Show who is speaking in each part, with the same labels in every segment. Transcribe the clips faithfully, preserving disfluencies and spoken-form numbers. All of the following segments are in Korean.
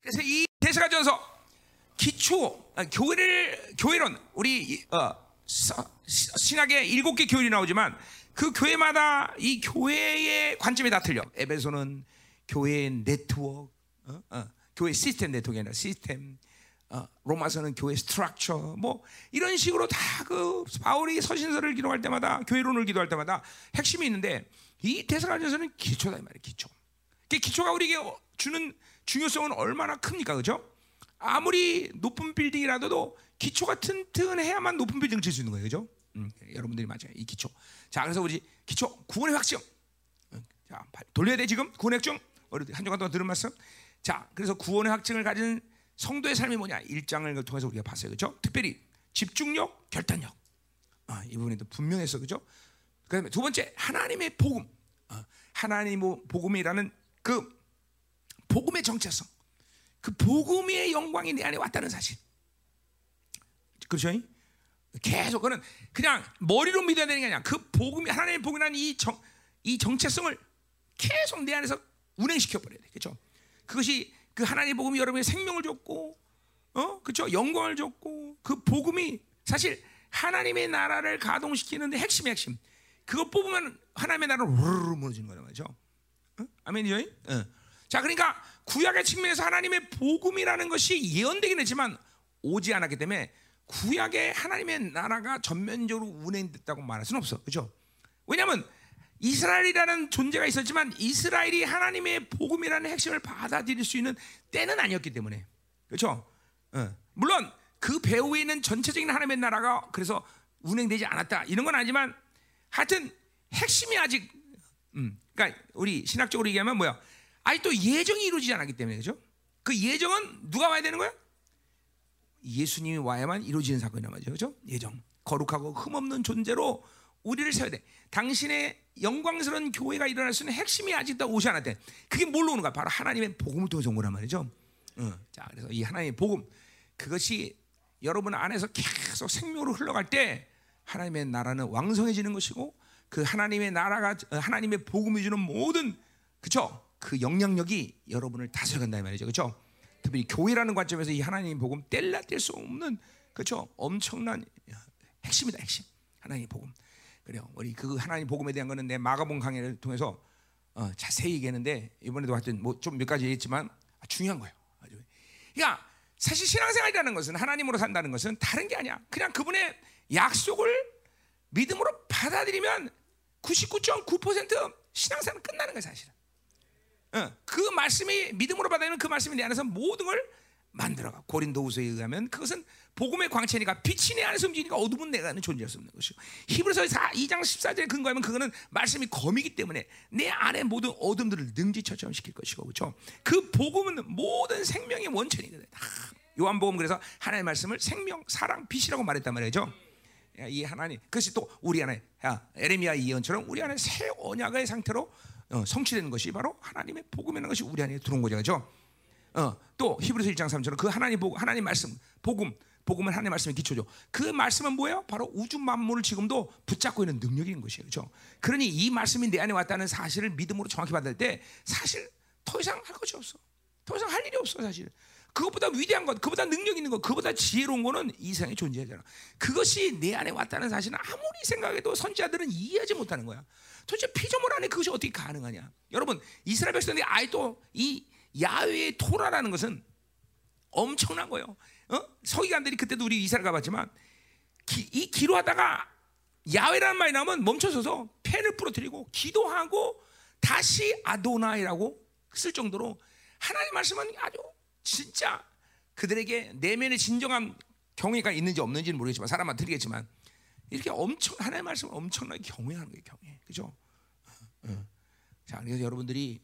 Speaker 1: 그래서 이 데스갈전서 기초 아, 교회를 교회론 우리 어, 신학에 일곱 개 교회이 나오지만 그 교회마다 이 교회의 관점이 다 틀려. 에베소는 교회의 네트워크, 어? 어, 교회 시스템 네트워크가 아니라 시스템. 어, 로마서는 교회 스트럭처, 뭐 이런 식으로 다 그 바울이 서신서를 기록할 때마다 교회론을 기도할 때마다 핵심이 있는데 이 데스갈전서는 기초다 이 말이에요. 기초. 그 기초가 우리에게 주는 중요성은 얼마나 큽니까, 그렇죠? 아무리 높은 빌딩이라도 기초가 튼튼해야만 높은 빌딩을 질 수 있는 거예요, 그렇죠? 음, 여러분들이 맞아요, 이 기초. 자, 그래서 우리 기초 구원의 확증. 자, 돌려야 돼 지금 구원의 확증. 한 주간 동안 들은 말씀. 자, 그래서 구원의 확증을 가진 성도의 삶이 뭐냐? 일 장을 통해서 우리가 봤어요, 그렇죠? 특별히 집중력, 결단력. 아, 이 부분에도 분명했어, 그렇죠? 그다음에 두 번째 하나님의 복음. 아, 하나님의 복음이라는 그 복음의 정체성. 그 복음의 영광이 내 안에 왔다는 사실. 그렇죠? 계속 그는 그냥 머리로 믿어야 되는 게 아니라 그 복음이 하나님의 복음이라는 이 정, 이 정체성을 계속 내 안에서 운행시켜 버려야 돼, 그렇죠? 그것이 그 하나님의 복음이 여러분의 생명을 줬고, 어, 그렇죠? 영광을 줬고, 그 복음이 사실 하나님의 나라를 가동시키는데 핵심이 핵심. 그거 뽑으면 하나님의 나라는 우르르 무너지는 거란 말이죠. 어? 아멘이죠? 어. 자, 그러니까 구약의 측면에서 하나님의 복음이라는 것이 예언되긴 했지만 오지 않았기 때문에 구약의 하나님의 나라가 전면적으로 운행됐다고 말할 수는 없어, 그렇죠? 왜냐하면 이스라엘이라는 존재가 있었지만 이스라엘이 하나님의 복음이라는 핵심을 받아들일 수 있는 때는 아니었기 때문에, 그렇죠? 어. 물론 그 배후에 있는 전체적인 하나님의 나라가 그래서 운행되지 않았다 이런 건 아니지만 하여튼 핵심이 아직, 음, 그러니까 우리 신학적으로 얘기하면 뭐야? 아직 또 예정이 이루어지지 않았기 때문에, 그렇죠? 그 예정은 누가 와야 되는 거야? 예수님이 와야만 이루어지는 사건이란 말이죠, 그렇죠? 예정, 거룩하고 흠없는 존재로 우리를 세워야 돼. 당신의 영광스러운 교회가 일어날 수 있는 핵심이 아직도 오지 않았대. 그게 뭘로 오는 거야? 바로 하나님의 복음을 통해서 온 거란 말이죠. 어. 자, 그래서 이 하나님의 복음, 그것이 여러분 안에서 계속 생명으로 흘러갈 때 하나님의 나라는 왕성해지는 것이고, 그 하나님의 나라가 하나님의 복음이 주는 모든, 그렇죠? 그 영향력이 여러분을 다스려간다 이 말이죠, 그렇죠? 특별히 교회라는 관점에서 이 하나님의 복음 뗄라 뗄 수 없는, 그렇죠? 엄청난 핵심이다, 핵심. 하나님의 복음. 그래요. 우리 그 하나님 복음에 대한 거는 내 마가복음 강의를 통해서 어, 자세히 얘기했는데 이번에도 하여튼 뭐 좀 몇 가지 얘기했지만 중요한 거예요. 아주. 그러니까 사실 신앙생활이라는 것은 하나님으로 산다는 것은 다른 게 아니야. 그냥 그분의 약속을 믿음으로 받아들이면 구십구 점 구 퍼센트 신앙생활은 끝나는 거야, 사실은. 어, 그 말씀이 믿음으로 받아들이면 그 말씀이 내 안에서 모든 걸 만들어가. 고린도후서에 의하면 그것은 복음의 광채니까 빛이 내 안에서 움직이니까 어둠은 내가 는 존재할 수 없는 것이고, 히브리서 이 장 십사 절에 근거하면 그거는 말씀이 검이기 때문에 내 안에 모든 어둠들을 능지처럼 시킬 것이고, 그렇죠? 그 복음은 모든 생명의 원천이거든. 요한복음 그래서 하나님의 말씀을 생명, 사랑, 빛이라고 말했단 말이죠. 이 하나님, 그것이 또 우리 안에 에레미야 예언처럼 우리 안에 새 언약의 상태로 성취되는 것이 바로 하나님의 복음이라는 것이 우리 안에 들어온 거죠, 그렇죠? 어, 또 히브리서 일 장 삼 절은 그 하나님 복음, 하나님 말씀, 복음, 복음은 하나님의 말씀의 기초죠. 그 말씀은 뭐예요? 바로 우주 만물을 지금도 붙잡고 있는 능력인 것이에요, 그렇죠? 그러니 이 말씀이 내 안에 왔다는 사실을 믿음으로 정확히 받을 때 사실 더 이상 할 것이 없어. 더 이상 할 일이 없어, 사실. 그것보다 위대한 것, 그것보다 능력 있는 것, 그것보다 지혜로운 거는 이 세상에 존재하잖아. 그것이 내 안에 왔다는 사실은 아무리 생각해도 선지자들은 이해하지 못하는 거야. 도대체 피조물 안에 그것이 어떻게 가능하냐? 여러분, 이스라엘 백성들이 아예 또 이 야훼의 토라라는 것은 엄청난 거예요. 어? 서기관들이 그때도 우리 이스라엘 가봤지만 기, 이 기도하다가 야훼라는 말이 나오면 멈춰서서 펜을 부러뜨리고 기도하고 다시 아도나이라고 쓸 정도로 하나님 말씀은 아주 진짜 그들에게 내면의 진정한 경외가 있는지 없는지는 모르겠지만 사람한테 드리겠지만 이렇게 엄청 하나님 말씀을 엄청나게 경외하는 거예요, 경외. 그죠? 어, 어. 자, 그래서 여러분들이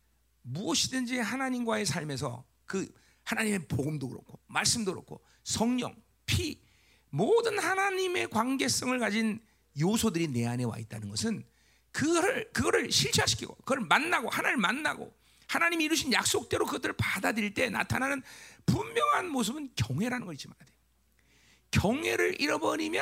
Speaker 1: 무엇이든지 하나님과의 삶에서 그 하나님의 복음도 그렇고 말씀도 그렇고 성령, 피, 모든 하나님의 관계성을 가진 요소들이 내 안에 와 있다는 것은 그거를 그거를 실체화시키고 그걸 만나고 하나님을 만나고 하나님이 이루신 약속대로 그것들을 받아들일 때 나타나는 분명한 모습은 경외라는 걸 잊지 말아야 돼요. 경외를 잃어버리면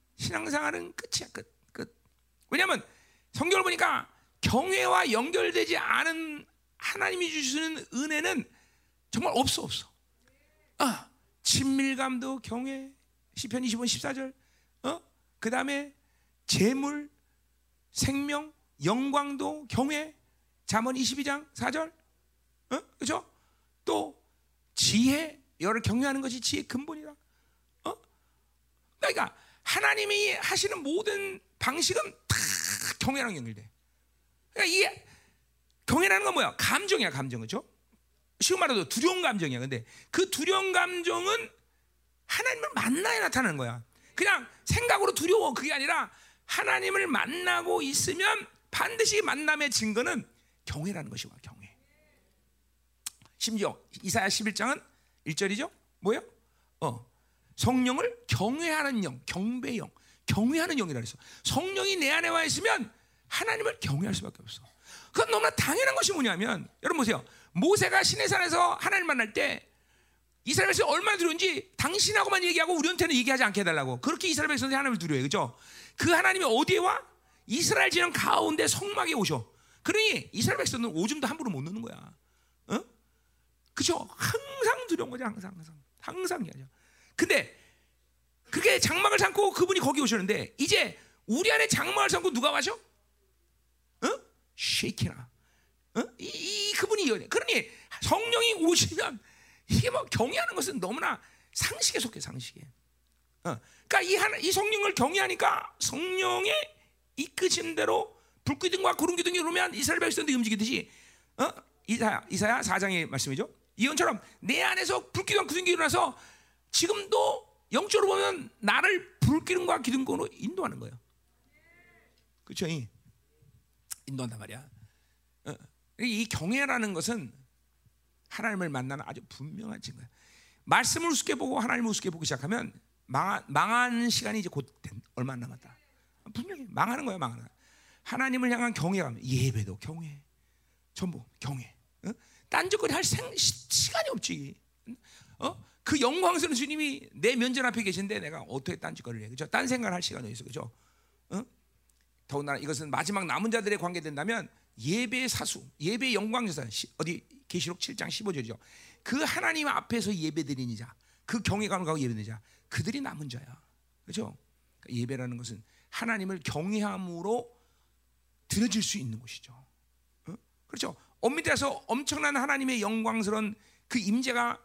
Speaker 1: 신앙생활은 끝이야, 끝, 끝. 왜냐하면 성경을 보니까 경외와 연결되지 않은 하나님이 주시는 은혜는 정말 없어 없어. 아, 친밀감도 경외. 시편 이십오 편 십사 절. 어? 그다음에 재물, 생명, 영광도 경외. 잠언 이십이 장 사 절. 어? 그렇죠? 또 지혜, 여를 경외하는 것이 지혜의 근본이다. 어? 그러니까 하나님이 하시는 모든 방식은 다 경외랑 연결돼. 그러니까 이게 경외라는 건 뭐야? 감정이야, 감정. 그렇죠? 쉬운 말로 두려운 감정이야. 근데 그 두려운 감정은 하나님을 만나야 나타나는 거야. 그냥 생각으로 두려워 그게 아니라 하나님을 만나고 있으면 반드시 만남의 증거는 경외라는 것이와 경외. 심지어 이사야 십일 장은 일 절이죠. 뭐예요? 어, 성령을 경외하는 영, 경배영, 경외하는 영이라 그랬어. 성령이 내 안에 와 있으면 하나님을 경외할 수밖에 없어. 그건 너무나 당연한 것이 뭐냐면, 여러분 보세요. 모세가 시내산에서 하나님을 만날 때 이스라엘 백성이 얼마나 두려운지 당신하고만 얘기하고 우리한테는 얘기하지 않게 해달라고. 그렇게 이스라엘 백성들이 하나님을 두려워해. 그렇죠? 그 하나님이 어디에 와? 이스라엘 지령 가운데 성막에 오셔. 그러니 이스라엘 백성들은 오줌도 함부로 못 넣는 거야. 어? 그렇죠? 항상 두려운 거죠. 항상 항상 항상 얘기하죠. 근데 그렇게 장막을 삼고 그분이 거기 오셨는데 이제 우리 안에 장막을 삼고 누가 와죠? 어? 쉐이키나. 어? 이, 이 그분이 그러니 성령이 오시면 이게 뭐 경외하는 것은 너무나 상식에 속해. 상식에. 어. 그러니까 이 하나 이 성령을 경외하니까 성령의 이끄신 대로 불기둥과 구름기둥이 오르면 이스라엘 백성들이 움직이듯이, 어? 이사야 이사야 사 장의 말씀이죠. 이언처럼 내 안에서 불기둥과 구름기둥이 일어나서 지금도 영적으로 보면 나를 불기둥과 기둥으로 인도하는 거예요. 그렇죠? 인도한단 말이야. 어. 이 경외라는 것은 하나님을 만나는 아주 분명한 증거야. 말씀을 우습게 보고 하나님을 우습게 보기 시작하면 망한, 망한 시간이 이제 곧 된, 얼마 안 남았다. 분명히 망하는 거야, 망하는 거야. 하나님을 향한 경외가 예배도 경외, 전부 경외. 어? 딴짓거리 할 생, 시, 시간이 없지. 어? 그 영광스러운 주님이 내 면전 앞에 계신데 내가 어떻게 딴짓거리를 해? 그죠? 딴 생각을 할 시간이 있어, 그죠? 어? 더군다나 이것은 마지막 남은 자들에 관계된다면 예배의 사수, 예배의 영광여사. 어디 계시록 칠 장 십오 절이죠. 그 하나님 앞에서 예배드리는 자, 그 경외감을 가고 예배드리는 자, 그들이 남은 자야. 그렇죠? 그러니까 예배라는 것은 하나님을 경외함으로 드려질 수 있는 곳이죠. 어? 그렇죠? 엄밀해서 엄청난 하나님의 영광스러운 그 임재가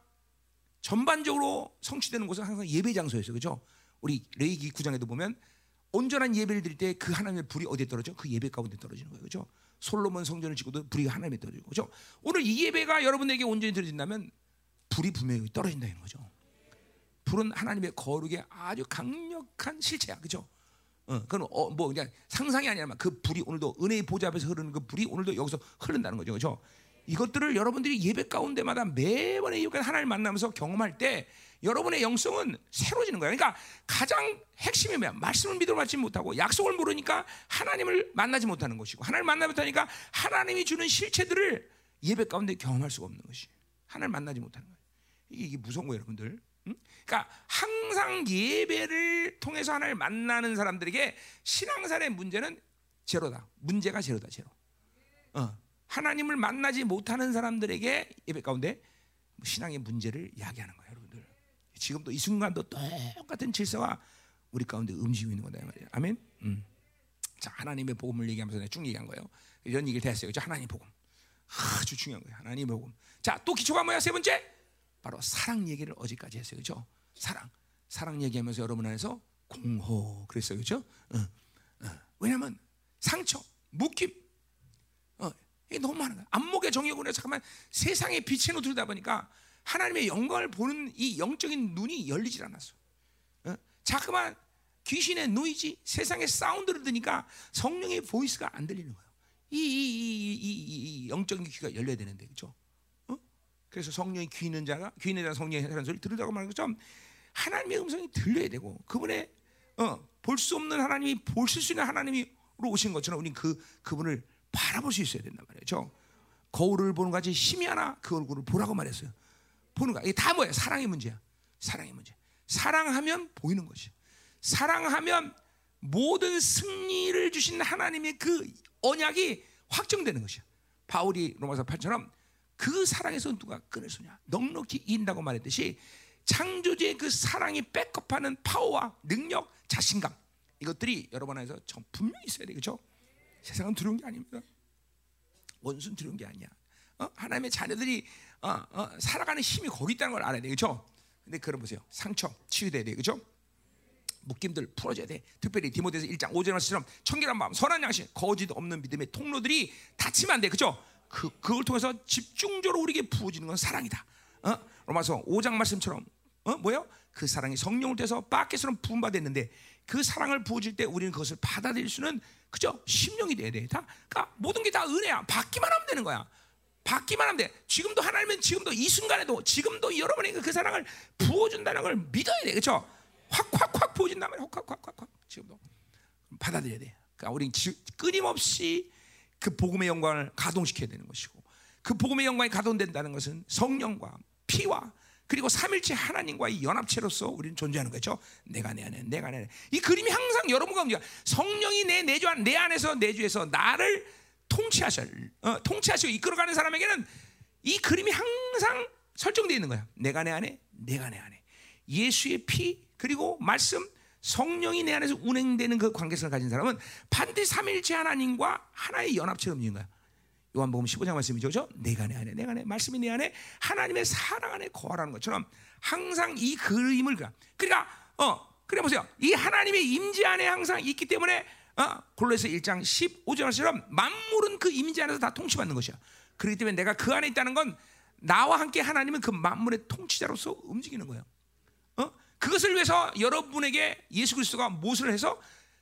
Speaker 1: 전반적으로 성취되는 곳은 항상 예배 장소였어요. 그렇죠? 우리 레위기 구 장에도 보면 온전한 예배를 드릴 때 그 하나님의 불이 어디에 떨어져? 그 예배 가운데 떨어지는 거예요. 그렇죠? 솔로몬 성전을 짓고도 불이 하나님에 떨어지고, 그렇죠? 오늘 이 예배가 여러분에게 온전히 들어진다면 불이 분명히 떨어진다는 거죠. 불은 하나님의 거룩의 아주 강력한 실체야, 그렇죠? 어, 그건 어, 뭐 그냥 상상이 아니라 그 불이 오늘도 은혜의 보좌 앞에서 흐르는 그 불이 오늘도 여기서 흐른다는 거죠, 그렇죠? 이것들을 여러분들이 예배 가운데마다 매번에 이렇게 하나님을 만나면서 경험할 때 여러분의 영성은 새로워지는 거예요. 그러니까 가장 핵심이 뭐야? 말씀을 믿어 받지 못하고 약속을 모르니까 하나님을 만나지 못하는 것이고, 하나님을 만나지 못하니까 하나님이 주는 실체들을 예배 가운데 경험할 수가 없는 것이, 하나님을 만나지 못하는 거예요. 이게, 이게 무서운 거예요, 여러분들. 응? 그러니까 항상 예배를 통해서 하나님을 만나는 사람들에게 신앙생활의 문제는 제로다. 문제가 제로다, 제로. 어. 하나님을 만나지 못하는 사람들에게 예배 가운데 신앙의 문제를 이야기하는 거예요, 여러분들. 지금도 이 순간도 똑같은 질서가 우리 가운데 움직이고 있는 거다, 말이에요. 아멘. 음. 자, 하나님의 복음을 얘기하면서 내가 쭉 얘기한 거예요. 이런 얘기를 했어요. 그렇죠? 하나님의 복음 아주 중요한 거예요. 하나님의 복음. 자, 또 기초가 뭐야? 세 번째, 바로 사랑 얘기를 어제까지 했어요, 그렇죠? 사랑, 사랑 얘기하면서 여러분 안에서 공허 그랬어요, 그렇죠? 어. 어. 왜냐하면 상처, 묶임, 어. 이게 너무 많은 거야. 안목의 정욕으로 잠깐만 세상의 빛에 노출되다 보니까 하나님의 영광을 보는 이 영적인 눈이 열리질 않았어. 어? 자꾸만 귀신의 노이즈, 세상의 사운드를 들으니까 성령의 보이스가 안 들리는 거예요. 이, 이, 이, 이, 이, 이 영적인 귀가 열려야 되는데, 그렇죠? 어? 그래서 성령이 귀 있는 자가 귀 있는 자가 성령의 하는 소리를 들으라고 말하는 것처럼 하나님의 음성이 들려야 되고, 그분의 어, 볼 수 없는 하나님이 볼 수 있는 하나님으로 오신 것처럼 우리는 그 그분을 바라볼 수 있어야 된단 말이죠. 거울을 보는 같이 힘이 하나 그 얼굴을 보라고 말했어요. 보는 거 이게 다 뭐야? 사랑의 문제야. 사랑의 문제. 사랑하면 보이는 것이. 사랑하면 모든 승리를 주신 하나님의 그 언약이 확정되는 것이야. 바울이 로마서 팔처럼 그 사랑에서 누가 끊을 수냐? 넉넉히 인다고 말했듯이 창조주의 그 사랑이 백업하는 파워와 능력, 자신감, 이것들이 여러분 안에서 분명히 있어야 돼. 그렇죠? 세상은 두려운 게 아닙니다. 원수는 두려운 게 아니야. 어? 하나님의 자녀들이 어, 어, 살아가는 힘이 거기 있다는 걸 알아야 돼. 그렇죠? 근데 그럼 보세요. 상처 치유돼야 돼. 그렇죠? 묶임들 풀어줘야 돼. 특별히 디모데서 일 장 오 절 말씀처럼 청결한 마음, 선한 양심, 거짓 없는 믿음의 통로들이 닫히면 안 돼. 그렇죠? 그, 그걸 통해서 집중적으로 우리에게 부어지는 건 사랑이다. 어? 로마서 오 장 말씀처럼 어? 뭐요? 그 사랑이 성령을 통해서 바켓으로 부음받았는데 그 사랑을 부어질 때 우리는 그것을 받아들일 수는 그죠? 심령이 돼야 돼. 다, 그러니까 모든 게 다 은혜야. 받기만 하면 되는 거야. 받기만 하면 돼. 지금도 하나님은 지금도 이 순간에도 지금도 여러분에게 그 사랑을 부어준다는 걸 믿어야 돼. 그렇죠? 확확확 부어진다면 확확확확 지금도 받아들여야 돼. 그러니까 우리는 끊임없이 그 복음의 영광을 가동시켜야 되는 것이고, 그 복음의 영광이 가동된다는 것은 성령과 피와 그리고 삼일체 하나님과의 연합체로서 우리는 존재하는 거죠. 내가 내 안에, 내가 내 안에. 이 그림이 항상 여러분과 움직여. 성령이 내 내주 안, 내 안에서 내주에서 나를 통치하셔, 어, 통치하시고 이끌어가는 사람에게는 이 그림이 항상 설정되어 있는 거야. 내가 내 안에, 내가 내 안에. 예수의 피 그리고 말씀, 성령이 내 안에서 운행되는 그 관계성을 가진 사람은 반드시 삼일체 하나님과 하나의 연합체로 움직이는 거야. 요한복음 십오 장 말씀이죠. 그렇죠? 내가 내 안에, 내가 내 말씀이 내 안에 하나님의 사랑 안에 거하라는 것처럼 항상 이 그림을 그러니까 어 그래 보세요. 이 하나님의 임재 안에 항상 있기 때문에 어, 골로새서 일 장 십오 절처럼 만물은 그 임재 안에서 다 통치받는 것이야. 그렇기 때문에 내가 그 안에 있다는 건 나와 함께 하나님은 그 만물의 통치자로서 움직이는 거예요. 어? 그것을 위해서 여러분에게 예수 그리스도가 무엇을 해서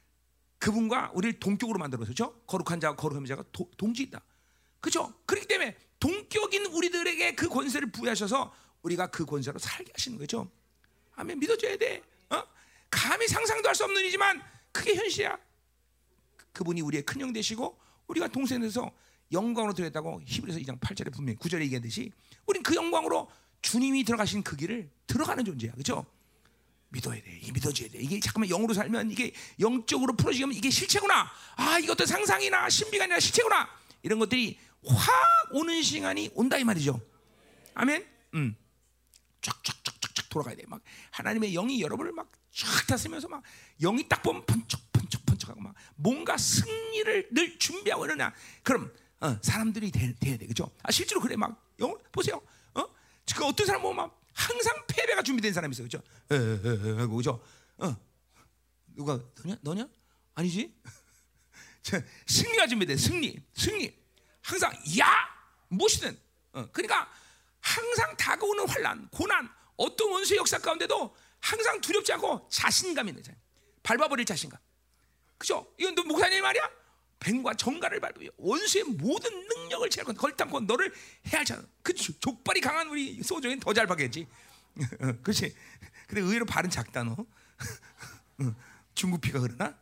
Speaker 1: 그분과 우리를 동격으로 만들어서 그렇죠? 거룩한 자와 거룩한 자가 도, 동지있다. 그렇죠? 그렇기 때문에 동격인 우리들에게 그 권세를 부여하셔서 우리가 그 권세로 살게 하시는 거죠. 아멘. 믿어줘야 돼. 어? 감히 상상도 할 수 없는 일이지만 그게 현실이야. 그분이 우리의 큰형 되시고 우리가 동생 돼서 영광으로 들어갔다고 히브리서 이 장 팔 절에 분명히 구 절에 얘기하듯이 우린 그 영광으로 주님이 들어가신 그 길을 들어가는 존재야. 그렇죠? 믿어야 돼. 이게 믿어줘야 돼. 이게 잠깐만 영으로 살면 이게 영적으로 풀어지면 이게 실체구나. 아, 이것도 상상이나 신비가 아니라 실체구나. 이런 것들이 확 오는 시간이 온다 이 말이죠. 아멘. 음. 쫙쫙쫙쫙쫙 돌아가야 돼. 막 하나님의 영이 여러분을 막 쫙 다스리면서 막 영이 딱 보면 번쩍 번쩍 번쩍하고 막 뭔가 승리를 늘 준비하고 이러냐. 그럼 어, 사람들이 돼, 돼야 돼. 그죠? 아, 실제로 그래. 막 영 보세요. 어? 그 어떤 사람 보면 막 항상 패배가 준비된 사람이 있어. 그죠? 하고 그죠? 어. 누가 너냐? 너냐? 아니지? 승리가 준비돼. 승리. 승리. 항상 야 무엇이든. 어. 그러니까 항상 다가오는 환난, 고난, 어떤 원수의 역사 가운데도 항상 두렵지 않고 자신감 있는 자예요. 밟아버릴 자신감. 그죠? 이건 너 목사님 말이야? 뱀과 정갈을 밟으며 원수의 모든 능력을 제거하고 걸탐고 너를 해야잖아. 그 족발이 강한 우리 소정이는 더 잘 박겠지. 그렇지? 근데 의외로 발은 작다 너. 중국 피가 흐르나?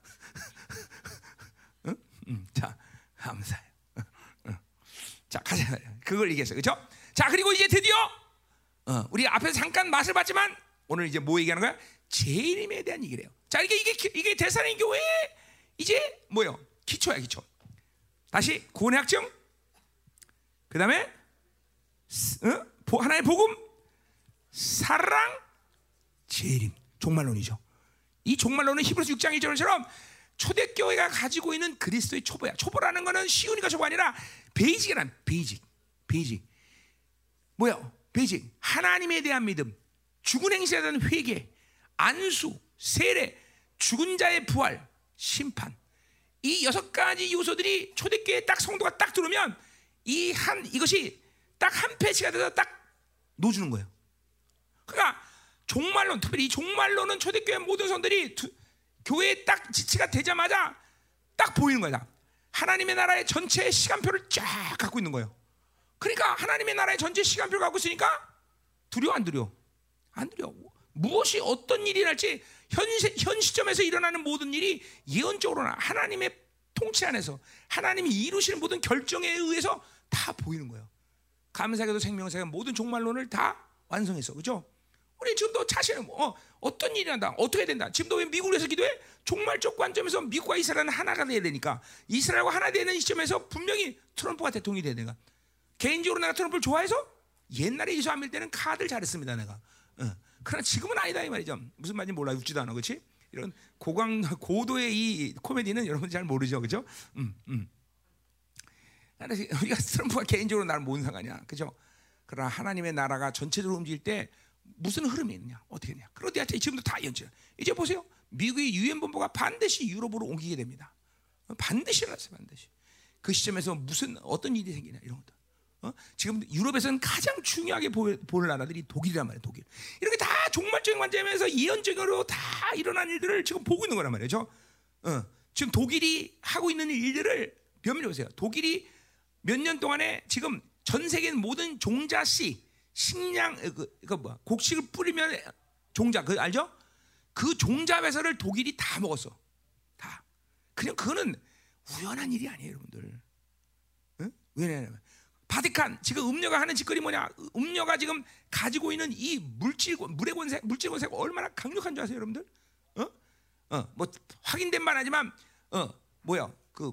Speaker 1: 응? 응. 자, 감사해요. 자, 가자. 그걸 얘기했어요. 그렇죠? 자, 그리고 이제 드디어 어, 우리 앞에서 잠깐 맛을 봤지만 오늘 이제 뭐 얘기하는 거야? 재림에 대한 얘기를 해요. 자, 이게 이게 이게 데살로니가 교회의 이제 뭐요? 기초야, 기초. 다시 구원의 확증. 그다음에 어? 하나의 복음, 사랑, 재림, 종말론이죠. 이 종말론은 히브리서 육 장 일 절처럼 초대교회가 가지고 있는 그리스도의 초보야. 초보라는 거는 쉬우니까 초보가 아니라 베이직이란 베이직, 베이직. 뭐야? 베이직. 하나님에 대한 믿음, 죽은 행실에 대한 회개, 안수, 세례, 죽은 자의 부활, 심판. 이 여섯 가지 요소들이 초대교회에 딱 성도가 딱 들어오면 이 한 이것이 딱 한 패치가 돼서 딱 놓주는 거예요. 그러니까 종말론, 특별히 이 종말론은 초대교회 모든 성도들이 두, 교회에 딱 지치가 되자마자 딱 보이는 거야. 하나님의 나라의 전체 시간표를 쫙 갖고 있는 거예요. 그러니까 하나님의 나라의 전체 시간표를 갖고 있으니까 두려워 안 두려워? 안 두려워. 무엇이 어떤 일이 날지 현, 현 시점에서 일어나는 모든 일이 예언적으로나 하나님의 통치 안에서 하나님이 이루시는 모든 결정에 의해서 다 보이는 거예요. 감사하게도 생명사가 모든 종말론을 다 완성했어. 그렇죠? 우리 지금도 자신은 어, 어떤 일이 난다, 어떻게 된다. 지금도 왜 미국을 위해서 기도해? 종말적 관점에서 미국과 이스라엘은 하나가 돼야 되니까 이스라엘과 하나 되는 시점에서 분명히 트럼프가 대통령이 돼야 되니까 개인적으로 내가 트럼프를 좋아해서 옛날에 예수 안 믿을 때는 카드를 잘했습니다 내가. 어. 그러나 지금은 아니다 이 말이죠. 무슨 말인지 몰라. 웃지도 않아, 그렇지? 이런 고강 고도의 이 코미디는 여러분 잘 모르죠, 그죠? 음, 음. 우리가 트럼프가 개인적으로 나를 뭔 상관이야, 그죠? 그러나 하나님의 나라가 전체적으로 움직일 때 무슨 흐름이 있느냐, 어떻게 되냐? 그런데 지금도 다 연출. 이제 보세요, 미국의 유엔 본부가 반드시 유럽으로 옮기게 됩니다. 반드시 일어났어요, 반드시. 그 시점에서 무슨 어떤 일이 생기냐 이런 것들. 어? 지금 유럽에서는 가장 중요하게 볼 나라들이 독일이란 말이에요. 독일. 이렇게 다 종말적인 관점에서 예언적으로 다 일어난 일들을 지금 보고 있는 거란 말이죠. 어. 지금 독일이 하고 있는 일들을 면밀히 보세요. 독일이 몇 년 동안에 지금 전 세계 모든 종자 씨, 식량, 그, 그 뭐, 곡식을 뿌리면 종자, 그 알죠? 그 종자 배설을 독일이 다 먹었어. 다. 그냥 그거는 우연한 일이 아니에요, 여러분들. 응? 왜냐면 바티칸 지금 음료가 하는 짓거리 뭐냐? 음료가 지금 가지고 있는 이 물질 물의 권세, 물질 권세가 얼마나 강력한 줄 아세요, 여러분들? 어? 어, 뭐 확인된 말 하지만 어, 뭐야? 그,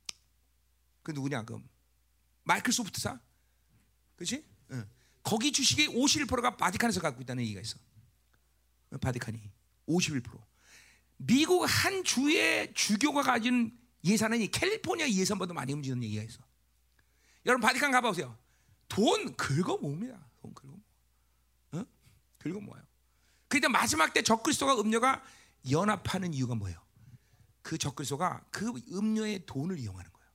Speaker 1: 그 누구냐? 그 마이크로소프트사, 그렇지? 어. 거기 주식의 오십일 퍼센트가 바티칸에서 갖고 있다는 얘기가 있어. 어, 바티칸이 오십일 퍼센트. 미국 한 주의 주교가 가진 예산은 이 캘리포니아 예산보다 많이 움직이는 얘기가 있어. 여러분 바티칸 가보세요. 돈 긁어 모읍니다. 돈 긁어 모아. 어? 긁어 모아요. 그러니까 마지막 때 적그리스도가 음료가 연합하는 이유가 뭐예요? 그 적그리스도가 그 음료의 돈을 이용하는 거예요.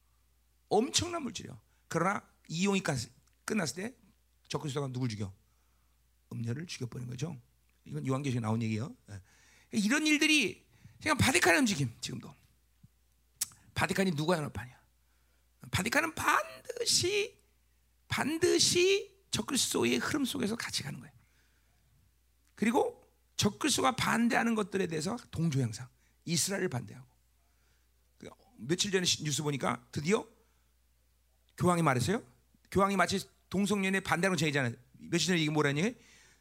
Speaker 1: 엄청난 물질이요. 그러나 이용이 끝났을 때 적그리스도가 누굴 죽여? 음료를 죽여버린 거죠. 이건 요한계시록에 나온 얘기예요. 이런 일들이 그냥 바티칸의 움직임 지금도. 바티칸이 누가 연합하냐? 바티칸은 반드시 반드시 적그리스도의 흐름 속에서 같이 가는 거예요. 그리고 적그리스도가 반대하는 것들에 대해서 동조행상, 이스라엘을 반대하고. 며칠 전에 뉴스 보니까 드디어 교황이 말했어요. 교황이 마치 동성연애 반대하는 제의잖아요. 며칠 전에 이게 뭐라니?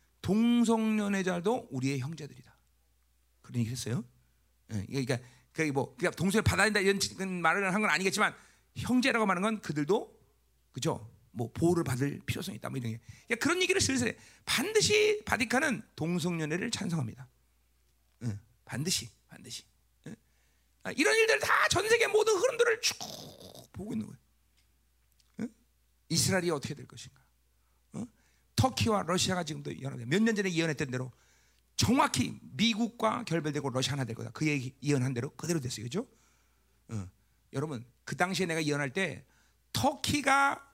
Speaker 1: 동성연애자도 우리의 형제들이다. 그런 얘기 했어요. 그러니까 그 뭐 그냥 동성애 받아야 된다 이런 말을 한 건 아니겠지만 형제라고 하는 건 그들도 그죠? 뭐 보호를 받을 필요성이 있다 뭐 이런 게. 그러니까 그런 얘기를 슬슬 반드시 바티칸은 동성연애를 찬성합니다. 응, 반드시 반드시. 응? 아, 이런 일들 다 전 세계 모든 흐름들을 쭉 보고 있는 거예요. 응? 이스라엘이 어떻게 될 것인가? 응? 터키와 러시아가 지금도 연합돼. 몇 년 전에 예언했던 대로 정확히 미국과 결별되고 러시아 하나 될 거다. 그 얘기 예언한 대로 그대로 됐어요, 그렇죠? 응. 여러분 그 당시에 내가 예언할 때 터키가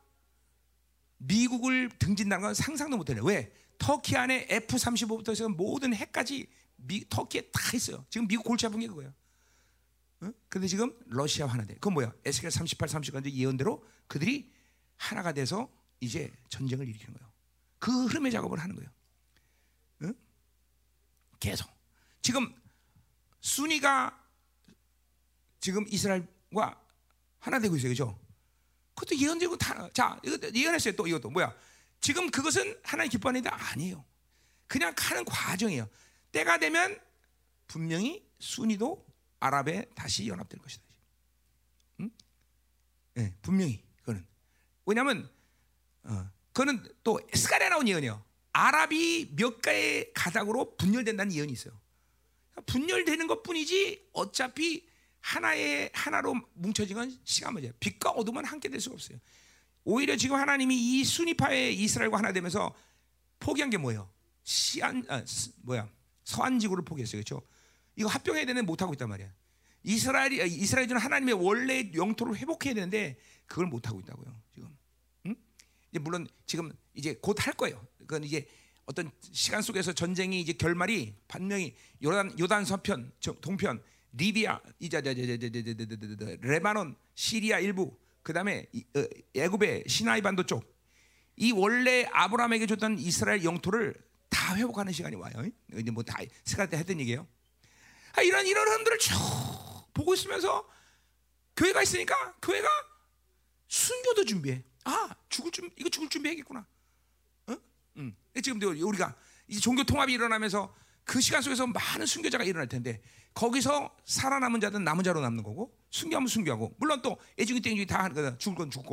Speaker 1: 미국을 등진다는 건 상상도 못해요. 왜? 터키 안에 에프 삼십오부터 해서 모든 핵까지 미, 터키에 다 있어요. 지금 미국 골치 아픈 게 그거예요. 응? 근데 지금 러시아와 하나 돼. 그건 뭐야? 에스겔 삼십팔, 삼십구 예언대로 그들이 하나가 돼서 이제 전쟁을 일으키는 거예요. 그 흐름의 작업을 하는 거예요. 응? 계속. 지금 순위가 지금 이스라엘과 하나 되고 있어요, 그렇죠? 그것도 예언되고 다. 자, 이거 예언했어요. 또 이것도 뭐야? 지금 그것은 하나님 기뻐하는 일 아니에요. 그냥 가는 과정이에요. 때가 되면 분명히 순위도 아랍에 다시 연합될 것이다. 응? 네, 분명히 그거는. 왜냐하면 어, 그거는 또 스가랴에 나온 예언이에요. 아랍이 몇 가의 가닥으로 분열된다는 예언이 있어요. 분열되는 것뿐이지 어차피 하나의 하나로 뭉쳐진 건 시간 문제예요. 빛과 어둠은 함께 될 수가 없어요. 오히려 지금 하나님이 이 순위파의 이스라엘과 하나 되면서 포기한 게 뭐예요? 시안 아, 뭐야 서안 지구를 포기했어요, 그렇죠? 이거 합병해야 되는데 못 하고 있단 말이야. 이스라엘이 이스라엘은 하나님의 원래 영토를 회복해야 되는데 그걸 못 하고 있다고요, 지금. 응? 이제 물론 지금 이제 곧 할 거예요. 그건 이제 어떤 시간 속에서 전쟁이 이제 결말이 분명히 요단 요단 서편, 동편, 리비아, 이제 레바논, 시리아 일부, 그 다음에 애굽의 시나이 반도 쪽, 이 원래 아브라함에게 줬던 이스라엘 영토를 다 회복하는 시간이 와요. 이제 뭐 다 스가랴 때 했던 얘기예요. 아, 이런 이런 흐름들을 쭉 보고 있으면서 교회가 있으니까 교회가 순교도 준비해. 아, 죽을 준비, 이거 죽을 준비하겠구나. 어? 음. 지금도 우리가 이제 종교 통합이 일어나면서 그 시간 속에서 많은 순교자가 일어날 텐데 거기서 살아남은 자들은 남은 자로 남는 거고 순교하면 순교하고 물론 또 애중이 땡중이 다 하는 거다. 죽을 건 죽고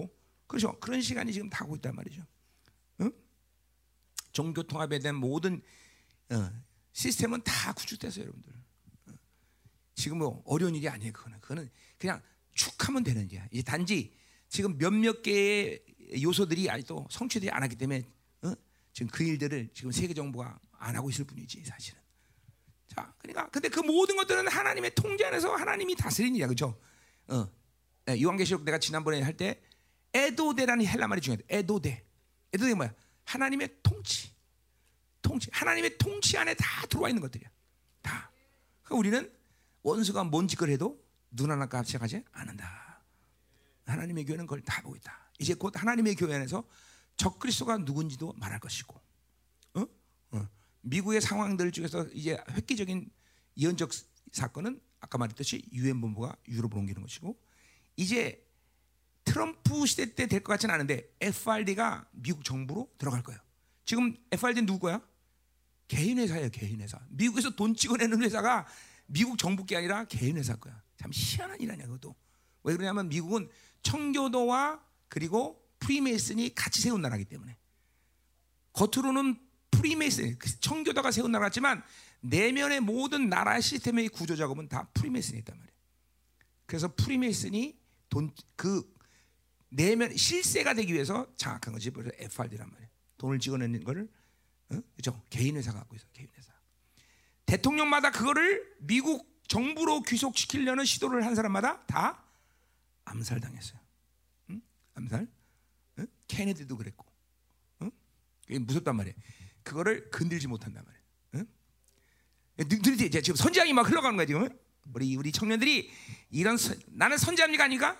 Speaker 1: 그렇죠. 그런 시간이 지금 다 오고 있단 말이죠. 응? 종교 통합에 대한 모든 어, 시스템은 다 구축됐어요, 여러분들. 어. 지금 뭐 어려운 일이 아니에요. 그거는 그거는 그냥 축 하면 되는 일이야. 이제 단지 지금 몇몇 개의 요소들이 아직도 성취되지 않았기 때문에 어? 지금 그 일들을 지금 세계 정부가 안 하고 있을 뿐이지 사실은. 자, 그러니까 근데 그 모든 것들은 하나님의 통제 안에서 하나님이 다스리는 일이야, 그렇죠? 어, 네, 요한계시록 내가 지난번에 할 때 에도데라는 헬라 말이 중요해. 에도데, 에도데 뭐야? 하나님의 통치, 통치. 하나님의 통치 안에 다 들어와 있는 것들이야, 다. 그러니까 우리는 원수가 뭔 짓을 해도 눈 하나 깜짝하지 않는다. 하나님의 교회는 그걸 다 보고 있다. 이제 곧 하나님의 교회 안에서 적그리스도가 누군지도 말할 것이고, 어? 어. 미국의 상황들 중에서 이제 획기적인 예언적 사건은 아까 말했듯이 유엔 본부가 유럽으로 옮기는 것이고, 이제 트럼프 시대 때 될 것 같지는 않은데 에프알디가 미국 정부로 들어갈 거예요. 지금 에프알디는 누구 거야? 개인 회사예요, 개인 회사. 미국에서 돈 찍어내는 회사가 미국 정부 게 아니라 개인 회사 거야. 참 희한한 일 아니야, 그것도. 왜 그러냐면 미국은 청교도와 그리고 프리메이슨이 같이 세운 나라이기 때문에. 겉으로는 프리메이슨, 청교도가 세운 나라 같지만 내면의 모든 나라 시스템의 구조 작업은 다 프리메이슨이 있단 말이에요. 그래서 프리메이슨이 돈, 그 내면 실세가 되기 위해서 장악한 것이 바로 에프알디란 말이에요. 돈을 찍어내는 거를, 어? 그렇죠? 개인 회사가 갖고 있어, 개인 회사. 대통령마다 그거를 미국 정부로 귀속시키려는 시도를 한 사람마다 다 암살당했어요. 응? 암살? 응? 케네디도 그랬고, 응? 그게 무섭단 말이에요. 그거를 건들지 못한단 말이에요. 응? 너희들 이제 지금 선지자이 막 흘러가는 거야 지금. 우리 우리 청년들이 이런 선, 나는 선지자입니까 아니까?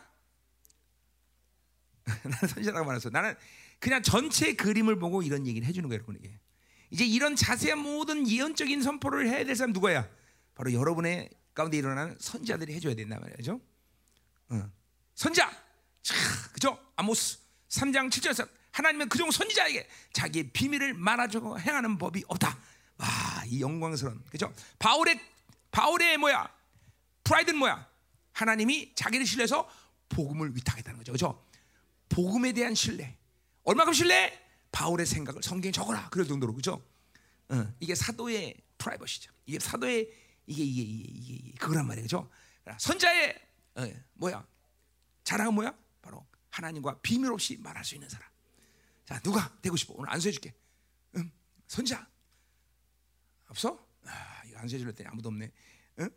Speaker 1: 나는 선지자라고 말했어. 나는 그냥 전체 그림을 보고 이런 얘기를 해주는 거예요, 여러분에게. 이제 이런 자세한 모든 예언적인 선포를 해야 될 사람 누구야? 바로 여러분의 가운데 일어나는 선지자들이 해줘야 된단 말이죠. 어. 선지자, 그죠? 아모스 삼 장 칠 절에서 하나님은 그종 선지자에게 자기의 비밀을 말아주고 행하는 법이 없다. 와, 이 영광스러운, 그죠? 바울의 바울의 뭐야? 프라이드는 뭐야? 하나님이 자기를 신뢰해서 복음을 위탁했다는 거죠, 그죠? 복음에 대한 신뢰. 얼마큼 신뢰? 바울의 생각을 성경에 적어라. 그럴 정도로, 그죠? 어, 이게 사도의 프라이버시죠. 이게 사도의 이게 이게 이게 이게, 이게 그거란 말이에요, 그죠? 선자의 어, 뭐야? 자랑은 뭐야? 바로 하나님과 비밀 없이 말할 수 있는 사람. 자, 누가 되고 싶어? 오늘 안수해줄게. 응? 선자 없어? 아, 이거 안수해줄 때 아무도 없네. 응?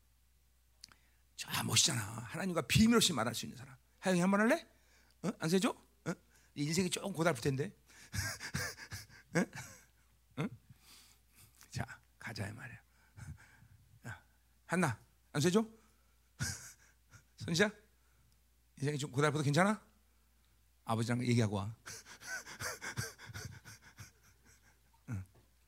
Speaker 1: 자, 멋있잖아. 하나님과 비밀 없이 말할 수 있는 사람. 하영이 한번 할래? 응? 안수해줘? 응? 인생이 조금 고달플 텐데. 응? 응? 자, 가자 이 말이야. 야, 한나 안수해줘? 선지자? 인생이 좀 고달퍼도 괜찮아? 아버지랑 얘기하고 와. 응.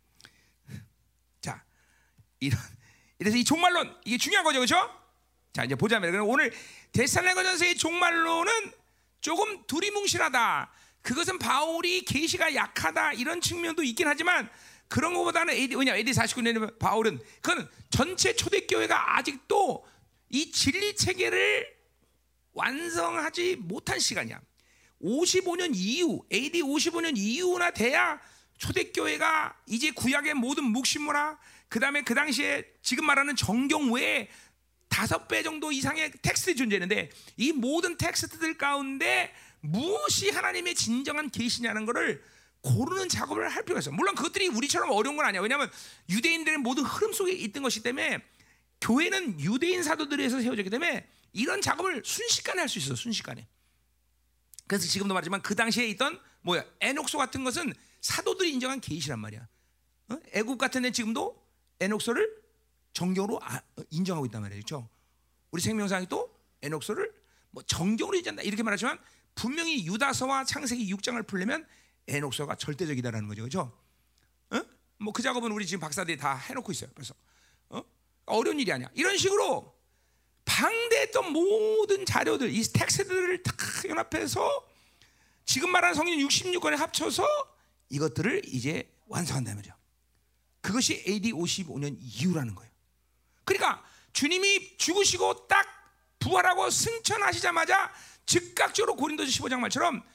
Speaker 1: 자, 이런 이래서 이 종말론 이게 중요한 거죠, 그렇죠? 자, 이제 보자면 오늘 데살로니가전서의 종말론은 조금 두리뭉실하다. 그것은 바울이 계시가 약하다 이런 측면도 있긴 하지만 그런 것보다는 에이 디, 왜냐 에이 디 사십구 년에 바울은 그건 전체 초대교회가 아직도 이 진리 체계를 완성하지 못한 시간이야. 오십오 년 이후, 에이 디 오십오 년 이후나 돼야 초대교회가 이제 구약의 모든 묵신문화, 그 다음에 그 당시에 지금 말하는 정경 외에 다섯 배 정도 이상의 텍스트가 존재했는데 이 모든 텍스트들 가운데 무엇이 하나님의 진정한 계시냐는 것을 고르는 작업을 할 필요가 있어. 물론 그것들이 우리처럼 어려운 건 아니야. 왜냐하면 유대인들의 모든 흐름 속에 있던 것이기 때문에 교회는 유대인 사도들에 의해서 세워졌기 때문에 이런 작업을 순식간에 할 수 있어. 순식간에. 그래서 지금도 말하지만 그 당시에 있던 뭐야 에녹소 같은 것은 사도들이 인정한 계시란 말이야. 어? 애굽 같은 데 지금도 에녹소를 정경으로 아, 인정하고 있단 말이에요. 그렇죠? 우리 생명상이 또 에녹소를 뭐 정경으로 인정한다 이렇게 말하지만 분명히 유다서와 창세기 육 장을 풀려면 에녹소가 절대적이다라는 거죠. 그렇죠? 어? 뭐 그 작업은 우리 지금 박사들이 다 해놓고 있어요. 그래서 어? 어려운 일이 아니야. 이런 식으로 방대했던 모든 자료들, 이 텍스트들을 다 연합해서 지금 말하는 성경 육십육 권에 합쳐서 이것들을 이제 완성한다는 거죠. 그것이 에이 디 오십오 년 이후라는 거예요. 그러니까 주님이 죽으시고 딱 부활하고 승천하시자마자 즉각적으로 고린도서 십오 장 말처럼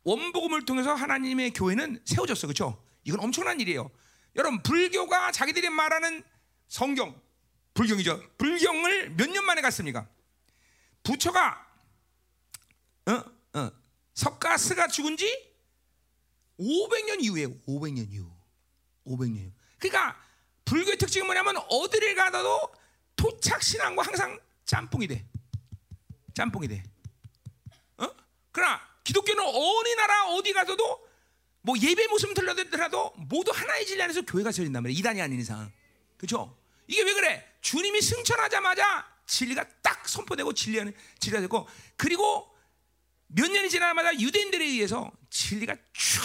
Speaker 1: 원복음을 통해서 하나님의 교회는 세워졌어, 그렇죠? 이건 엄청난 일이에요. 여러분, 불교가 자기들이 말하는 성경, 불경이죠. 불경을 몇 년 만에 갔습니까? 부처가 어, 어, 석가스가 죽은 지 오백 년 이후에요. 오백 년 이후. 오백 년 이후. 그러니까 불교의 특징은 뭐냐면 어디를 가도 토착 신앙과 항상 짬뽕이 돼. 짬뽕이 돼. 어? 그러나 기독교는 어느 나라 어디 가서도 뭐 예배 모습 들려드더라도 모두 하나의 진리 안에서 교회가 세워진단 말이에요. 이단이 아닌 이상. 그렇죠? 이게 왜 그래? 주님이 승천하자마자 진리가 딱 선포되고 진리가 진리가 되고, 그리고 몇 년이 지나자마자 유대인들에 의해서 진리가 쫙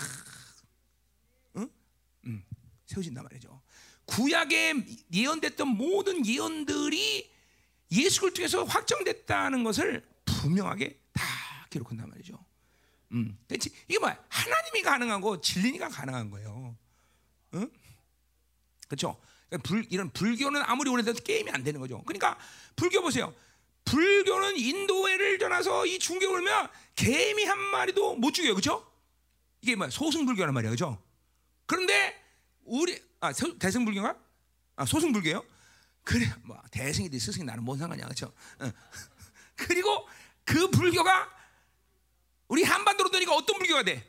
Speaker 1: 응? 응. 세워진단 말이죠. 구약에 예언됐던 모든 예언들이 예수를 통해서 확정됐다는 것을 분명하게 다 기록한단 말이죠. 음, 그렇지? 이게 뭐야? 하나님이 가능하고 진리가 가능한 거예요. 응? 그렇죠? 불, 이런 불교는 아무리 오래돼도 게임이 안 되는 거죠. 그러니까 불교 보세요. 불교는 인도회를 떠나서 이 중국에 오면 개미 한 마리도 못 죽여요, 그렇죠? 이게 뭐야? 소승불교란 말이야, 그렇죠? 그런데 우리 아 대승불교가 아 소승불교요? 그래, 뭐 대승이든 스승이 나는 뭔 상관이야, 그렇죠? 어. 그리고 그 불교가 우리 한반도로 도니까 어떤 불교가 돼?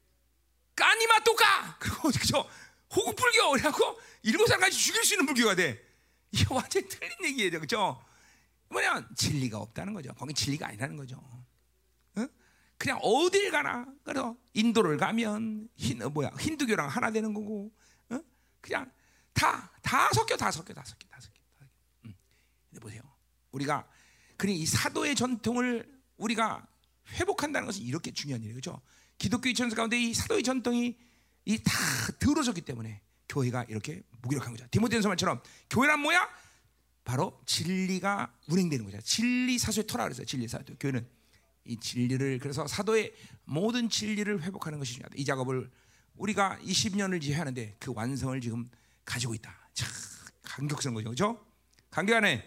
Speaker 1: 까니마또까, 그리고 그죠? 호국불교, 그래갖고 일곱 살까지 죽일 수 있는 불교가 돼. 이게 완전 틀린 얘기예요, 그렇죠? 뭐냐면 진리가 없다는 거죠. 거기 진리가 아니라는 거죠. 어? 그냥 어딜 가나, 그래서 인도를 가면 흰 어, 뭐야 힌두교랑 하나 되는 거고, 어? 그냥 다 다 섞여, 다 섞여, 다 섞여, 다 섞여. 다 섞여. 음. 근데 보세요, 우리가 그러니 이 사도의 전통을 우리가 회복한다는 것은 이렇게 중요한 일이에요, 그렇죠? 기독교 이천년 가운데 이 사도의 전통이 이 다 들어졌기 때문에 교회가 이렇게 무기력한 거죠. 디모데전서 말처럼 교회란 뭐야? 바로 진리가 운행되는 거죠. 진리 사도의 터라 그랬어요. 진리 사도. 교회는 이 진리를, 그래서 사도의 모든 진리를 회복하는 것이 중요하다. 이 작업을 우리가 이십 년을 지금 하는데 그 완성을 지금 가지고 있다. 참 감격스러운 거죠, 그렇죠? 감격하네.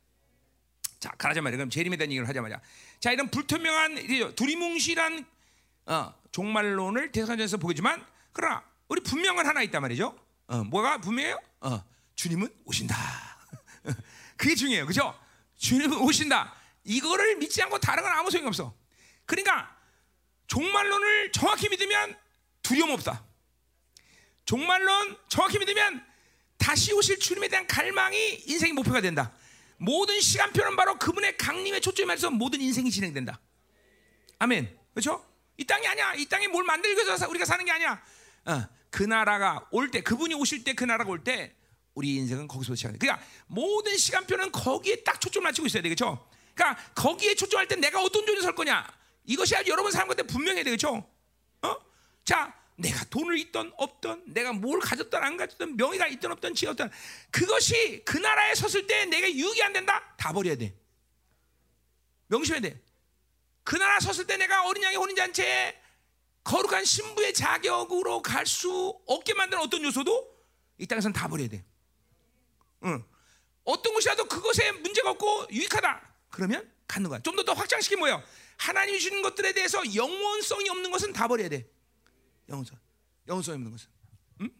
Speaker 1: 자, 가라자 말이야. 그럼 재림에 대한 얘기를 하자마자, 자, 이런 불투명한 두리뭉실한 어, 종말론을 대사전에서 보겠지만, 그러나 우리 분명한 하나 있단 말이죠. 어, 뭐가 분명해요? 어, 주님은 오신다. 그게 중요해요, 그렇죠? 주님은 오신다. 이거를 믿지 않고 다른 건 아무 소용이 없어. 그러니까 종말론을 정확히 믿으면 두려움 없다. 종말론 정확히 믿으면 다시 오실 주님에 대한 갈망이 인생의 목표가 된다. 모든 시간표는 바로 그분의 강림에 초점이 맞춰서 모든 인생이 진행된다. 아멘. 그렇죠? 이 땅이 아니야. 이 땅에 뭘 만들기 위해서 우리가 사는 게 아니야. 어, 그 나라가 올 때, 그분이 오실 때, 그 나라가 올 때 우리 인생은 거기서 시작해. 그러니까 모든 시간표는 거기에 딱 초점을 맞추고 있어야 되겠죠. 그러니까 거기에 초점할 때 내가 어떤 존재 설 거냐, 이것이 아주 여러분 삶 가운데 분명해야 되겠죠. 어? 자, 내가 돈을 있던 없던, 내가 뭘 가졌던 안 가졌던, 명예가 있던 없던, 지가 없던, 그것이 그 나라에 섰을 때 내가 유익이 안 된다, 다 버려야 돼. 명심해야 돼. 그 나라 섰을 때 내가 어린 양의 혼인잔치에 거룩한 신부의 자격으로 갈 수 없게 만드는 어떤 요소도 이 땅에서는 다 버려야 돼. 응. 어떤 것이라도 그것에 문제가 없고 유익하다, 그러면 갖는 거야. 좀 더 더 확장시키면 뭐예요? 하나님이 주는 것들에 대해서 영원성이 없는 것은 다 버려야 돼. 영원성, 영원성이 없는 것은, 응?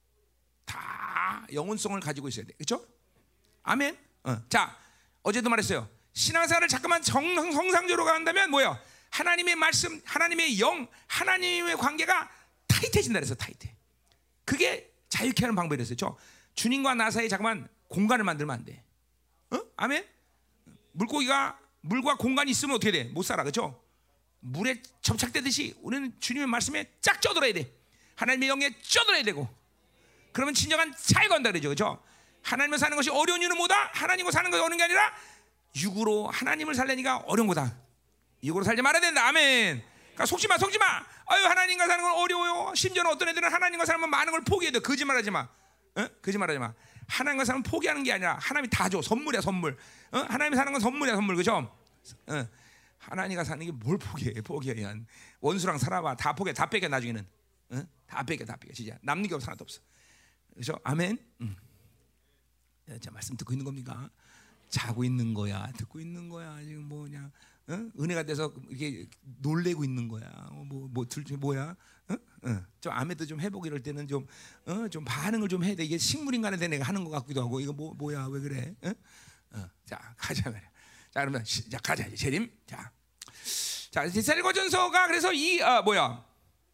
Speaker 1: 다 영원성을 가지고 있어야 돼, 그렇죠? 아멘. 어. 자, 어제도 말했어요. 신앙생활을 잠깐만 정, 정상적으로 간다면 뭐예요? 하나님의 말씀, 하나님의 영, 하나님의 관계가 타이트해진다 그래서 타이트해. 그게 자유케 하는 방법이었어요. 주님과 나 사이에 잠깐만 공간을 만들면 안 돼. 어? 아멘. 물고기가 물과 공간이 있으면 어떻게 돼? 못 살아, 그렇죠? 물에 접착되듯이 우리는 주님의 말씀에 쫙 쪄들어야 돼. 하나님의 영에 쪄들어야 되고, 그러면 진정한 자유가 온다 그러죠, 그렇죠? 하나님을 사는 것이 어려운 이유는 뭐다? 하나님과 사는 것이 어려운 게 아니라 육으로 하나님을 살려니까 어려운 거다. 육으로 살지 말아야 된다. 아멘. 그러니까 속지 마, 속지 마. 아유, 하나님과 사는 건 어려워요. 심지어는 어떤 애들은 하나님과 살면 많은 걸 포기해야 돼. 거짓말하지 마. 어? 거짓말하지 마. 하나님과 사는 포기하는 게 아니라 하나님이 다 줘. 선물이야, 선물. 어? 하나님이 사는 건 선물이야, 선물, 그죠? 어. 하나님과 사는 게 뭘 포기해? 포기해. 원수랑 살아봐. 다 포기해. 다 뺏겨 나중에는. 어? 다 뺏겨, 다 뺏겨. 진짜 남는 게 없어, 하나도 없어. 그죠? 아멘. 음. 자, 말씀 듣고 있는 겁니까? 자고 있는 거야, 듣고 있는 거야, 지금 뭐냐? 어? 어? 은혜가 돼서 이렇게 놀래고 있는 거야. 뭐뭐둘 중에 뭐야? 어? 어. 좀 아멘도 좀 해보고 이럴 때는 좀 어? 좀 반응을 좀 해야 돼. 이게 식물인간한테 내가 하는 것 같기도 하고 이거 뭐 뭐야 왜 그래? 어? 어. 자 가자 말이야. 자 그러면 시, 자 가자 이제 재림. 자, 자 데살로니가전서가 그래서 이 어, 뭐야?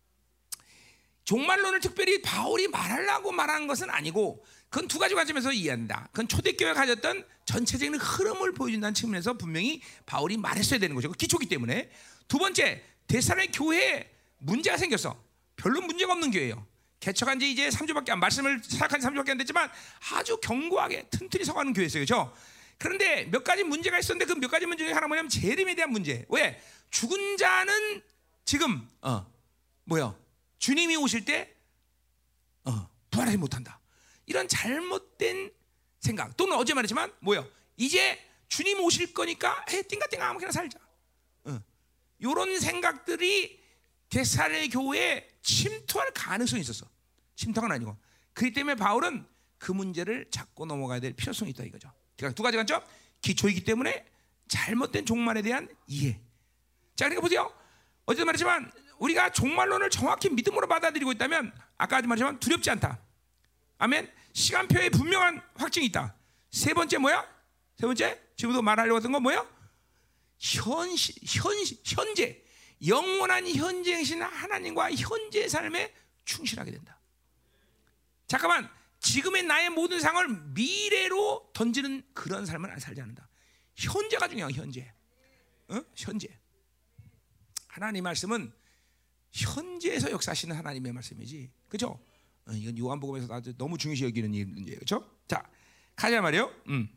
Speaker 1: 종말론을 특별히 바울이 말하려고 말한 것은 아니고 그건 두 가지 관점에서 이해한다. 그건 초대교회가 가졌던 전체적인 흐름을 보여준다는 측면에서 분명히 바울이 말했어야 되는 거죠. 그 기초기 때문에. 두 번째, 데살로니가 교회에 문제가 생겼어. 별로 문제가 없는 교회예요. 개척한 지 이제 삼 주밖에 안, 말씀을 시작한 지 삼 주밖에 안 됐지만 아주 견고하게 튼튼히 서가는 교회였어요. 그렇죠? 그런데 몇 가지 문제가 있었는데 그 몇 가지 문제 중에 하나 뭐냐면 재림에 대한 문제. 왜? 죽은 자는 지금 어 뭐야? 주님이 오실 때 어, 부활하지 못한다. 이런 잘못된 생각 또는 어제 말했지만 뭐야? 이제 주님 오실 거니까 해 띵가띵가 아무렇게나 살자. 어. 이런 생각들이 데살로니가 교회에 침투할 가능성이 있었어. 침투가 아니고. 그렇기 때문에 바울은 그 문제를 잡고 넘어가야 될 필요성이 있다 이거죠. 그러니까 두 가지 관점. 기초이기 때문에 잘못된 종말에 대한 이해. 자, 그러니까 보세요. 어제도 말했지만 우리가 종말론을 정확히 믿음으로 받아들이고 있다면 아까 말했지만 두렵지 않다. 아멘. 시간표에 분명한 확증이 있다. 세 번째 뭐야? 세 번째 지금도 말하려고 했던 건 뭐야? 현시, 현, 현재 영원한 현재이신 하나님과 현재의 삶에 충실하게 된다. 잠깐만, 지금의 나의 모든 상을 미래로 던지는 그런 삶을 살지 않는다. 현재가 중요한 현재. 어? 현재. 하나님 말씀은 현재에서 역사하시는 하나님의 말씀이지, 그렇죠? 어, 이건 요한복음에서 아주 너무 중요시 여기는 문제예요, 그렇죠? 자, 가자 말이요. 음.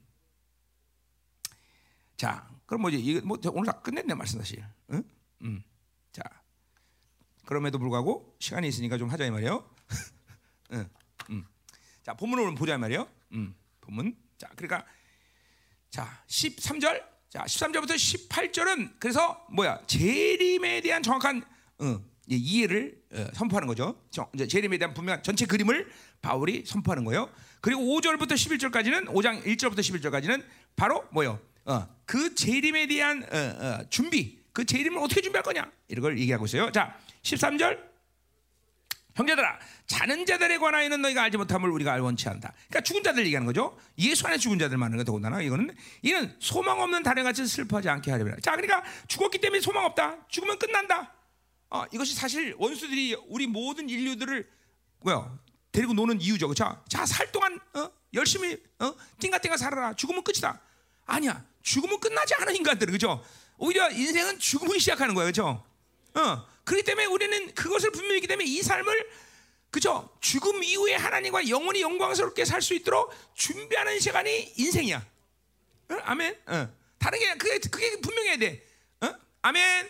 Speaker 1: 자, 그럼 뭐지? 이거 뭐 오늘 다 끝냈네 말씀 사실. 응? 음. 자, 그럼에도 불구하고 시간이 있으니까 좀 하자 이 말이요. 응. 음. 자, 본문을 보자 이 말이요. 음. 본문. 자, 그러니까 자, 십삼 절. 자, 십삼 절부터 십팔 절은 그래서 뭐야? 재림에 대한 정확한 어, 이해를 어, 선포하는 거죠. 이제 재림에 대한 분명한 전체 그림을 바울이 선포하는 거예요. 그리고 오 절부터 십일 절까지는 오 장 일 절부터 십일 절까지는 바로 뭐요? 어, 그 재림에 대한 어, 어, 준비, 그 재림을 어떻게 준비할 거냐 이런 걸 얘기하고 있어요. 자, 십삼 절. 형제들아, 자는 자들에 관하여는 너희가 알지 못함을 우리가 원치 않다. 그러니까 죽은 자들 얘기하는 거죠. 예수 안에 죽은 자들 말하는 거 더군다나 이거는 이는 소망 없는 다름같이 슬퍼하지 않게 하려고. 자, 그러니까 죽었기 때문에 소망 없다. 죽으면 끝난다. 어, 이것이 사실 원수들이 우리 모든 인류들을 뭐야 데리고 노는 이유죠. 그렇죠? 자, 살 동안 어? 열심히 어? 띵가띵가 살아라. 죽으면 끝이다. 아니야. 죽으면 끝나지 않은 인간들은, 그렇죠? 오히려 인생은 죽음을 시작하는 거예요, 그렇죠? 어, 그렇기 때문에 우리는 그것을 분명히 있기 때문에 이 삶을, 그렇죠? 죽음 이후에 하나님과 영원히 영광스럽게 살 수 있도록 준비하는 시간이 인생이야. 어? 아멘. 어. 다른 게 그게 그게 분명해야 돼. 어? 아멘.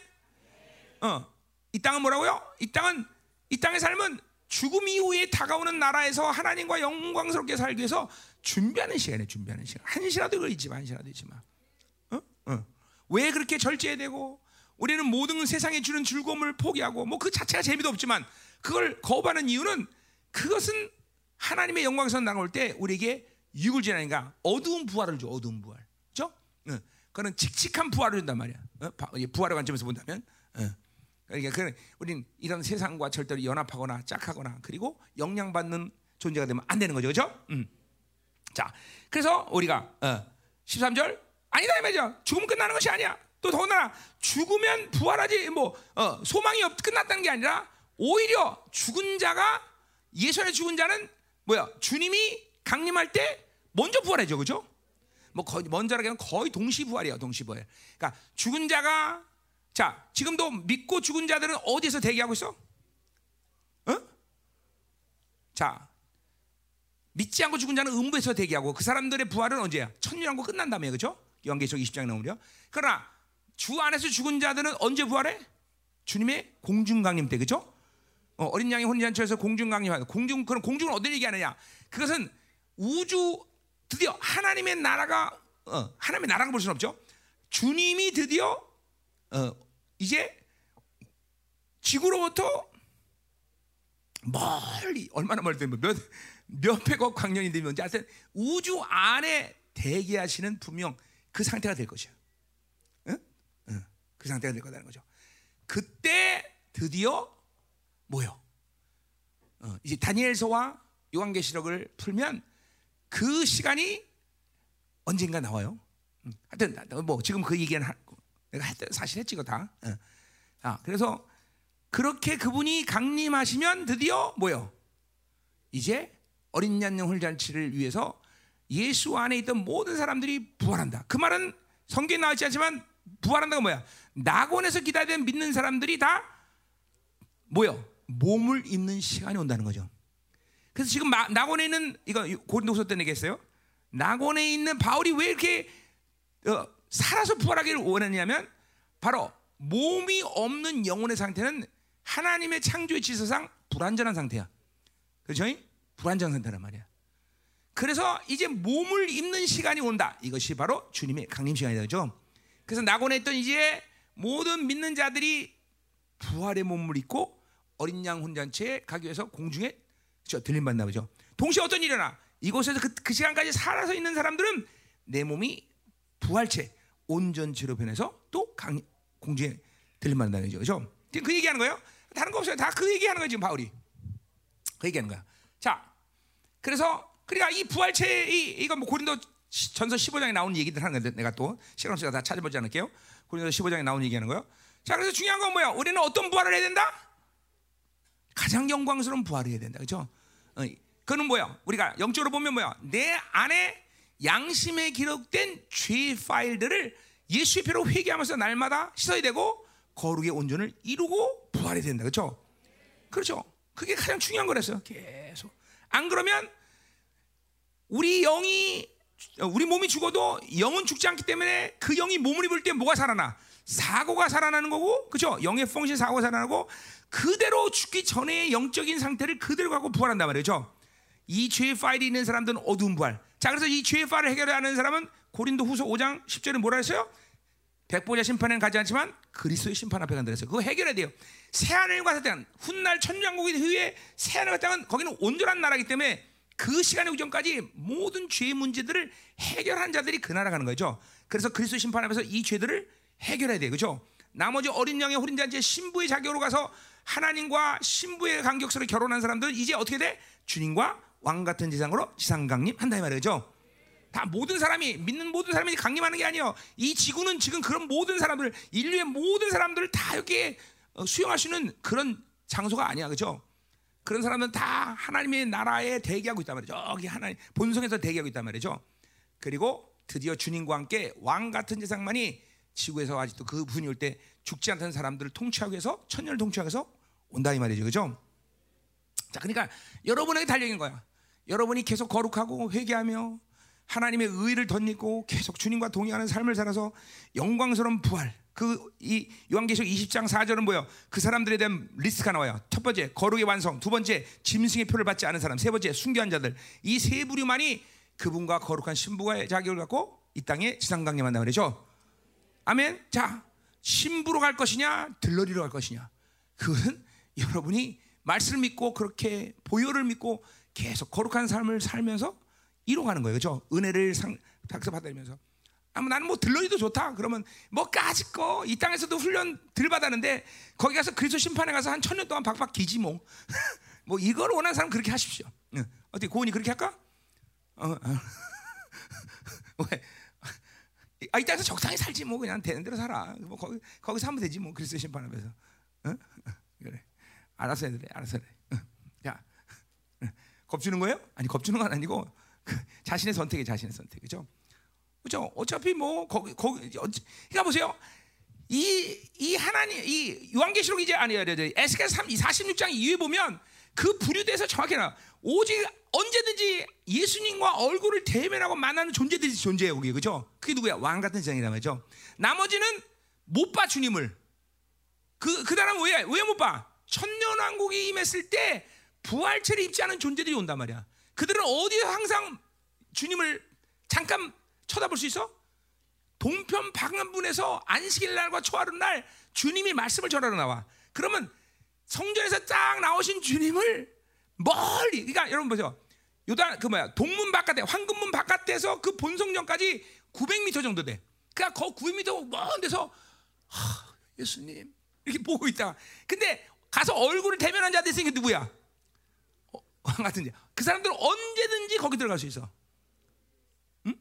Speaker 1: 어, 이 땅은 뭐라고요? 이 땅은 이 땅의 삶은 죽음 이후에 다가오는 나라에서 하나님과 영광스럽게 살기 위해서 준비하는 시간이에요. 준비하는 시간. 한시라도 걸리지만 한시라도 있지만. 어? 어. 왜 그렇게 절제해야 되고 우리는 모든 세상에 주는 즐거움을 포기하고 뭐 그 자체가 재미도 없지만 그걸 거부하는 이유는 그것은 하나님의 영광에서 나올 때 우리에게 유익을 지나니까 어두운 부활을 줘. 어두운 부활. 그렇죠? 어. 그거는 칙칙한 부활을 준단 말이야. 어? 부활의 관점에서 본다면. 어. 그러니까 그는 우리는 이런 세상과 절대로 연합하거나 짝하거나 그리고 영향받는 존재가 되면 안 되는 거죠, 그렇죠? 음. 자, 그래서 우리가 어, 십삼 절 아니다 이 말이죠. 죽으면 끝나는 것이 아니야. 또 더군다나 죽으면 부활하지 뭐 어, 소망이 없 끝났다는 게 아니라 오히려 죽은 자가 예수 안에 죽은 자는 뭐야? 주님이 강림할 때 먼저 부활하죠, 그렇죠? 뭐 거의 먼저라기는 거의 동시 부활이야, 동시 부활. 그러니까 죽은 자가 자, 지금도 믿고 죽은 자들은 어디서 대기하고 있어? 어? 자, 믿지 않고 죽은 자는 음부에서 대기하고 그 사람들의 부활은 언제야? 천년왕국 끝난 다음에, 그렇죠? 요한계시록 이십 장에 나오죠. 그러나 주 안에서 죽은 자들은 언제 부활해? 주님의 공중강림 때, 그렇죠? 어, 어린 양의 혼인잔치에서 공중강림하는 공중 그런 공중을 어디 얘기하느냐? 그것은 우주 드디어 하나님의 나라가 어, 하나님의 나라가 볼 수는 없죠. 주님이 드디어 어, 이제 지구로부터 멀리 얼마나 멀리 되면 몇 몇백억 광년이 되면 하여튼 우주 안에 대기하시는 분명 그 상태가 될 것이야. 응? 응. 그 상태가 될 거다는 거죠. 그때 드디어 뭐요? 어, 이제 다니엘서와 요한계시록을 풀면 그 시간이 언젠가 나와요. 음, 하여튼 뭐 지금 그 얘기는 하, 내가 했, 사실 했지 이거 다. 어. 아, 그래서 그렇게 그분이 강림하시면 드디어 뭐요? 이제 어린 양 혼잔치를 위해서 예수 안에 있던 모든 사람들이 부활한다. 그 말은 성경에 나와 있지 않지만 부활한다가 뭐야? 낙원에서 기다리는 믿는 사람들이 다 뭐요? 몸을 입는 시간이 온다는 거죠. 그래서 지금 마, 낙원에 있는 이거 고린도후서 때 얘기했어요. 낙원에 있는 바울이 왜 이렇게 어, 살아서 부활하기를 원했냐면 바로 몸이 없는 영혼의 상태는 하나님의 창조의 질서상 불완전한 상태야. 그렇죠? 불완전한 상태란 말이야. 그래서 이제 몸을 입는 시간이 온다. 이것이 바로 주님의 강림 시간이다. 그렇죠? 그래서 낙원에 있던 이제 모든 믿는 자들이 부활의 몸을 입고 어린 양 혼잔치에 가기 위해서 공중에 들림받나 보죠. 동시에 어떤 일이 일어나? 이곳에서 그, 그 시간까지 살아서 있는 사람들은 내 몸이 부활체 온전체로 변해서 또 강, 공중에 들림받는다는 거죠. 그렇죠? 지금 그 얘기하는 거예요. 다른 거 없어요. 다 그 얘기하는 거예요. 지금 바울이 그 얘기하는 거야. 자, 그래서 그러니까 이 부활체 이 이거 뭐 고린도 전서 십오 장에 나오는 얘기들 하는 건데 내가 또 시간 없어서 다 찾아보지 않을게요. 고린도 십오 장에 나오는 얘기하는 거예요. 자, 그래서 중요한 건 뭐야? 우리는 어떤 부활을 해야 된다? 가장 영광스러운 부활을 해야 된다. 그렇죠? 어, 그는 뭐야? 우리가 영적으로 보면 뭐야? 내 안에 양심에 기록된 죄 파일들을 예수의 피로 회개하면서 날마다 씻어야 되고 거룩의 온전을 이루고 부활해야 된다. 그렇죠? 그렇죠? 그게 가장 중요한 거랬어요. 계속. 안 그러면 우리 영이 우리 몸이 죽어도 영은 죽지 않기 때문에 그 영이 몸을 입을 때 뭐가 살아나? 사고가 살아나는 거고, 그렇죠? 영의 펑신 사고가 살아나고 그대로 죽기 전에 영적인 상태를 그대로 갖고 부활한단 말이죠. 이 죄의 파일이 있는 사람들은 어두운 부활. 자, 그래서 이 죄의 파일을 해결하는 사람은 고린도후서 오 장 십 절에 뭐라 했어요? 백보자 심판에는 가지 않지만 그리스도의 심판 앞에 간다 그랬어요. 그거 해결해야 돼요. 새하늘과 새 땅, 훗날 천년왕국의 후에 새하늘과 땅은 거기는 온전한 나라이기 때문에 그 시간의 우전까지 모든 죄의 문제들을 해결한 자들이 그 나라 가는 거죠. 그래서 그리스도 심판 앞에서 이 죄들을 해결해야 돼요. 그렇죠? 나머지 어린 양의 혼인잔치의 신부의 자격으로 가서 하나님과 신부의 간격서로 결혼한 사람들은 이제 어떻게 돼? 주님과 왕 같은 지상으로 지상 강림한다 이 말이죠. 다 모든 사람이 믿는 모든 사람이 강림하는 게 아니에요. 이 지구는 지금 그런 모든 사람들, 인류의 모든 사람들을 다 여기에 수용할 수 있는 그런 장소가 아니야, 그렇죠? 그런 사람들은 다 하나님의 나라에 대기하고 있단 말이죠. 여기 하나님 본성에서 대기하고 있단 말이죠. 그리고 드디어 주님과 함께 왕 같은 세상만이 지구에서 아직도 그 분이 올 때 죽지 않던 사람들을 통치하기 위해서 천년을 통치하기 위해서 온다 이 말이죠, 그렇죠? 자, 그러니까 여러분에게 달려있는 거야. 여러분이 계속 거룩하고 회개하며 하나님의 의를 덧입고 계속 주님과 동행하는 삶을 살아서 영광스러운 부활. 그 이 요한계시록 이십 장 사 절은 뭐예요? 그 사람들에 대한 리스트가 나와요. 첫 번째 거룩의 완성, 두 번째 짐승의 표를 받지 않은 사람, 세 번째 순교한 자들. 이 세 부류만이 그분과 거룩한 신부의 자격을 갖고 이 땅에 지상 강림한다 말이죠. 아멘. 자, 신부로 갈 것이냐 들러리로 갈 것이냐, 그건 여러분이 말씀을 믿고 그렇게 보혈을 믿고 계속 거룩한 삶을 살면서 이루어가는 거예요. 그렇죠? 은혜를 상, 받으면서 아, 나는 뭐 들러리도 좋다. 그러면 뭐 까짓 거 이 땅에서도 훈련 들 받았는데 거기 가서 그리스도 심판에 가서 한 천년 동안 박박 기지 뭐. 뭐 이걸 원하는 사람 그렇게 하십시오. 응. 어떻게 고은이 그렇게 할까? 어, 어. 왜? 아, 이 땅에서 적당히 살지 뭐 그냥 되는 대로 살아. 뭐 거기 거기서 하면 되지 뭐 그리스도 심판 앞에서. 응? 그래. 알아서 해야 돼. 알아서 해. 응. 자, 겁주는 거예요? 아니 겁주는 건 아니고 그 자신의 선택이 자신의 선택, 그죠? 그죠? 어차피 뭐 거기 거기 그러니까 보세요. 이 이 하나님 이 요한계시록 이제 아니야, 에스겔 사십육 장 이후에 보면 그 부류대에서 정확히 나 오직 언제든지 예수님과 얼굴을 대면하고 만나는 존재들이 존재해요, 거기, 그죠? 그게 누구야? 왕 같은 세상이란 말이죠. 나머지는 못 봐 주님을. 그 그 사람 왜 왜 못 봐? 천년왕국이 임했을 때 부활체를 입지 않은 존재들이 온단 말이야. 그들은 어디서 항상 주님을 잠깐 쳐다볼 수 있어? 동편 방언분에서 안식일 날과 초하루 날 주님이 말씀을 전하러 나와. 그러면 성전에서 딱 나오신 주님을 멀리, 그러니까 여러분 보세요. 요단 그 뭐야 동문 바깥에 황금문 바깥에서 그 본성전까지 구백 미터 정도 돼. 그러니까 그 구백 미터 먼 데서 하, 예수님 이렇게 보고 있다가 근데 가서 얼굴을 대면한 자들이 있으니까 누구야? 어, 왕 같은 자. 그 사람들은 언제든지 거기 들어갈 수 있어. 응?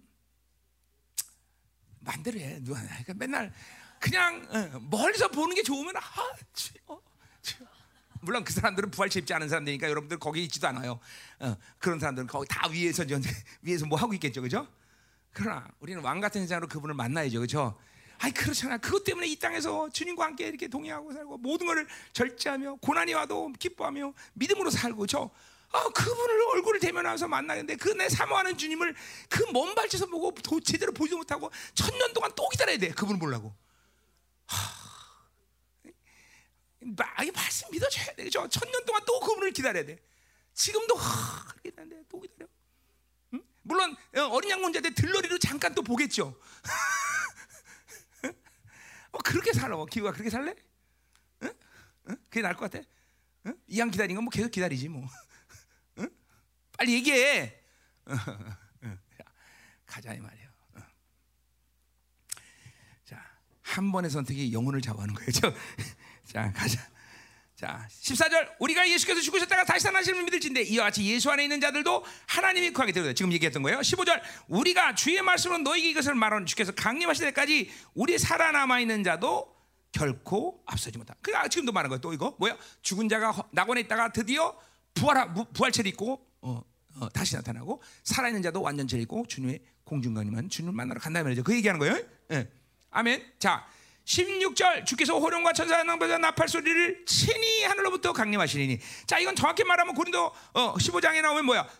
Speaker 1: 만들어 해. 누가 그러니까 맨날 그냥 어, 멀리서 보는 게 좋으면 아, 치, 어, 치. 물론 그 사람들은 부활체 입지 않은 사람들이니까 여러분들 거기 있지도 않아요. 어, 그런 사람들은 거기 다 위에서 위에서 뭐 하고 있겠죠, 그죠? 그러나 우리는 왕 같은 세상으로 그분을 만나야죠, 그죠? 아니 그렇잖아. 그것 때문에 이 땅에서 주님과 함께 이렇게 동행하고 살고 모든 것을 절제하며 고난이 와도 기뻐하며 믿음으로 살고, 그죠? 아, 그분을 얼굴을 대면하면서 만나는데 그 내 사모하는 주님을 그 먼 발치에서 보고 도, 제대로 보지도 못하고 천년 동안 또 기다려야 돼. 그분을 보려고. 하, 이 말씀 믿어줘야 돼, 그죠? 천년 동안 또 그분을 기다려야 돼. 지금도 하, 그렇게 기다려, 또 기다려. 응? 물론 어린 양혼자들 들러리로 잠깐 또 보겠죠. 어, 그렇게 살아. 기우가 그렇게 살래? 응? 응? 그게 나을 것 같아? 응? 이왕 기다리는 건 뭐 계속 기다리지 뭐. 응? 빨리 얘기해. 가자 이 말이에요. 자, 한 번의 선택이 영혼을 좌우하는 거예요. 자, 가자. 자, 십사 절. 우리가 예수께서 죽으셨다가 다시 살아나시는 믿을진데 이와 같이 예수 안에 있는 자들도 하나님이 구하게 되거든. 지금 얘기했던 거예요. 십오 절. 우리가 주의 말씀으로 너희에게 이것을 말하는 주께서 강림하실 때까지 우리 살아남아 있는 자도 결코 앞서지 못한다. 그러니까 지금도 말하는 거예요. 또 이거 뭐야? 죽은 자가 낙원에 있다가 드디어 부활 부활체를 입고 어, 어, 다시 나타나고 살아있는 자도 완전체를 입고 주님의 공중강림한 주님을 만나러 간다는 말이죠. 그 얘기하는 거예요. 예. 아멘. 자, 십육 절. 주께서 호령과 천사 낭보자 나팔 소리를 친히 하늘로부터 강림하시리니. 자, 이건 정확히 말하면 고린도 어, 십오 장에 나오면 뭐야?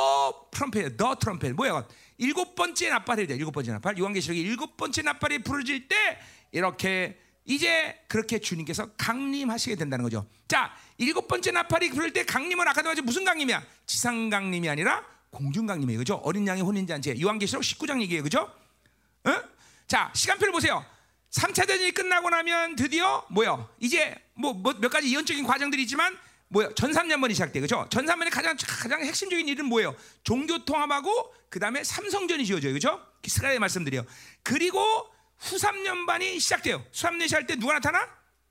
Speaker 1: 더 트럼펫, 더 트럼펫 뭐야? 일곱 번째 나팔이 돼. 일곱 번째 나팔. 요한계시록에 일곱 번째 나팔이 부르질 때 이렇게 이제 그렇게 주님께서 강림하시게 된다는 거죠. 자, 일곱 번째 나팔이 부를 때 강림은 아까도 말했지 무슨 강림이야? 지상 강림이 아니라 공중 강림이에요, 그죠? 어린 양의 혼인잔치. 요한계시록 십구 장 얘기예요, 그죠? 어? 자, 시간표를 보세요. 삼 차 대전이 끝나고 나면 드디어 뭐요? 이제 뭐 몇 가지 예언적인 과정들이 있지만 뭐요? 전삼년번이 시작돼, 그죠? 전삼년의 가장 가장 핵심적인 일은 뭐예요? 종교 통합하고 그 다음에 삼성전이 지어져요, 그죠? 스가랴의 말씀드려요. 그리고 후삼년반이 시작돼요. 후삼년 시작할 때 누가 나타나?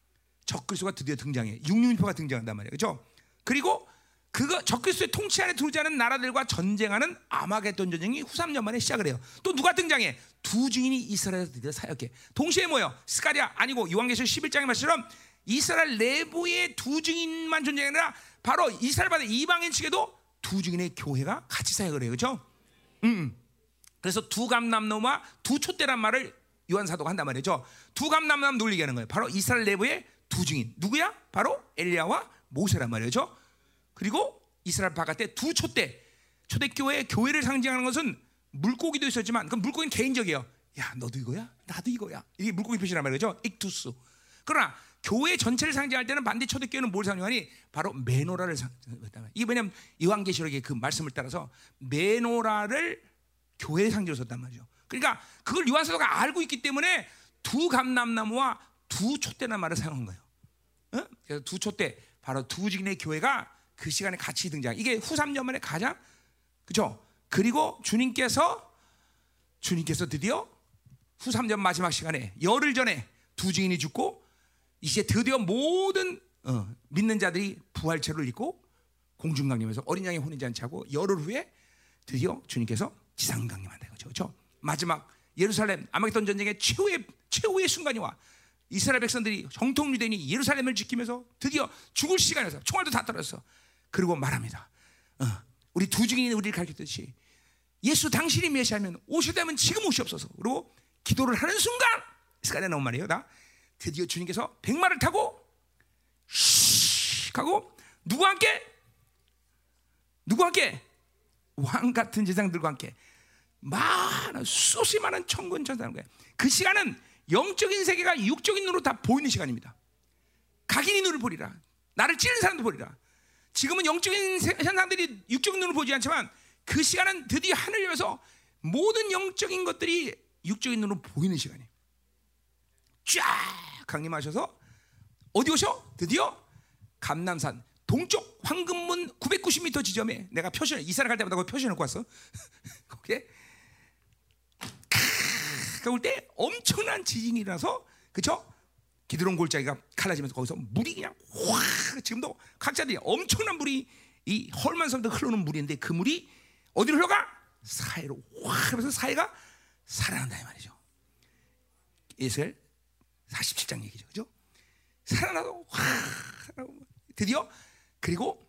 Speaker 1: 적그리스도가 드디어 등장해. 육륜표가 등장한단 말이에요, 그죠? 그리고 그거 적그리스도의 통치 안에 들어오지 않은 나라들과 전쟁하는 아마겟돈 전쟁이 후삼년 만에 시작을 해요. 또 누가 등장해? 두 증인이 이스라엘에서 드디어 사역해. 동시에 뭐요? 스가랴 아니고 요한계시록 십일 장의 말씀처럼 이스라엘 내부의 두 증인만 존재가 아니라 바로 이스라엘 바다 이방인 측에도 두 증인의 교회가 같이 사역을 해요, 그렇죠? 음. 그래서 두 감람나무와 두 촛대란 말을 요한 사도가 한단 말이죠. 두 감람나무 놀리게 하는 거예요. 바로 이스라엘 내부의 두 증인. 누구야? 바로 엘리야와 모세란 말이죠. 그리고 이스라엘 바깥에 두 촛대. 초대교회의 교회를 상징하는 것은 물고기도 있었지만 그 물고기는 개인적이에요. 야, 너도 이거야? 나도 이거야. 이게 물고기 표시란 말이죠. 익투스. 그러나 교회 전체를 상징할 때는 반드시 초대교회는 뭘 상징하니? 바로 메노라를 상징한다. 이게 왜냐면 요한계시록의 그 말씀을 따라서 메노라를 교회의 상징으로 썼단 말이죠. 그러니까 그걸 요한 사도가 알고 있기 때문에 두 감람나무와 두 촛대란 말을 사용한 거예요. 어? 그래서 두 촛대, 바로 두 증인의 교회가 그 시간에 같이 등장. 이게 후 삼 년 만에 가장, 그죠? 그리고 주님께서 주님께서 드디어 후 삼 년 마지막 시간에 열흘 전에 두 증인이 죽고 이제 드디어 모든 어, 믿는 자들이 부활체를 입고 공중강림에서 어린 양의 혼인잔치하고 열흘 후에 드디어 주님께서 지상강림한다, 그렇죠? 그렇죠? 마지막 예루살렘 아마겟돈 전쟁의 최후의 최후의 순간이 와. 이스라엘 백성들이 정통 유대인이 예루살렘을 지키면서 드디어 죽을 시간에서 총알도 다 떨어졌어. 그리고 말합니다. 어, 우리 두 증인이 우리를 가르쳤듯이 예수 당신이 메시아면 오시다면 지금 오시옵소서. 그리고 기도를 하는 순간 스가랴에 나온 말이에요. 다 드디어 주님께서 백마를 타고 슉 하고 누구와 함께? 누구와 함께? 왕 같은 제사장들과 함께 많은 수없이 많은 천군 천사는 거예요. 그 시간은 영적인 세계가 육적인 눈으로 다 보이는 시간입니다. 각인이 눈을 보리라. 나를 찌르는 사람도 보리라. 지금은 영적인 현상들이 육적인 눈으로 보지 않지만 그 시간은 드디어 하늘 열면서 모든 영적인 것들이 육적인 눈으로 보이는 시간이에요. 쫙 강림하셔서 어디 오셔? 드디어 감람산 동쪽 황금문 구백구십 미터 지점에 내가 표시를 이스라엘 갈 때마다 거기 표시해 놓고 왔어. 거기에 올 때 엄청난 지진이 일어나서, 그쵸? 기드론 골짜기가 갈라지면서 거기서 물이 그냥 확, 지금도 각자들이 엄청난 물이 이 헐만성도 흘러오는 물인데 그 물이 어디로 흘러가? 사해로 확 하면서 사해가 살아난다 이 말이죠. 에스겔 사십칠 장 얘기죠, 그죠? 살아나고 확 살아나고 드디어 그리고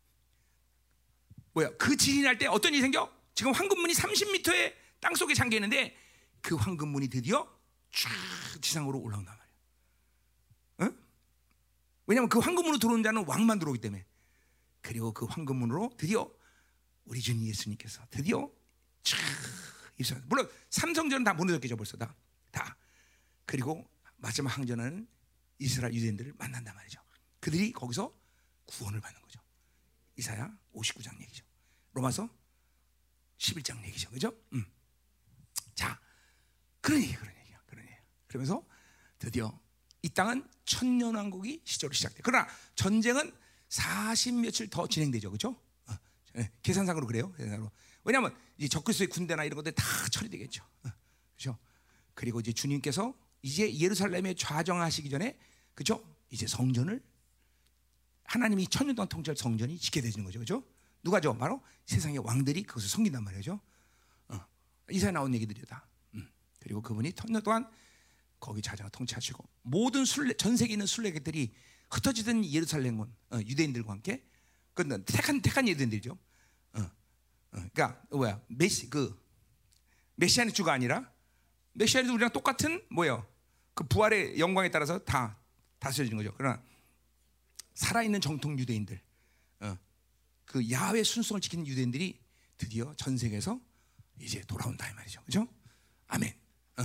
Speaker 1: 뭐야? 그 지진이 날 때 어떤 일이 생겨? 지금 황금문이 삼십 미터의 땅 속에 잠겨 있는데 그 황금문이 드디어 쫙 지상으로 올라온단 말이야. 응? 왜냐하면 그 황금문으로 들어오는 자는 왕만 들어오기 때문에. 그리고 그 황금문으로 드디어 우리 주님 예수님께서 드디어 쫙 입성. 물론 삼성전은 다 무너졌겠죠, 벌써 다. 다. 그리고 마지막 항전은 이스라엘 유대인들을 만난단 말이죠. 그들이 거기서 구원을 받는 거죠. 이사야 오십구 장 얘기죠. 로마서 십일 장 얘기죠, 그죠? 음. 자, 그런 얘기, 그런 얘기야, 그런 얘기. 그러면서 드디어 이 땅은 천년왕국이 시절로 시작돼. 그러나 전쟁은 사십 며칠 더 진행되죠, 그죠? 어, 예, 계산상으로 그래요. 계산상으로. 왜냐하면 이 적그리스도의 군대나 이런 것들 다 처리되겠죠, 어, 그렇죠? 그리고 이제 주님께서 이제 예루살렘에 좌정하시기 전에, 그죠? 이제 성전을 하나님이 천년 동안 통치할 성전이 짓게 되는 거죠, 그죠? 누가죠? 바로 세상의 왕들이 그것을 섬긴단 말이죠. 어, 이사야 나온 얘기들이다. 다. 음. 그리고 그분이 천년 동안 거기 좌정을 통치하시고 모든 순례, 전 세계에 있는 순례객들이 흩어지던 예루살렘은 어, 유대인들과 함께 그 택한 택한 유대인들이죠. 어, 어, 그러니까 뭐야? 메시 그 메시아의 주가 아니라 메시아도 우리랑 똑같은 뭐예요? 그 부활의 영광에 따라서 다 다스려지는 거죠. 그러나 살아있는 정통 유대인들, 어, 그 야훼 순종을 지키는 유대인들이 드디어 전 세계에서 이제 돌아온다 이 말이죠, 그렇죠? 아멘. 어.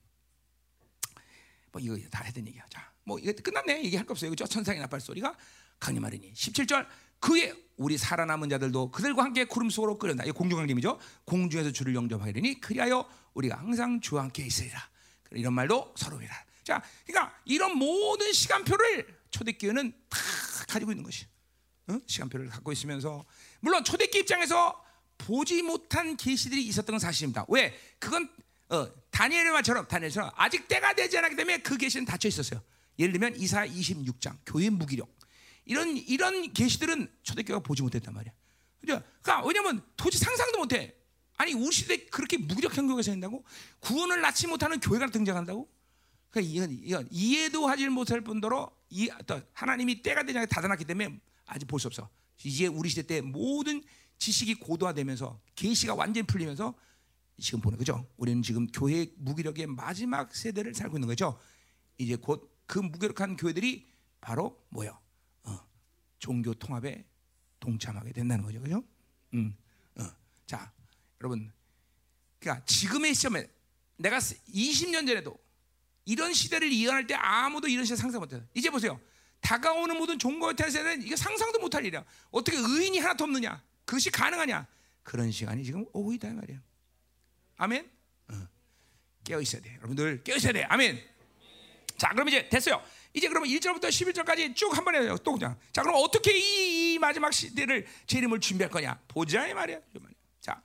Speaker 1: 뭐 이거 다 했던 얘기야. 자, 뭐 이거 끝났네. 얘기할 거 없어요, 그렇죠? 천상의 나팔 소리가 강림하리니. 십칠 절 그의 우리 살아남은 자들도 그들과 함께 구름 속으로 끌어다. 이 공중강림이죠. 공중에서 주를 영접하리니 그리하여 우리가 항상 주와 함께 있으리라. 이런 말도 서로이라. 자, 그러니까 이런 모든 시간표를 초대교회는 다 가지고 있는 것이. 어? 시간표를 갖고 있으면서 물론 초대교회 입장에서 보지 못한 계시들이 있었던 건 사실입니다. 왜? 그건 어, 다니엘의 말처럼 다니엘처럼 아직 때가 되지 않았기 때문에 그 계시는 닫혀 있었어요. 예를 들면 이사야 이십육 장 교회 무기력 이런 이런 계시들은 초대교회가 보지 못했단 말이야. 그죠? 그러니까 왜냐면 도저히 상상도 못해. 아니 우리 시대에 그렇게 무기력한 교회가 생긴다고? 구원을 낳지 못하는 교회가 등장한다고? 그러니까 이건, 이건 이해도 하지 못할 뿐더러 이, 하나님이 때가 되지 않게 닫아놨기 때문에 아직 볼 수 없어. 이제 우리 시대 때 모든 지식이 고도화되면서 계시가 완전히 풀리면서 지금 보는 거죠. 우리는 지금 교회 무기력의 마지막 세대를 살고 있는 거죠. 이제 곧 그 무기력한 교회들이 바로 뭐요? 어, 종교 통합에 동참하게 된다는 거죠, 그죠? 음, 어. 자, 여러분, 그러니까 지금의 시점에 내가 이십 년 전에도 이런 시대를 예언할 때 아무도 이런 시대 상상 못해요. 이제 보세요. 다가오는 모든 종교의 세대는 이게 상상도 못할 일이야. 어떻게 의인이 하나도 없느냐? 그것이 가능하냐? 그런 시간이 지금 오고 있다 이 말이에요. 아멘. 어. 깨어 있어야 돼. 여러분들 깨어 있어야 돼. 아멘. 자, 그럼 이제 됐어요. 이제 그러면 일 절부터 십일 절까지 쭉 한 번에 해요. 또 그냥. 자, 그럼 어떻게 이, 이 마지막 시대를 재림을 준비할 거냐? 보자 이 말이야. 자,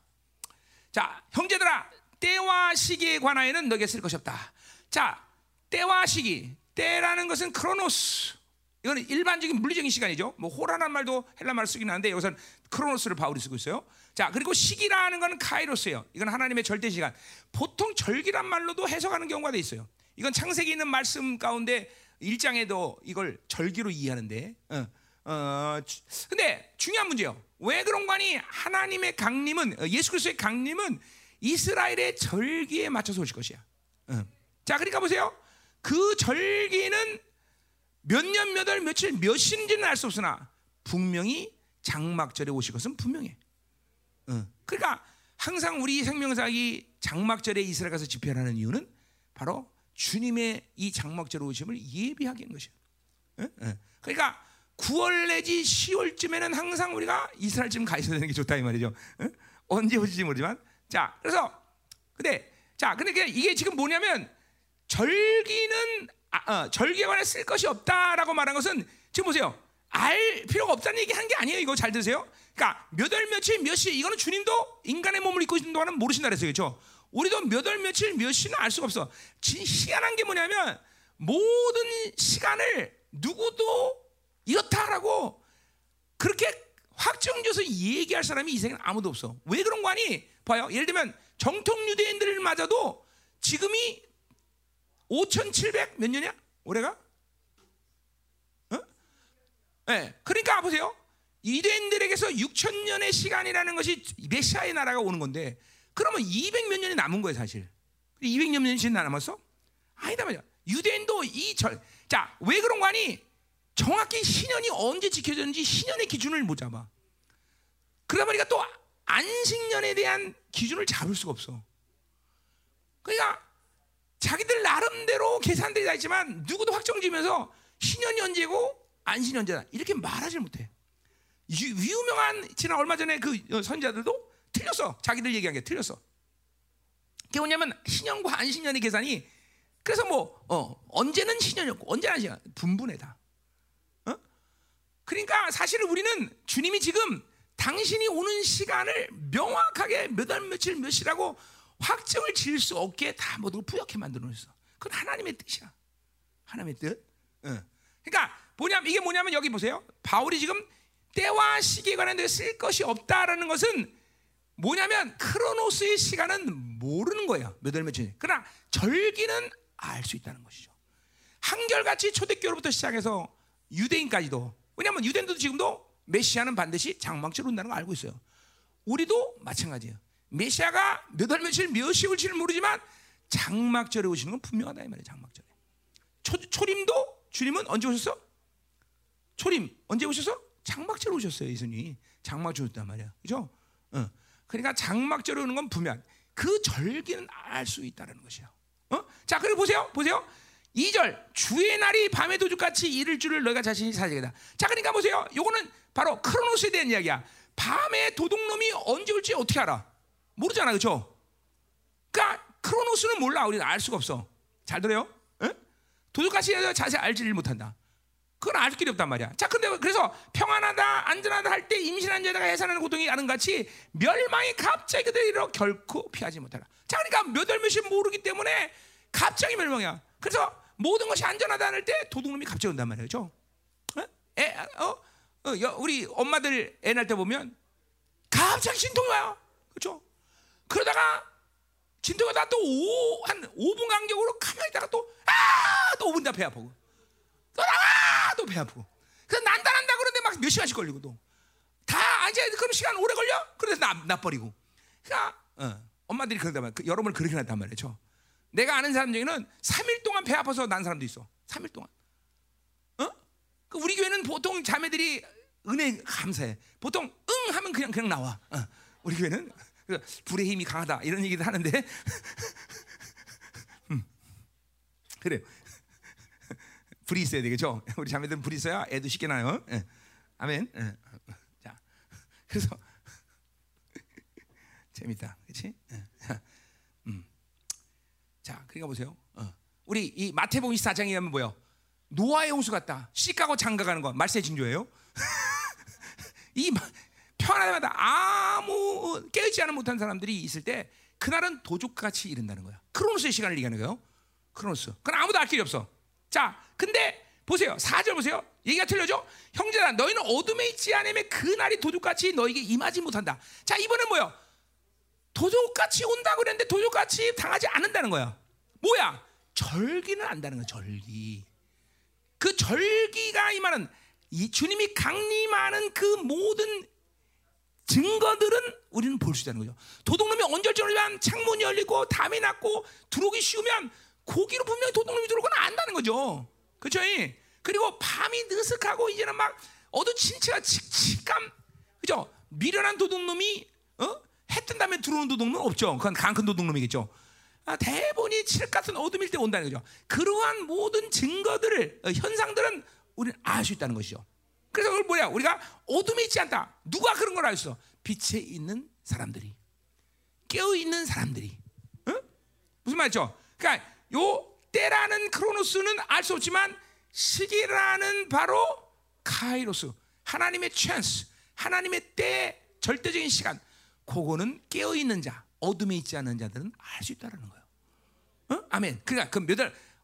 Speaker 1: 자, 형제들아, 때와 시기에 관하여는 너에게 쓸 것이 없다. 자, 때와 시기. 때라는 것은 크로노스. 이거는 일반적인 물리적인 시간이죠. 뭐 호라는 말도 헬라 말을 쓰긴 하는데 여기서는 크로노스를 바울이 쓰고 있어요. 자, 그리고 시기라는 건 카이로스예요. 이건 하나님의 절대 시간. 보통 절기란 말로도 해석하는 경우가 돼 있어요. 이건 창세기 있는 말씀 가운데 일 장에도 이걸 절기로 이해하는데, 어, 어, 근데 중요한 문제예요. 왜 그런 거 아니? 하나님의 강림은, 예수 그리스도의 강림은 이스라엘의 절기에 맞춰서 오실 것이야. 어. 자, 그러니까 보세요. 그 절기는 몇 년, 몇 월, 며칠, 몇 시인지는 알 수 없으나 분명히 장막절에 오실 것은 분명해. 어. 그러니까 항상 우리 생명사역이 장막절에 이스라엘 가서 집회하는 이유는 바로 주님의 이 장막절 오심을 예비하게 한 것이에요. 어? 어. 그러니까 구월 내지 시월쯤에는 항상 우리가 이스라엘쯤 가 있어야 되는 게 좋다 이 말이죠. 어? 언제 오실지 모르지만, 자, 그래서 근데 자, 근데 이게 지금 뭐냐면 절기는 아, 어, 절기에 관해 쓸 것이 없다라고 말한 것은 지금 보세요. 알 필요가 없다는 얘기 한 게 아니에요. 이거 잘 들으세요. 그러니까 몇 월 며칠 몇 시 이거는 주님도 인간의 몸을 입고 있는 동안은 모르신다 그랬어요, 그렇죠? 우리도 몇 월 며칠 몇 시는 알 수가 없어. 희한한 게 뭐냐면 모든 시간을 누구도 이렇다라고 그렇게 확정져서 얘기할 사람이 이 세상에 아무도 없어. 왜 그런 거 아니? 봐요. 예를 들면 정통 유대인들마저도 지금이 오천칠백 몇 년이야? 올해가? 어? 네. 그러니까 보세요. 유대인들에게서 육천 년의 시간이라는 것이 메시아의 나라가 오는 건데, 그러면 이백 몇 년이 남은 거예요, 사실. 이백 몇 년이 지금 남았어? 아니다 말이야. 유대인도 이 절, 자, 왜 그런 거 아니? 정확히 신년이 언제 지켜졌는지 신년의 기준을 못 잡아. 그러다 보니까 또 안식년에 대한 기준을 잡을 수가 없어. 그러니까 자기들 나름대로 계산들이 다 있지만 누구도 확정지면서 신년이 언제고 안식이 언제다 이렇게 말하지 못해. 유, 유명한 지난 얼마 전에 그 선지자들도 틀렸어. 자기들 얘기한 게 틀렸어. 그게 뭐냐면 신년과 안식년의 계산이, 그래서 뭐 어, 언제는 신년이었고 언제는 안식년 분분해다. 어? 그러니까 사실 우리는 주님이 지금 당신이 오는 시간을 명확하게 몇 월 며칠 몇이라고 확정을 지을 수 없게 다 모든 걸 부옇게 만들어 놓았어. 그건 하나님의 뜻이야. 하나님의 뜻. 어. 그러니까 뭐냐면 이게 뭐냐면 여기 보세요. 바울이 지금 때와 시기에 관한 데 쓸 것이 없다라는 것은 뭐냐면 크로노스의 시간은 모르는 거예요. 몇 월 며칠. 그러나 절기는 알 수 있다는 것이죠. 한결같이 초대교로부터 시작해서 유대인까지도, 왜냐하면 유대인들도 지금도 메시아는 반드시 장막절에 온다는 걸 알고 있어요. 우리도 마찬가지예요. 메시아가 몇 월 며칠 몇 시 올지는 모르지만 장막절에 오시는 건 분명하다 이 말이에요. 장막절에. 초, 초림도 주님은 언제 오셨어? 초림 언제 오셨어? 장막절에 오셨어요. 예수님이 장막절에 오셨단 말이야. 그죠? 어. 그러니까 장막절에 오는 건 분명. 그 절기는 알 수 있다는 것이야. 어? 자, 그리고 보세요. 보세요. 이 절 주의 날이 밤의 도둑같이 이를 줄을 너희가 자신이 사지겠다. 자, 그러니까 보세요. 요거는 바로 크로노스에 대한 이야기야. 밤의 도둑놈이 언제 올지 어떻게 알아? 모르잖아, 그렇죠? 그러니까 크로노스는 몰라. 우리는 알 수가 없어. 잘 들어요? 에? 도둑같이 자세히 알지를 못한다. 그건 알 길이 없단 말이야. 자, 근데 그래서 평안하다, 안전하다 할 때 임신한 자다가 해산하는 고통이 아는 같이 멸망이 갑자기 그대로 이르러 결코 피하지 못하라. 자, 그러니까 몇 월 몇시 모르기 때문에 갑자기 멸망이야. 그래서 모든 것이 안전하다 할 때 도둑놈이 갑자기 온단 말이죠. 어? 애, 어? 어, 우리 엄마들 애 낳을 때 보면 갑자기 진통이 와요. 그렇죠? 그러다가 진통이 다 또 한 오 분 간격으로 가만히 있다가 또 아! 또 오 분 다 배 아프고 또 아! 또 배 아프고. 그래서 난다 난다 그러는데 막 몇 시간씩 걸리고 또 다 이제 그럼 시간 오래 걸려? 그래서 나, 나 버리고. 그러니까 어, 엄마들이 그런단 말이야. 그, 여러분을 그렇게 낳단 말이죠. 내가 아는 사람 중에는 삼 일 동안 배 아파서 난 사람도 있어. 삼 일 동안. 어? 그 우리 교회는 보통 자매들이 은혜 감사해. 보통 응 하면 그냥 그냥 나와. 어. 우리 교회는 불의 힘이 강하다 이런 얘기도 하는데 음. 그래요. 불이 있어야 되겠죠. 우리 자매들은 불이 있어야 애도 쉽게 나요. 예. 아멘. 예. 자, 그래서 재밌다, 그렇지? 예. 음. 자, 그러니까 보세요. 어. 우리 이 마태복음 이십사 장에 가면 뭐요? 노아의 홍수 같다. 씨 까고 장가 가는 거 말세 징조예요. 이 평안하다마다 아무 깨어있지 않은 못한 사람들이 있을 때 그날은 도둑같이 이른다는 거야. 크로노스의 시간을 얘기하는 거예요. 크로노스. 그건 아무도 알 길이 없어. 자, 근데 보세요. 사 절 보세요. 얘기가 틀려져. 형제들아, 너희는 어둠에 있지 않으면 그날이 도둑같이 너에게 임하지 못한다. 자, 이번엔 뭐요? 도둑같이 온다고 그랬는데 도둑같이 당하지 않는다는 거야. 뭐야? 절기는 안다는 거야. 절기. 그 절기가 이 말은 이 주님이 강림하는 그 모든 증거들은 우리는 볼 수 있다는 거죠. 도둑놈이 언제 올지 모르지만 창문이 열리고 담이 났고 들어오기 쉬우면 고기로 분명히 도둑놈이 들어오거나 안다는 거죠. 그렇죠? 그리고 밤이 느슨하고 이제는 막 어두침침한 칙칙감, 그죠? 미련한 도둑놈이 어? 해 뜬 다음에 들어오는 도둑놈은 없죠. 그건 강 큰 도둑놈이겠죠. 아, 대본이 칠흑 같은 어둠일 때 온다는 거죠. 그러한 모든 증거들을 어, 현상들은 우리는 알 수 있다는 것이죠. 그래서 그걸 뭐야? 우리가 어둠에 있지 않다. 누가 그런 걸 알 수 있어? 빛에 있는 사람들이, 깨어 있는 사람들이. 어? 무슨 말이죠? 그러니까 요 때라는 크로노스는 알 수 없지만 시기라는 바로 카이로스, 하나님의 찬스, 하나님의 때, 절대적인 시간, 그거는 깨어 있는 자, 어둠에 있지 않은 자들은 알 수 있다는 거예요. 어? 아멘. 그러니까 그 몇 월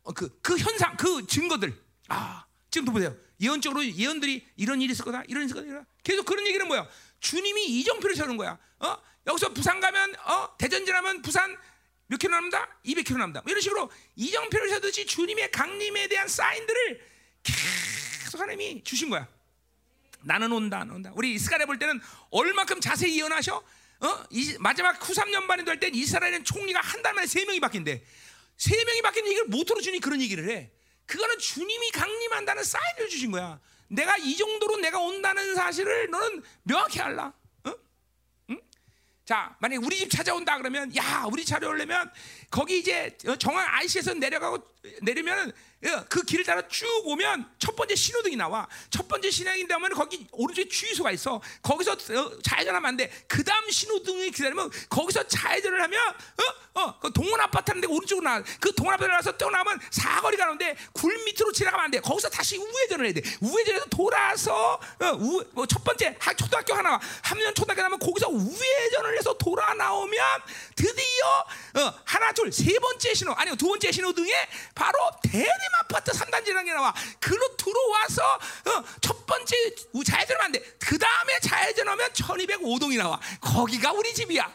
Speaker 1: 어, 그, 그 현상, 그 증거들. 아, 지금도 보세요. 예언적으로 예언들이 이런 일이 있을 거다, 이런 일이 있을 거다. 계속 그런 얘기는 뭐야? 주님이 이정표를 세우는 거야. 어? 여기서 부산 가면, 어? 대전 지나면 부산 몇 킬로 남는다? 이백 킬로 남는다. 이런 식으로 이정표를 세우듯이 주님의 강림에 대한 사인들을 계속 하나님이 주신 거야. 나는 온다, 나는 온다. 우리 이스라엘 볼 때는 얼마큼 자세히 예언하셔? 어? 이, 마지막 후삼 년 반이 될 때 이스라엘은 총리가 한 달 만에 세 명이 바뀐대. 세 명이 바뀐 얘기를 못 들어주니 그런 얘기를 해. 그거는 주님이 강림한다는 사인을 주신 거야. 내가 이 정도로 내가 온다는 사실을 너는 명확히 알라. 어? 응? 자, 만약에 우리 집 찾아온다 그러면, 야, 우리 찾아오려면 거기 이제 정황 아이씨에서 내려가고 내리면 그 길을 따라 쭉 오면 첫 번째 신호등이 나와. 첫 번째 신호등이 나오면 거기 오른쪽에 주유소가 있어. 거기서 좌회전하면 안 돼. 그 다음 신호등이 기다리면 거기서 좌회전을 하면 어? 어, 그 동원 아파트라는 데가 오른쪽으로 나와. 그 동원 아파트를 나와서 또 나오면 사거리 가는데 굴 밑으로 지나가면 안 돼. 거기서 다시 우회전을 해야 돼. 우회전해서 돌아서 어, 우, 뭐 첫 번째 학, 초등학교 하나, 한년 초등학교 나면 거기서 우회전을 해서 돌아 나오면 드디어 어, 하나, 둘, 세 번째 신호, 아니요 두 번째 신호등에 바로 대림 아파트 삼 단지라는 게 나와. 그로 들어와서 어, 첫 번째 좌회전하면 안 돼. 그 다음에 좌회전하면 천이백오 동이 나와. 거기가 우리 집이야.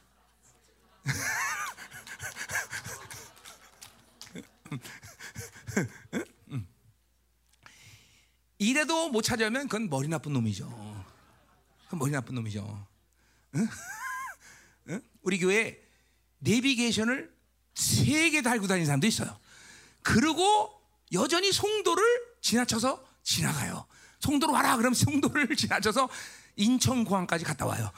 Speaker 1: 이래도 못 찾아오면 그건 머리 나쁜 놈이죠. 그건 머리 나쁜 놈이죠. 응? 응? 우리 교회 내비게이션을 세 개 달고 다니는 사람도 있어요. 그리고 여전히 송도를 지나쳐서 지나가요. 송도로 와라 그러면 송도를 지나쳐서 인천공항까지 갔다 와요.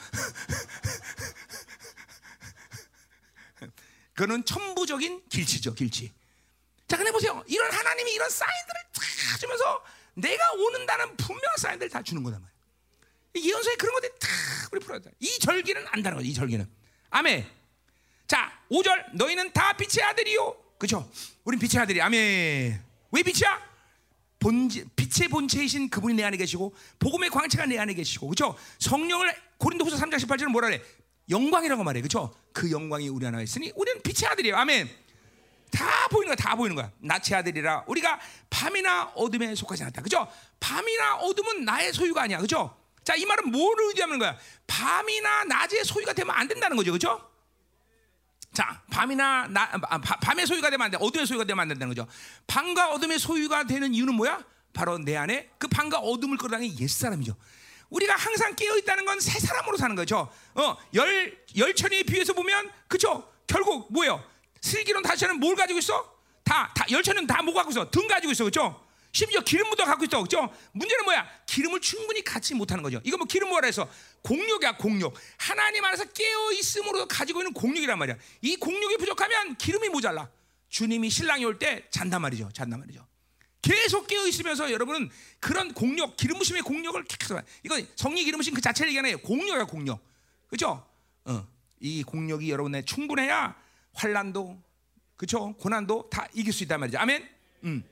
Speaker 1: 그거는 천부적인 길치죠, 길치. 자, 근데 보세요. 이런 하나님이 이런 사인들을 다 주면서 내가 오는다는 분명한 사인들을 다 주는 거단 말이에요. 예언서에 그런 것들이 다 우리 풀어야 돼. 이 절기는 안다는 거죠, 이 절기는. 아멘. 자, 오 절. 너희는 다 빛의 아들이요. 그렇죠? 우린 빛의 아들이. 아멘. 왜 빛이야? 본체, 빛의 본체이신 그분이 내 안에 계시고 복음의 광채가 내 안에 계시고, 그렇죠? 성령을 고린도후서 삼 장 십팔 절은 뭐라 그래? 영광이라고 말해, 그렇죠? 그 영광이 우리 안에 있으니 우리는 빛의 아들이에요. 아멘. 다 보이는 거야, 다 보이는 거야. 낯의 아들이라 우리가 밤이나 어둠에 속하지 않았다, 그렇죠? 밤이나 어둠은 나의 소유가 아니야, 그렇죠? 자, 이 말은 뭐를 의미하는 거야? 밤이나 낮의 소유가 되면 안 된다는 거죠, 그렇죠? 자, 밤이나 나, 밤의 소유가 되면 안 돼. 어둠의 소유가 되면 안 된다는 거죠. 밤과 어둠의 소유가 되는 이유는 뭐야? 바로 내 안에 그 밤과 어둠을 끌어당긴 옛사람이죠. 우리가 항상 깨어 있다는 건 새 사람으로 사는 거죠. 어, 열 열천에 비해서 보면, 그렇죠? 결국 뭐예요? 슬기로운 다시는 뭘 가지고 있어? 다, 다 열천은 다 뭐 갖고 있어? 등 가지고 있어, 그렇죠? 심지어 기름부터 갖고 있어, 그렇죠? 문제는 뭐야? 기름을 충분히 갖지 못하는 거죠. 이거 뭐 기름 뭐라 해서 공력이야, 공력. 하나님 안에서 깨어 있음으로 가지고 있는 공력이란 말이야. 이 공력이 부족하면 기름이 모자라. 주님이 신랑이 올 때 잔단 말이죠, 잔단 말이죠. 계속 깨어 있으면서 여러분은 그런 공력, 기름 부심의 공력을 계속, 이거 성령 기름 부심 그 자체를 얘기하는 공력이야, 공력, 그렇죠? 어, 이 공력이 여러분의 충분해야 환난도, 그렇죠? 고난도 다 이길 수 있단 말이죠. 아멘. 음.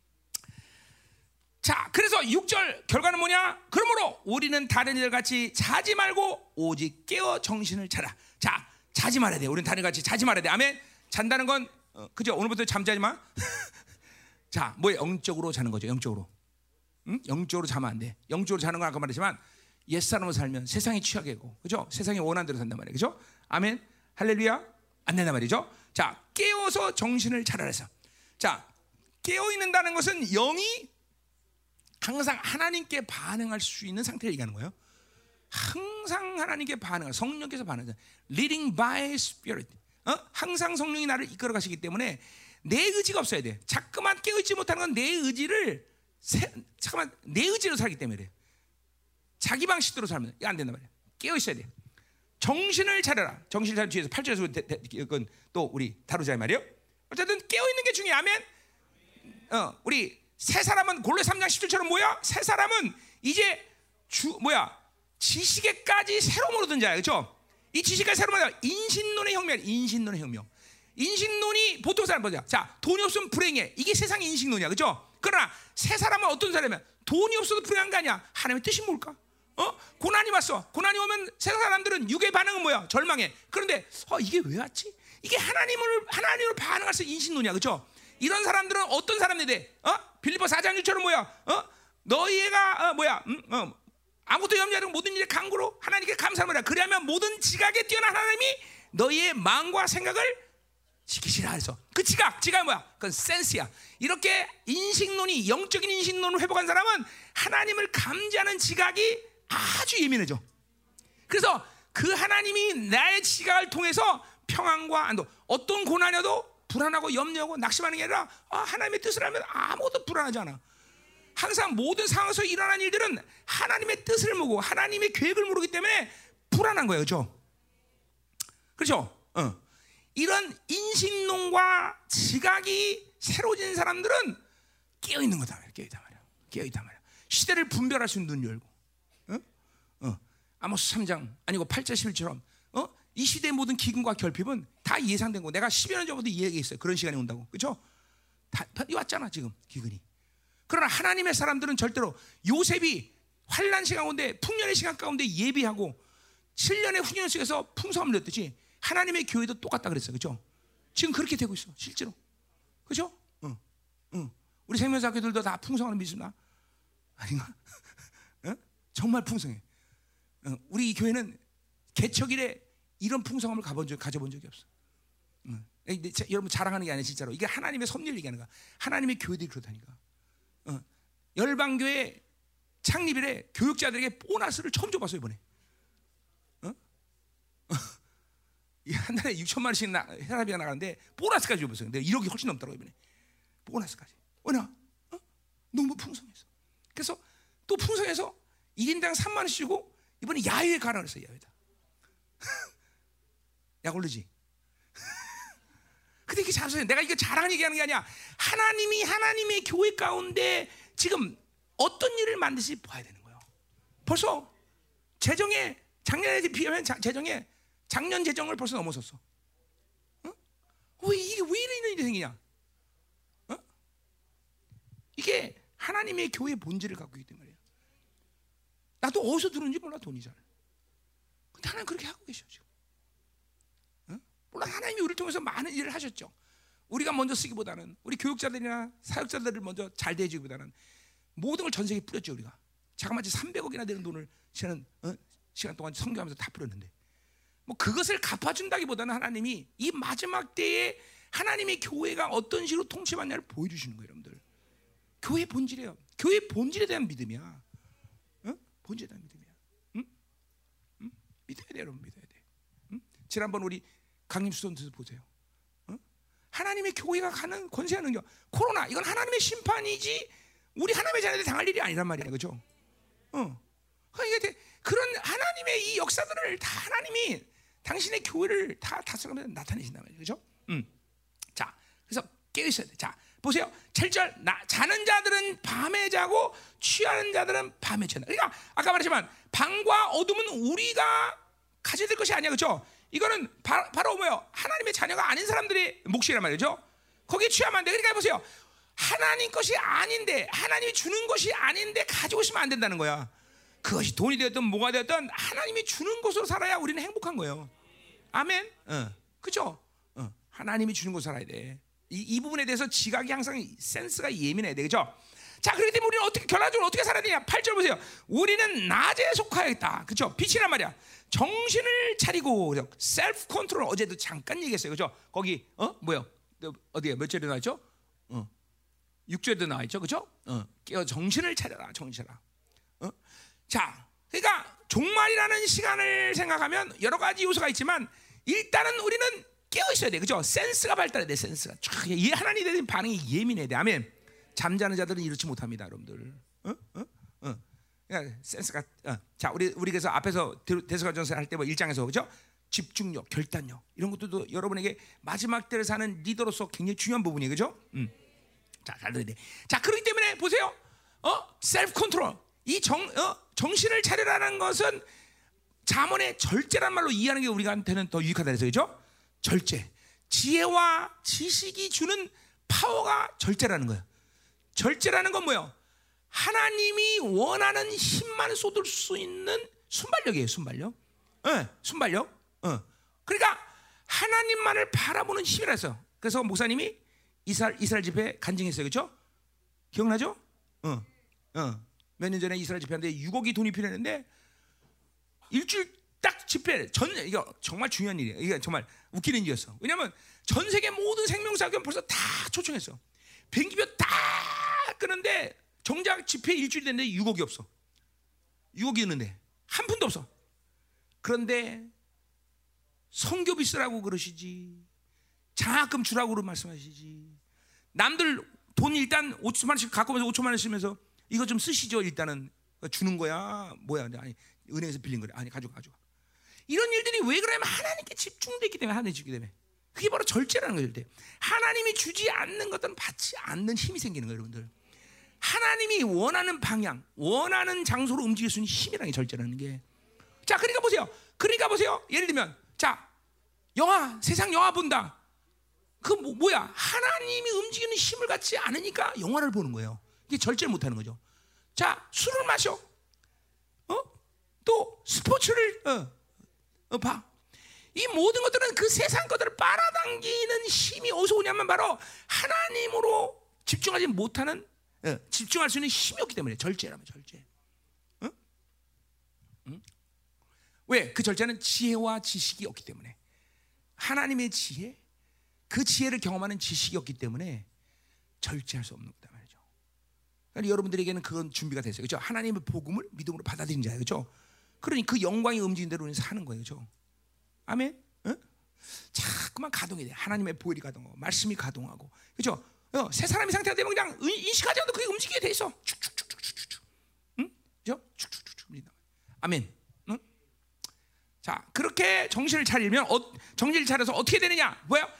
Speaker 1: 자, 그래서 육 절 결과는 뭐냐? 그러므로 우리는 다른 이들 같이 자지 말고 오직 깨어 정신을 차라. 자, 자지 말아야 돼. 우리는 다른 이들 같이 자지 말아야 돼. 아멘. 잔다는 건 어, 그죠? 오늘부터 잠자지 마. 자, 뭐 영적으로 자는 거죠. 영적으로. 응? 영적으로 자면 안 돼. 영적으로 자는 건 아까 말했지만 옛사람으로 살면 세상이 취하게고, 그죠? 세상이 원하는 대로 산단 말이에요, 그죠? 아멘. 할렐루야. 안 된단 말이죠. 자, 깨어서 정신을 차려서. 자, 깨어 있는다는 것은 영이 항상 하나님께 반응할 수 있는 상태를 얘기하는 거예요. 항상 하나님께 반응할, 성령께서 반응하죠. Leading by Spirit. 어? 항상 성령이 나를 이끌어 가시기 때문에 내 의지가 없어야 돼. 자꾸만 깨어있지 못하는 건 내 의지를 세, 잠깐만 내 의지로 살기 때문에 그래. 자기 방식대로 살면 이거 안 된단 말이야. 깨어 있어야 돼. 정신을 차려라. 정신을 차려 뒤에서 팔 절에서 그건 또 우리 다루자 말이에요. 어쨌든 깨어 있는 게 중요하면, 어, 우리 새 사람은 골로새 삼 장 십 절처럼 뭐야? 새 사람은 이제 주 뭐야? 지식에까지 새로운 얻은 자야, 그렇죠? 이 지식까지 새로운 자야. 인신론의 혁명, 인신론의 혁명. 인식론이 보통 사람 보자. 자, 돈이 없으면 불행해. 이게 세상의 인식론이야, 그렇죠? 그러나 새 사람은 어떤 사람이야? 돈이 없어도 불행한 거 아니야. 하나님의 뜻이 뭘까? 어? 고난이 왔어. 고난이 오면 세상 사람들은 육의 반응은 뭐야? 절망해. 그런데 어, 이게 왜 왔지? 이게 하나님을 하나님으로 반응할 수 있는 인식론이야, 그렇죠? 이런 사람들은 어떤 사람들이 돼? 어? 빌립보 사 장 일 절은 뭐야? 어? 너희가 어, 뭐야? 음, 어, 아무것도 염려하지 말고 모든 일에 간구로 하나님께 감사하라. 그래야만 모든 지각에 뛰어난 하나님이 너희의 마음과 생각을 지키시라 해서 그 지각, 지각이 뭐야? 그건 센스야. 이렇게 인식론이 영적인 인식론을 회복한 사람은 하나님을 감지하는 지각이 아주 예민해져. 그래서 그 하나님이 나의 지각을 통해서 평안과 안도, 어떤 고난에도 불안하고 염려하고 낙심하는 게 아니라 아, 하나님의 뜻을 알면 아무것도 불안하지 않아. 항상 모든 상황에서 일어난 일들은 하나님의 뜻을 모르고 하나님의 계획을 모르기 때문에 불안한 거예요. 그렇죠? 그렇죠? 어. 이런 인식론과 지각이 새로워진 사람들은 깨어있는 거다. 깨어있단 말이야. 깨어있단 말이야. 시대를 분별할 수 있는 눈 열고. 어? 어. 아모스 삼 장 아니고 팔 절 십일 절처럼 어? 이 시대의 모든 기근과 결핍은 다 예상된 거. 내가 십여 년 전부터 이 얘기했어요. 그런 시간이 온다고. 그렇죠? 다, 다 왔잖아 지금 기근이. 그러나 하나님의 사람들은 절대로 요셉이 환난 시간 가운데 풍년의 시간 가운데 예비하고 칠 년의 훈련 속에서 풍성함을 냈듯이 하나님의 교회도 똑같다 그랬어요. 그렇죠? 지금 그렇게 되고 있어. 실제로. 그렇죠? 응. 응. 우리 생명사학교들도 다 풍성함을 믿으나? 아닌가? 응? 정말 풍성해. 응. 우리 이 교회는 개척일에 이런 풍성함을 가본 적, 가져본 적이 없어. 응. 자, 여러분 자랑하는 게 아니야 진짜로. 이게 하나님의 섭리를 얘기하는 거야. 하나님의 교회들이 그렇다니까. 응. 열방교회 창립일에 교육자들에게 보너스를 처음 줘봤어 이번에. 응? 한 달에 육천만 원씩 나, 회사비가 나가는데 보너스까지 줘봤어요. 근데 일억이 훨씬 넘더라고 이번에. 보너스까지. 왜냐? 어? 너무 풍성해서. 그래서 또 풍성해서 일 인당 삼만 원씩 주고 이번에 야외에 가라 그랬어요. 야외다. 약 오르지. 근데 이게 잘하세요. 내가 이거 자랑 얘기하는 게 아니야. 하나님이 하나님의 교회 가운데 지금 어떤 일을 만드시 봐야 되는 거예요. 벌써 재정에 작년에 비하면 자, 재정에 작년 재정을 벌써 넘어섰어. 어? 왜 이게 왜 이런 일이 생기냐? 어? 이게 하나님의 교회의 본질을 갖고 있기 때문이에요. 나도 어디서 들었는지 몰라 돈이 잘. 근데 하나님 그렇게 하고 계셔 지금. 어? 물론 하나님이 우리를 통해서 많은 일을 하셨죠. 우리가 먼저 쓰기보다는 우리 교육자들이나 사역자들을 먼저 잘 대해주기보다는 모든 걸 전 세계에 뿌렸죠 우리가. 자그마치 삼백억이나 되는 돈을 시간, 어? 시간 동안 선교하면서 다 뿌렸는데 뭐 그것을 갚아준다기보다는 하나님이 이 마지막 때에 하나님의 교회가 어떤 식으로 통치받냐를 보여주시는 거예요 여러분들. 교회 본질이에요. 교회 본질에 대한 믿음이야. 어? 본질에 대한 믿음이야. 응? 응? 믿어야 돼 여러분. 믿어야 돼. 응? 지난번 우리 강림 수련들 보세요. 어? 하나님의 교회가 가는 권세와 능력. 코로나 이건 하나님의 심판이지 우리 하나님의 자녀들이 당할 일이 아니란 말이야. 그렇죠? 어. 그러니까 그런 하나님의 이 역사들을 다 하나님이 당신의 교회를 다 다스리면서 나타내신단 말이에요. 그렇죠? 음. 자, 그래서 깨어 있어야 돼. 자, 보세요. 칠 절. 나, 자는 자들은 밤에 자고 취하는 자들은 밤에 취한다. 그러니까 아까 말했지만 밤과 어둠은 우리가 가져야 될 것이 아니야. 그렇죠? 이거는 바, 바로 뭐예요? 하나님의 자녀가 아닌 사람들의 몫이란 말이죠. 거기에 취하면 안 돼. 그러니까 보세요. 하나님 것이 아닌데 하나님이 주는 것이 아닌데 가지고 있으면 안 된다는 거야. 그것이 돈이 되었든 뭐가 되었든 하나님이 주는 것으로 살아야 우리는 행복한 거예요. 아멘. 어. 그렇죠? 어. 하나님이 주는 것으로 살아야 돼. 이, 이 부분에 대해서 지각이 항상 센스가 예민해야 돼. 그렇죠? 자, 그렇기 때문에 우리는 어떻게 결과적으로 어떻게 살아야 되냐? 팔 절 보세요. 우리는 낮에 속하였다. 그렇죠? 빛이란 말이야. 정신을 차리고 셀프 컨트롤 어제도 잠깐 얘기했어요. 그렇죠? 거기 어? 뭐요? 어디에 몇 절에 나왔죠? 어. 육 절에도 나와 있죠. 그렇죠? 어. 깨어 정신을 차려라. 정신 차려라. 어? 자, 그러니까 종말이라는 시간을 생각하면 여러 가지 요소가 있지만 일단은 우리는 깨어 있어야 돼. 그죠? 센스가 발달해야 돼. 센스가. 이 하나님에 대한 반응이 예민해야 돼. 아멘. 잠자는 자들은 이렇지 못합니다, 여러분들. 어? 어? 어. 그러니까 센스가 어. 자, 우리 우리 그래서 앞에서 데스가전서 할 때 뭐 일 장에서 그죠? 집중력, 결단력 이런 것들도 여러분에게 마지막 때를 사는 리더로서 굉장히 중요한 부분이에요. 그죠? 음. 자, 잘 들어야 돼. 자, 그렇기 때문에 보세요. 어? 셀프 컨트롤. 이 정, 어? 정신을 차리라는 것은 잠언의 절제란 말로 이해하는 게 우리한테는 더 유익하다 그래서 그죠? 절제. 지혜와 지식이 주는 파워가 절제라는 거예요. 절제라는 건 뭐예요? 하나님이 원하는 힘만 쏟을 수 있는 순발력이에요. 순발력. 네, 순발력. 어. 그러니까 하나님만을 바라보는 힘이라서. 그래서 목사님이 이스라엘, 이스라엘 집회 간증했어요, 그렇죠? 기억나죠? 어, 어. 몇 년 전에 이스라엘 집회하는데 육억이 돈이 필요했는데 일주일 딱 집회 전 이거 정말 중요한 일이에요. 이게 정말 웃기는 일이었어. 왜냐하면 전 세계 모든 생명사학원 벌써 다 초청했어. 비행기표 다 끄는데 정작 집회 일주일 됐는데 육억이 없어. 육억이 있는데 한 푼도 없어. 그런데 선교비 쓰라고 그러시지, 장학금 주라고 말씀하시지. 남들 돈 일단 오천만 원씩 갖고 오면서 오천만 원 쓰면서 이거 좀 쓰시죠. 일단은 주는 거야 뭐야? 아니 은행에서 빌린 거래. 아니 가져가 가져가. 이런 일들이 왜 그러냐면 하나님께 집중되기 때문에, 하나님 주기 때문에. 그게 바로 절제라는 거예요. 하나님이 주지 않는 것들은 받지 않는 힘이 생기는 거예요, 여러분들. 하나님이 원하는 방향, 원하는 장소로 움직일 수 있는 힘이라는 게 절제라는 게. 자, 그러니까 보세요. 그러니까 보세요. 예를 들면, 자, 영화, 세상 영화 본다. 그 뭐, 뭐야? 하나님이 움직이는 힘을 갖지 않으니까 영화를 보는 거예요. 이게 절제를 못하는 거죠. 자, 술을 마셔. 어? 또 스포츠를 어, 어, 봐. 이 모든 것들은 그 세상 것들을 빨아당기는 힘이 어디서 오냐면 바로 하나님으로 집중하지 못하는, 어, 집중할 수 있는 힘이 없기 때문에. 절제라면 절제. 어? 응? 왜? 그 절제는 지혜와 지식이 없기 때문에. 하나님의 지혜, 그 지혜를 경험하는 지식이 없기 때문에 절제할 수 없는 거다 말이죠. 그러니까 여러분들에게는 그건 준비가 됐어요, 그렇죠? 하나님의 복음을 믿음으로 받아들인 자예요, 그렇죠? 그러니 그 영광이 움직인 대로 우리는 사는 거예요, 그렇죠? 아멘. 어? 자꾸만 가동이 돼. 하나님의 보혈이 가동하고 말씀이 가동하고, 그렇죠? 어, 새 사람의 상태가 되면 그냥 인식하지 않아도 그게 움직이게 돼 있어. 축축축축축축, 응? 그렇죠? 축축축축. 아멘. 응? 자, 그렇게 정신을 차리면 어, 정신을 차려서 어떻게 되느냐? 뭐야?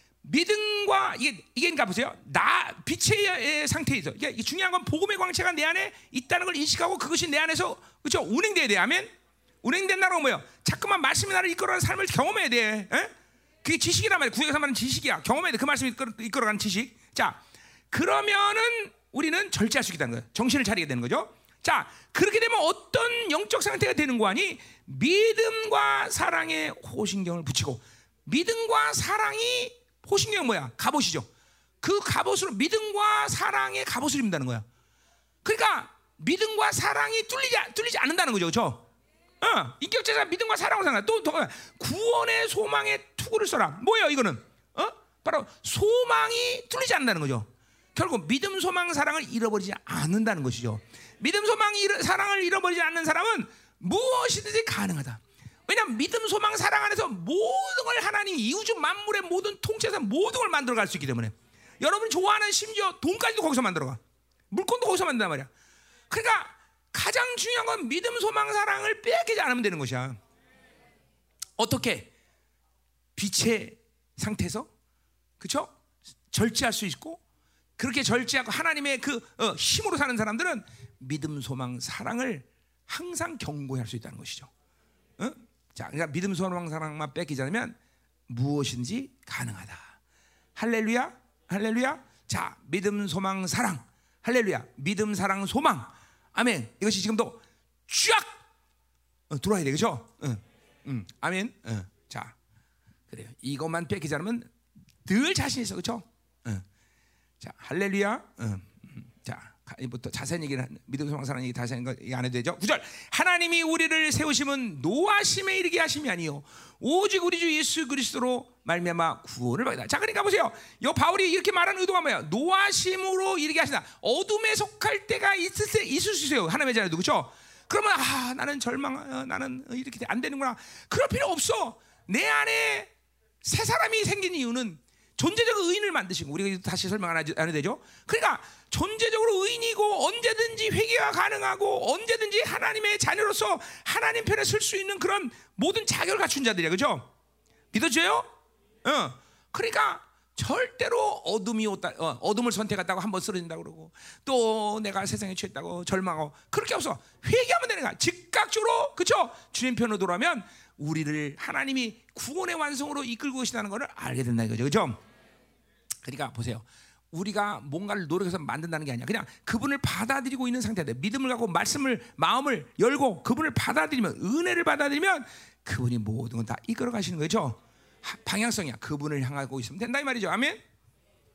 Speaker 1: 믿음과 이게 이게 그러니까 보세요. 나 빛의 상태에 있어. 이게 중요한 건 복음의 광채가 내 안에 있다는 걸 인식하고 그것이 내 안에서, 그렇죠? 운행돼야 돼. 아멘. 운행된다는 건 뭐예요? 자꾸만 말씀이 나를 이끌어가는 삶을 경험해야 돼. 에? 그게 지식이란 말이야. 구약에서 말하는 지식이야. 경험해야 돼. 그 말씀이 이끌어, 이끌어가는 지식. 자, 그러면은 우리는 절제할 수 있다는 거예요. 정신을 차리게 되는 거죠. 자, 그렇게 되면 어떤 영적 상태가 되는 거 아니? 믿음과 사랑에 호신경을 붙이고, 믿음과 사랑이, 호신경 뭐야? 갑옷이죠. 그 갑옷으로 믿음과 사랑의 갑옷을 입는다는 거야. 그러니까 믿음과 사랑이 뚫리지 뚫리지 않는다는 거죠, 그렇죠? 어, 인격체가 믿음과 사랑으로 상관. 또, 또 구원의 소망의 투구를 써라. 뭐예요, 이거는? 어? 바로 소망이 뚫리지 않는다는 거죠. 결국 믿음, 소망, 사랑을 잃어버리지 않는다는 것이죠. 믿음, 소망, 사랑을 잃어버리지 않는 사람은 무엇이든지 가능하다. 왜냐하면 믿음, 소망, 사랑 안에서 모든 걸 하나님이 이 우주 만물의 모든 통째에서 모든 걸 만들어갈 수 있기 때문에. 여러분 좋아하는 심지어 돈까지도 거기서 만들어가. 물건도 거기서 만든단 말이야. 그러니까 가장 중요한 건 믿음, 소망, 사랑을 빼앗기지 않으면 되는 것이야. 어떻게? 빛의 상태에서, 그렇죠? 절제할 수 있고, 그렇게 절제하고 하나님의 그 어, 힘으로 사는 사람들은 믿음, 소망, 사랑을 항상 경고할 수 있다는 것이죠. 어? 자, 그러니까 믿음, 소망, 사랑만 뺏기지 않으면 무엇인지 가능하다. 할렐루야, 할렐루야. 자, 믿음, 소망, 사랑, 할렐루야. 믿음, 사랑, 소망. 아멘. 이것이 지금도 쫙 어, 들어와야 돼, 그렇죠? 응, 응. 아멘. 응. 자, 그래요. 이것만 뺏기지 않으면 늘 자신 있어, 그렇죠? 응. 자, 할렐루야. 응. 자, 이부터 자세한 얘기를 믿음, 소망, 사랑 얘기 다시 하는 거 안 해도 되죠? 구 절. 하나님이 우리를 세우심은 노하심에 이르게 하심이 아니요 오직 우리 주 예수 그리스도로 말미암아 구원을 받다. 자, 그러니까 보세요. 요 바울이 이렇게 말하는 의도가 뭐예요? 노하심으로 이르게 하신다. 어둠에 속할 때가 있을 수 있을 수 있어요. 하나님의 자녀도, 그렇죠? 그러면 아, 나는 절망, 어, 나는 이렇게 안 되는구나. 그럴 필요 없어. 내 안에 새 사람이 생긴 이유는 존재적 의인을 만드시고, 우리가 다시 설명 안 해도 되죠? 그러니까 존재적으로 의인이고 언제든지 회개가 가능하고 언제든지 하나님의 자녀로서 하나님 편에 설 수 있는 그런 모든 자격을 갖춘 자들이야, 그죠? 믿어져요? 어. 그러니까 절대로 어둠이 왔다, 어, 어둠을 선택했다고 한번 쓰러진다고 그러고, 또 내가 세상에 취했다고 절망하고, 그렇게 없어. 회개하면 되는 거야. 즉각적으로, 그렇죠? 주님 편으로 돌아오면 우리를 하나님이 구원의 완성으로 이끌고 계시다는 것을 알게 된다 이거죠, 그렇죠? 그러니까 보세요. 우리가 뭔가를 노력해서 만든다는 게 아니야. 그냥 그분을 받아들이고 있는 상태다. 믿음을 갖고 말씀을, 마음을 열고 그분을 받아들이면, 은혜를 받아들이면 그분이 모든 건 다 이끌어 가시는 거죠. 방향성이야. 그분을 향하고 있으면 된다 이 말이죠. 아멘.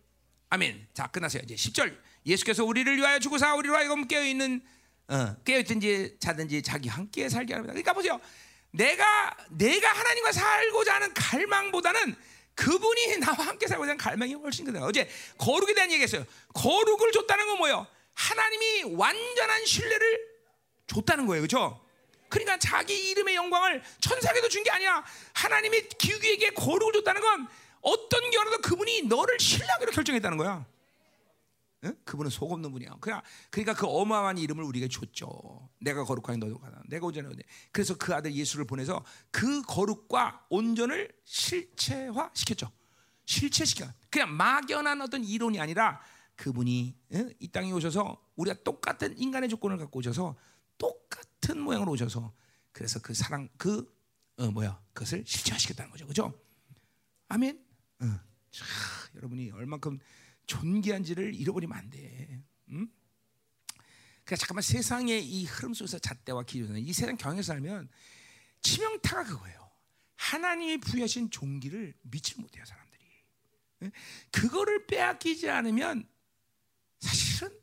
Speaker 1: 아멘. 자, 끝났어요. 이제 십 절. 예수께서 우리를 위하여 죽으사 우리로 하여금 깨어있는 어, 깨어있든지 자든지 자기 함께 살게 합니다. 그러니까 보세요. 내가 내가 하나님과 살고자 하는 갈망보다는 그분이 나와 함께 살고자 하는 갈망이 훨씬 크다. 어제 거룩에 대한 얘기했어요. 거룩을 줬다는 건 뭐예요? 하나님이 완전한 신뢰를 줬다는 거예요. 그렇죠? 그러니까 자기 이름의 영광을 천사에게도 준 게 아니야. 하나님이 기후에게 거룩을 줬다는 건 어떤 경우라도 그분이 너를 신뢰하기로 결정했다는 거야. 응? 그분은 속 없는 분이야. 그냥 그러니까 그 어마어마한 이름을 우리에게 줬죠. 내가 거룩하니 너도 가라. 내가 온전하니. 그래서 그 아들 예수를 보내서 그 거룩과 온전을 실체화 시켰죠. 실체시켜. 그냥 막연한 어떤 이론이 아니라 그분이 응? 이 땅에 오셔서 우리가 똑같은 인간의 조건을 갖고 오셔서 똑같은 모양으로 오셔서 그래서 그 사랑 그 어, 뭐야 그것을 실체화시켰다는 거죠. 그렇죠? 아멘. 어. 자, 여러분이 얼만큼 존귀한지를 잃어버리면 안 돼. 응? 그러니까 잠깐만 세상의 이 흐름 속에서 잣대와 기준은 이 세상 경에서 살면 치명타가 그거예요. 하나님이 부여하신 종기를 믿지 못해요 사람들이. 응? 그거를 빼앗기지 않으면 사실은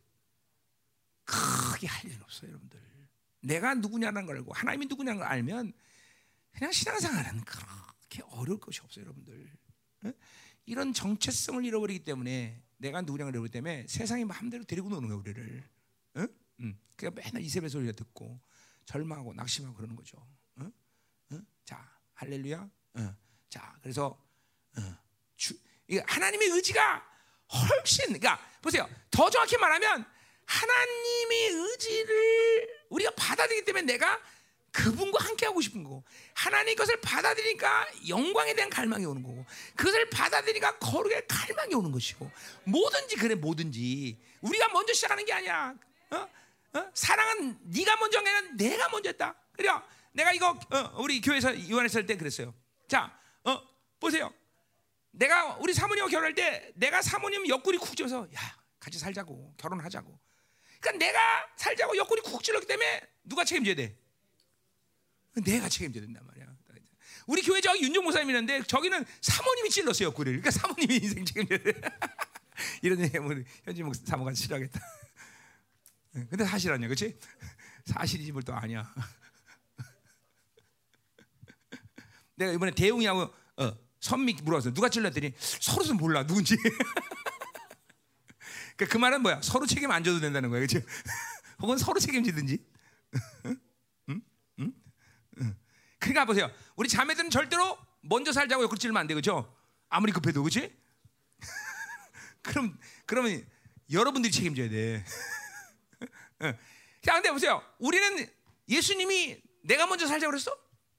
Speaker 1: 크게 할 일은 없어요, 여러분들. 내가 누구냐는 걸 알고 하나님이 누구냐는 걸 알면 그냥 신앙생활은 그렇게 어려울 것이 없어요, 여러분들. 응? 이런 정체성을 잃어버리기 때문에 내가 누구냐를 잃어버리기 때문에 세상이 마음대로 데리고 노는 거야 우리를. 응? 응. 그러니까 맨날 이세벨 소리를 듣고 절망하고 낙심하고 그러는 거죠. 응? 응? 자, 할렐루야. 응. 자, 그래서 응. 주, 하나님의 의지가 훨씬, 그러니까 보세요. 더 정확히 말하면 하나님의 의지를 우리가 받아들이기 때문에 내가 그분과 함께 하고 싶은 거고, 하나님 것을 받아들이니까 영광에 대한 갈망이 오는 거고, 그것을 받아들이니까 거룩의 갈망이 오는 것이고, 뭐든지 그래. 뭐든지 우리가 먼저 시작하는 게 아니야. 어? 어? 사랑은 네가 먼저 한 게 아니라 내가 먼저 했다. 그래. 내가 이거 어, 우리 교회에서 이완했을 할 때 그랬어요. 자, 어, 보세요. 내가 우리 사모님하고 결혼할 때 내가 사모님 옆구리 쿡 찔러서 야 같이 살자고 결혼하자고. 그러니까 내가 살자고 옆구리 쿡 찔렀기 때문에 누가 책임져야 돼? 내가 책임져야 된단 말이야. 우리 교회 저기 윤종 목사님이는데 저기는 사모님이 찔렀어요 옆구리를. 그러니까 사모님이 인생 책임져야 돼. 이런 얘기 하면 현지 목사 사모가 싫어하겠다. 근데 사실 아니야, 그렇지? 사실이지 뭘 또 아니야. 내가 이번에 대웅이하고 어, 선미 물어봤어. 누가 찔렀더니 서로도 몰라 누군지. 그러니까 그 말은 뭐야? 서로 책임 안 져도 된다는 거야, 그렇지? 혹은 서로 책임지든지. 응? 응? 응. 그러니까 보세요. 우리 자매들은 절대로 먼저 살자고 옆구리 찌르면 안 돼, 그렇죠? 아무리 급해도, 그렇지? 그럼 그러면 여러분들이 책임져야 돼. 응. 자, 근데 보세요. 우리는 예수님이 내가 먼저 살자고 그랬어?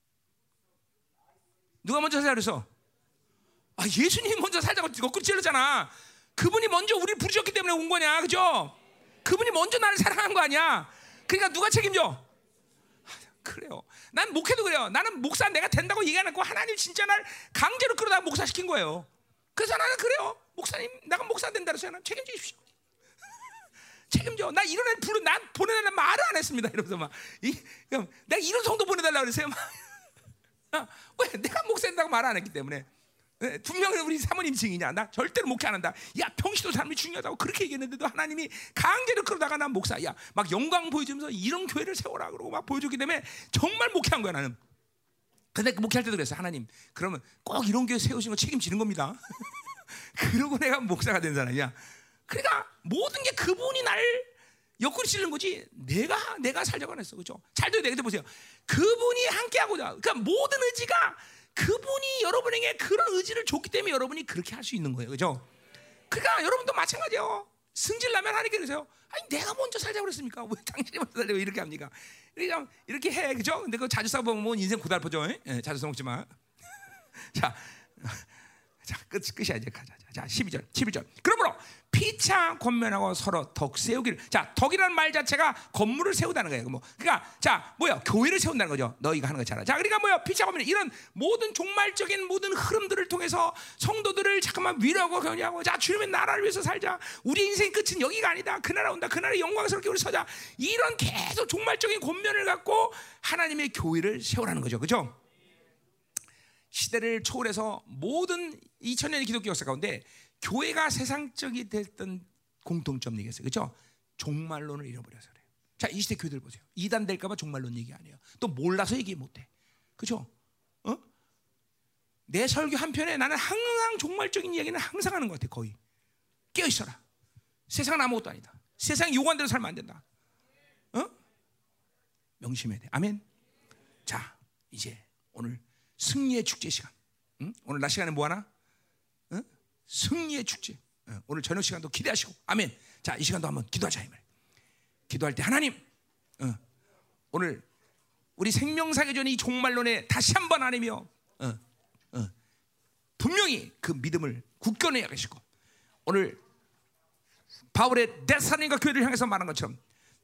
Speaker 1: 누가 먼저 살자고 그랬어? 아, 예수님이 먼저 살자고 옆구리 찔렀잖아. 그분이 먼저 우리를 부르셨기 때문에 온 거냐, 그죠? 그분이 먼저 나를 사랑한 거 아니야. 그러니까 누가 책임져? 그래요. 난 목회도 그래요. 나는 목사 내가 된다고 얘기 안 했고 하나님 진짜 날 강제로 끌어다가 목사 시킨 거예요. 그래서 나는 그래요. 목사님, 내가 목사 된다 그래서 나는 책임져 주십시오. 책임져. 나 이런 애 부르, 난 보내달라 말을 안 했습니다. 이러면서 막, 이, 내가 이런 성도 보내달라 그랬어요. 막. 어, 왜? 내가 목사 된다고 말 안 했기 때문에. 분명히 우리 사모님 증인이야. 나 절대로 목회 안 한다. 야, 평시도 삶이 중요하다고 그렇게 얘기했는데도 하나님이 강제로 끌어다가 난 목사. 야, 막 영광 보여주면서 이런 교회를 세워라 그러고 막 보여줬기 때문에 정말 목회한 거야 나는. 근데 그 목회할 때도 그랬어. 하나님, 그러면 꼭 이런 교회 세우신 거 책임지는 겁니다. 그러고 내가 목사가 된 사람이야. 그러니까 모든 게 그분이 나를 옆구리 찌르는 거지. 내가 내가 살자고 안 했어, 그렇죠? 잘 들어야 돼. 근데 보세요. 그분이 함께하고자. 그러니까 모든 의지가 그분이 여러분에게 그런 의지를 줬기 때문에 여러분이 그렇게 할 수 있는 거예요, 그렇죠? 그러니까 여러분도 마찬가지예요. 승질나면 하니까 그러세요. 아니 내가 먼저 살자고 그랬습니까? 왜 당신이 먼저 살자고 이렇게 합니까? 그러니까 이렇게 해, 그죠? 근데 그거 자주 싸워보면 인생 고달퍼져. 예, 자주 싸먹지 마. 자, 자, 끝, 끝이야 이제 가자. 자, 십이 절, 십일 절. 그러므로 피차 권면하고 서로 덕 세우기를. 자, 덕이라는 말 자체가 건물을 세우다는 거예요. 뭐, 그러니까 자, 뭐야? 교회를 세운다는 거죠. 너희가 하는 것처럼. 자, 그러니까 뭐야? 피차 권면 이런 모든 종말적인 모든 흐름들을 통해서 성도들을 잠깐만 위로하고 견유하고, 자, 주님의 나라를 위해서 살자. 우리 인생 끝은 여기가 아니다. 그 나라 온다. 그 나라의 영광스럽게 우리 서자. 이런 계속 종말적인 권면을 갖고 하나님의 교회를 세우라는 거죠, 그렇죠? 시대를 초월해서 모든 이천 년의 기독교 역사 가운데 교회가 세상적이 됐던 공통점 얘기했어요. 그렇죠? 종말론을 잃어버려서 그래요. 자, 이 시대 교회들 보세요. 이단 될까봐 종말론 얘기 안 해요. 또 몰라서 얘기 못해. 그렇죠? 어? 내 설교 한 편에 나는 항상 종말적인 이야기는 항상 하는 것 같아. 거의 깨어 있어라. 세상은 아무것도 아니다. 세상 요구한 대로 살면 안 된다. 어? 명심해야 돼. 아멘. 자, 이제 오늘 승리의 축제 시간. 응? 오늘 낮 시간에 뭐 하나? 응? 승리의 축제. 응. 오늘 저녁 시간도 기대하시고. 아멘. 자, 이 시간도 한번 기도하자 이 말. 기도할 때 하나님, 응. 오늘 우리 생명사기 전에 이 종말론에 다시 한번 하나님이여, 응. 응. 분명히 그 믿음을 굳건해야 하시고, 오늘 바울의 데살로니가 교회를 향해서 말한 것처럼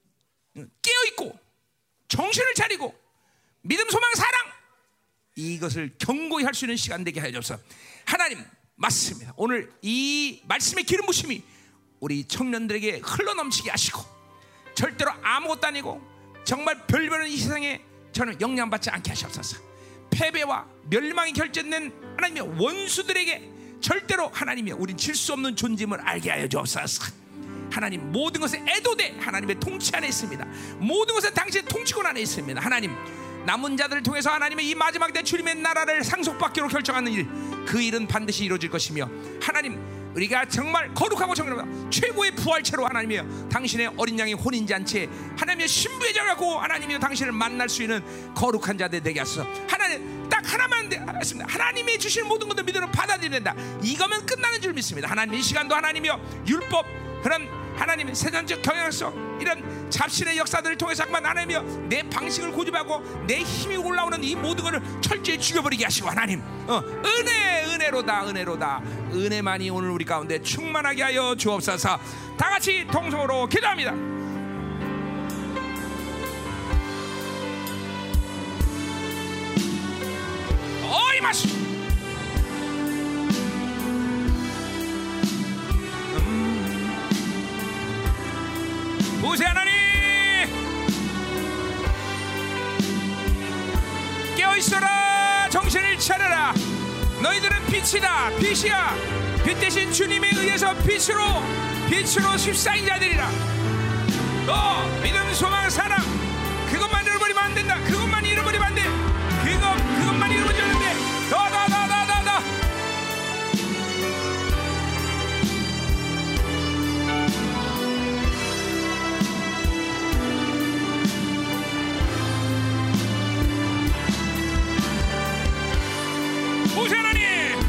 Speaker 1: 깨어 있고 정신을 차리고 믿음, 소망, 사랑 이것을 견고히 할 수 있는 시간 되게 하여 주옵소서. 하나님 맞습니다. 오늘 이 말씀의 기름 부심이 우리 청년들에게 흘러넘치게 하시고 절대로 아무것도 아니고 정말 별별한 이 세상에 저는 영향받지 않게 하시옵소서. 패배와 멸망이 결정된 하나님의 원수들에게 절대로 하나님이 우린 질 수 없는 존재임을 알게 하여 주옵소서. 하나님 모든 것은 애도돼 하나님의 통치 안에 있습니다. 모든 것은 당신의 통치권 안에 있습니다. 하나님 남은 자들을 통해서 하나님의 이 마지막 때 주님의 나라를 상속받기로 결정하는 일, 그 일은 반드시 이루어질 것이며 하나님 우리가 정말 거룩하고 정결한 최고의 부활체로 하나님이여 당신의 어린 양의 혼인잔치에 하나님의 신부의 자를 갖고 하나님이여 당신을 만날 수 있는 거룩한 자들 되게 하소서. 하나님 딱 하나만 하겠습니다. 하나님이 주신 모든 것들 믿음으로 받아들여야 된다. 이거면 끝나는 줄 믿습니다. 하나님 이 시간도 하나님이여 율법 그런 하나님의 세상적 경향성 이런 잡신의 역사들을 통해서 잠깐 하나님이여 내 방식을 고집하고 내 힘이 올라오는 이 모든 것을 철저히 죽여버리게 하시고 하나님 어, 은혜 은혜로다 은혜로다 은혜만이 오늘 우리 가운데 충만하게 하여 주옵소서. 다 같이 통성으로 기도합니다. 어이 마시 보세 하나님 깨어있어라. 정신을 차려라. 너희들은 빛이다. 빛이야. 빛 대신 주님에 의해서 빛으로 빛으로 휩싸인 자들이라. 너 믿음, 소망, 사랑 그것만 잃어버리면 안 된다. 그것만 잃어버리면 안 돼. 그것 그것만 잃어버리면 안 돼. 더더더더더더 보세 하나님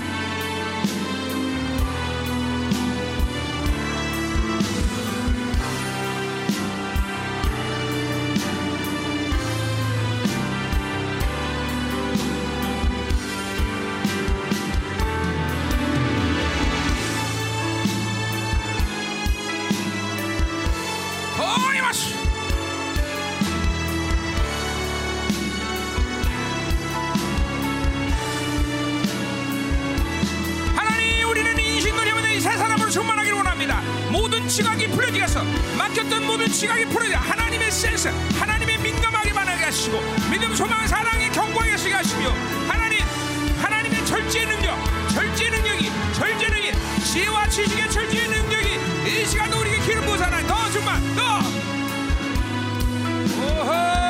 Speaker 1: 지각이 풀어지게 해서 막혔던 모든 지각이 풀어지게 하나님의 센스 하나님의 민감하게 반하게 하시고 믿음, 소망, 사랑에 견고하게 하시게 하시며 하나님 하나님의 절제의 능력 절제의 능력이 절제의 능력이 지혜와 지식의 절제의 능력이 이 시간도 우리에게 기름 부어서 하나님 더 정말 더 오호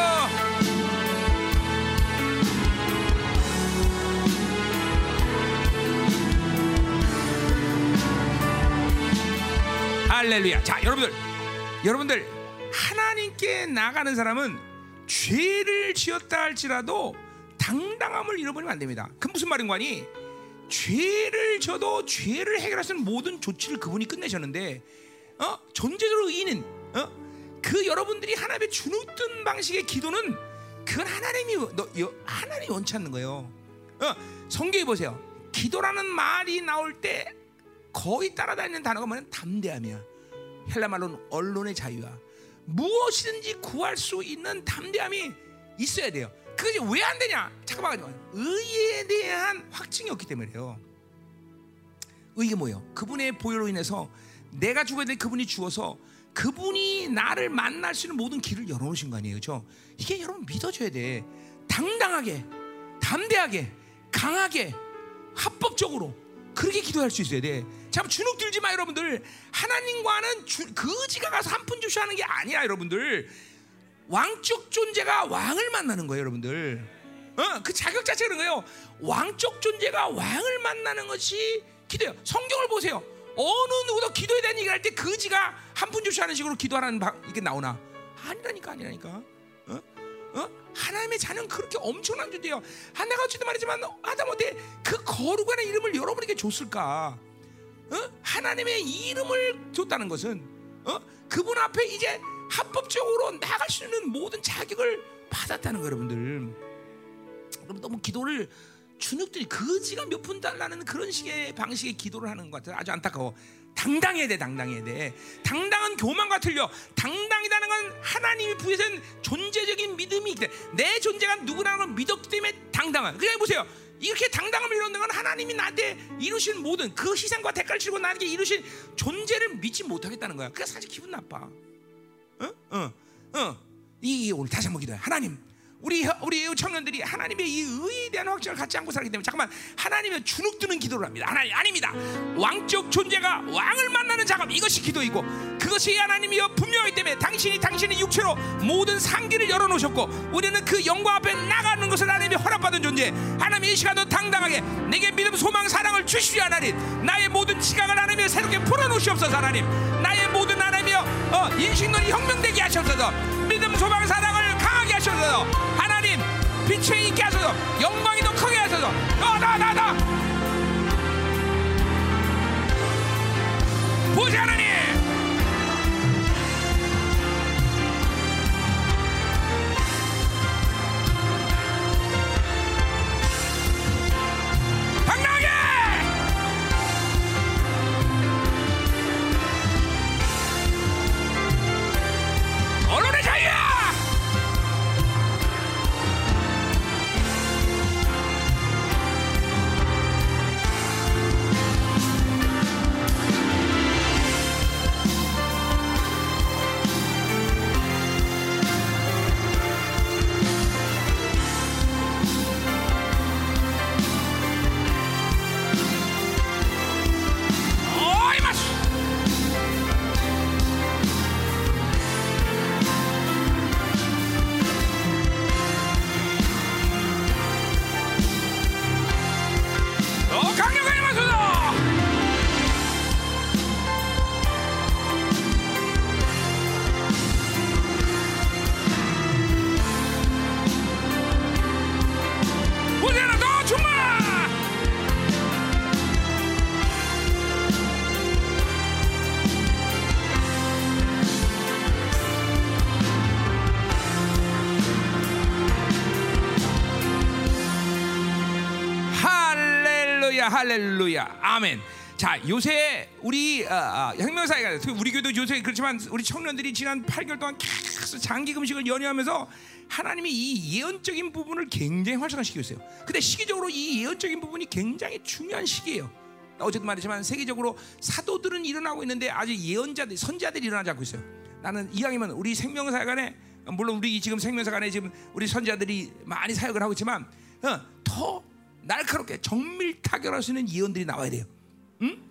Speaker 1: 할렐루야. 자, 여러분들, 여러분들 하나님께 나가는 사람은 죄를 지었다 할지라도 당당함을 잃어버리면 안 됩니다. 그 무슨 말인 거니? 죄를 져도 죄를 해결할 수 있는 모든 조치를 그분이 끝내셨는데, 어? 존재적으로 의인은, 어? 그 여러분들이 하나님의 주눅든 방식의 기도는 그건 하나님이 너, 여, 하나님이 원치 않는 거예요. 어? 성경에 보세요. 기도라는 말이 나올 때 거의 따라다니는 단어가 뭐냐면 담대함이야. 헬라말로는 언론의 자유야. 무엇이든지 구할 수 있는 담대함이 있어야 돼요. 그것이 왜 안 되냐? 잠깐만요. 의에 대한 확증이 없기 때문에요. 의가 뭐예요? 그분의 보혈로 인해서 내가 죽어야 돼. 그분이 죽어서 그분이 나를 만날 수 있는 모든 길을 열어놓으신 거 아니에요, 그렇죠? 이게 여러분 믿어줘야 돼. 당당하게, 담대하게 강하게 합법적으로 그렇게 기도할 수 있어야 돼. 참 주눅 들지 마 여러분들. 하나님과는 주, 거지가 가서 한 푼 주시하는 게 아니야 여러분들. 왕적 존재가 왕을 만나는 거예요 여러분들. 어, 그 자격 자체가 그런 거예요. 왕적 존재가 왕을 만나는 것이 기도예요. 성경을 보세요. 어느 누구도 기도에 대한 얘기를 할 때 거지가 한 푼 주시하는 식으로 기도하는 바, 이게 나오나? 아니라니까 아니라니까. 어? 어? 하나님의 자녀는 그렇게 엄청난 존재예요. 아, 내가 어쨌든 말이지만 하다못해 그 거룩한 이름을 여러분에게 줬을까? 어? 하나님의 이름을 줬다는 것은 어? 그분 앞에 이제 합법적으로 나갈 수 있는 모든 자격을 받았다는 거예요 여러분들. 그럼 너무 기도를 주눅들이 거지가 몇 푼 달라는 그런 식의 방식의 기도를 하는 것 같아요. 아주 안타까워. 당당해야 돼. 당당해야 돼. 당당한 교만과 틀려. 당당이라는 건 하나님이 부여한 존재적인 믿음이 있대. 내 존재가 누구라는 걸 믿었기 때문에 당당한. 그냥 보세요. 이렇게 당당함을 이루는 건 하나님이 나한테 이루신 모든 그 희생과 대가를 치르고 나에게 이루신 존재를 믿지 못하겠다는 거야. 그게 사실 기분 나빠. 어? 어? 어? 이 오늘 다시 한번 기도해. 하나님, 우리 우리 청년들이 하나님의 이 의에 대한 확증을 갖지 않고 살기 때문에 잠깐만 하나님의 주눅드는 기도를 합니다. 하나님 아닙니다. 왕적 존재가 왕을 만나는 작업, 이것이 기도이고 그것이 하나님이여 분명하기 때문에 당신이 당신의 육체로 모든 상기를 열어놓으셨고 우리는 그 영광 앞에 나가는 것을 하나님이 허락받은 존재. 하나님 이 시간도 당당하게 내게 믿음, 소망, 사랑을 주시오. 하나님 나의 모든 지각을 하나님이 새롭게 풀어놓으시옵소서. 하나님 나의 모든 하나님이여 어, 인식론이 혁명되게 하시옵소서. 믿음, 소망, 사랑을 강하게 하시옵소서. 하나님 빛에 있게 하소서. 영광이 더 크게 하소서. 어, 나, 나, 나. 보지 하나님. 당당하게. 언론의 자유야. 할렐루야, 아멘. 자, 요새 우리 어, 어, 혁명사회가 우리 교도 요새 그렇지만 우리 청년들이 지난 팔 개월 동안 계속 장기 금식을 연회하면서 하나님이 이 예언적인 부분을 굉장히 활성화시키고 있어요. 근데 시기적으로 이 예언적인 부분이 굉장히 중요한 시기예요. 어쨌든 말이지만 세계적으로 사도들은 일어나고 있는데 아직 예언자들, 선자들이 일어나지 않고 있어요. 나는 이왕이면 우리 생명사관에, 물론 우리 지금 생명사관에 지금 우리 선자들이 많이 사역을 하고 있지만 어, 더 날카롭게 정밀 타결할 수 있는 예언들이 나와야 돼요. 응?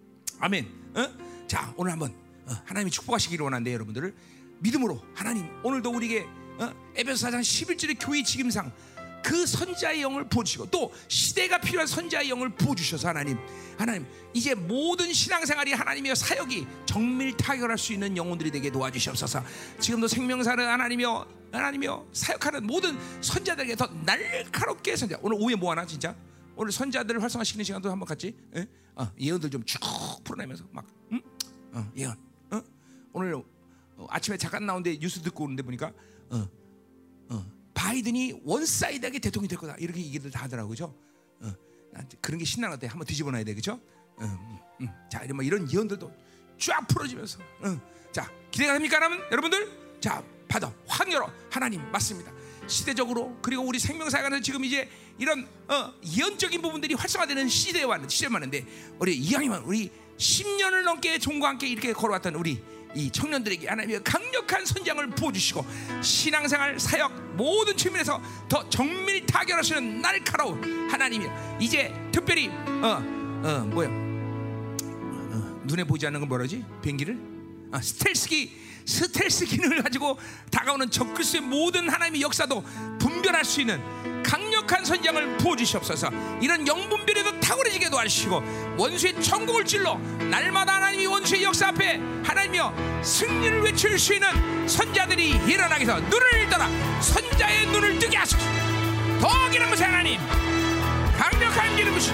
Speaker 1: 아멘. 어? 자, 오늘 한번 어, 하나님이 축복하시기를 원하는데 여러분들을 믿음으로 하나님 오늘도 우리에게 어? 에베소 사 장 십일 절의 교회 직임상 그 선자의 영을 부어주시고 또 시대가 필요한 선자의 영을 부어주셔서 하나님 하나님 이제 모든 신앙생활이 하나님의 사역이 정밀 타결할 수 있는 영혼들이 되게 도와주시옵소서. 지금도 생명사는 하나님이여 하나님이여 사역하는 모든 선자들에게 더 날카롭게 선자. 오늘 오후에 뭐 하나 진짜 오늘 선자들을 활성화시키는 시간도 한번 같이 예? 어, 예언들 좀 쭉 풀어내면서 막 응? 어, 예언 어? 오늘 어, 아침에 잠깐 나오는데 뉴스 듣고 오는데 보니까 어, 어, 바이든이 원사이드하게 대통령이 될 거다 이렇게 얘기들 다 하더라고요. 그죠? 어, 그런 게 신나는 것 같아. 한번 뒤집어놔야 돼. 그죠? 어, 음, 음. 자, 이런, 뭐 이런 예언들도 쫙 풀어지면서 어. 자, 기대가 됩니까? 그러면 여러분들 자 받아 확 열어. 하나님 맞습니다. 시대적으로 그리고 우리 생명사관에서 지금 이제 이런 어, 예언적인 부분들이 활성화되는 시대에 왔는 시대에 왔는데 우리 이왕이면 우리 십 년을 넘게 종과 함께 이렇게 걸어왔던 우리 이 청년들에게 하나님의 강력한 선장을 부어주시고 신앙생활, 사역 모든 측면에서 더 정밀 타결하시는 날카로운 하나님이 이제 특별히 어, 어 뭐야 어, 눈에 보이지 않는 건 뭐라지? 비행기를 아, 스텔스기 스텔스 기능을 가지고 다가오는 적그리스도의 모든 하나님의 역사도 분별할 수 있는 강력한 선장을 부어주시옵소서. 이런 영분별에도 탁월해지게 도와주시고 원수의 천국을 찔러 날마다 하나님이 원수의 역사 앞에 하나님이여 승리를 외칠 수 있는 선자들이 일어나게 해서 눈을 떠라 선자의 눈을 뜨게 하소서. 더 기름 부으세요 하나님. 강력한 기름 부으시오.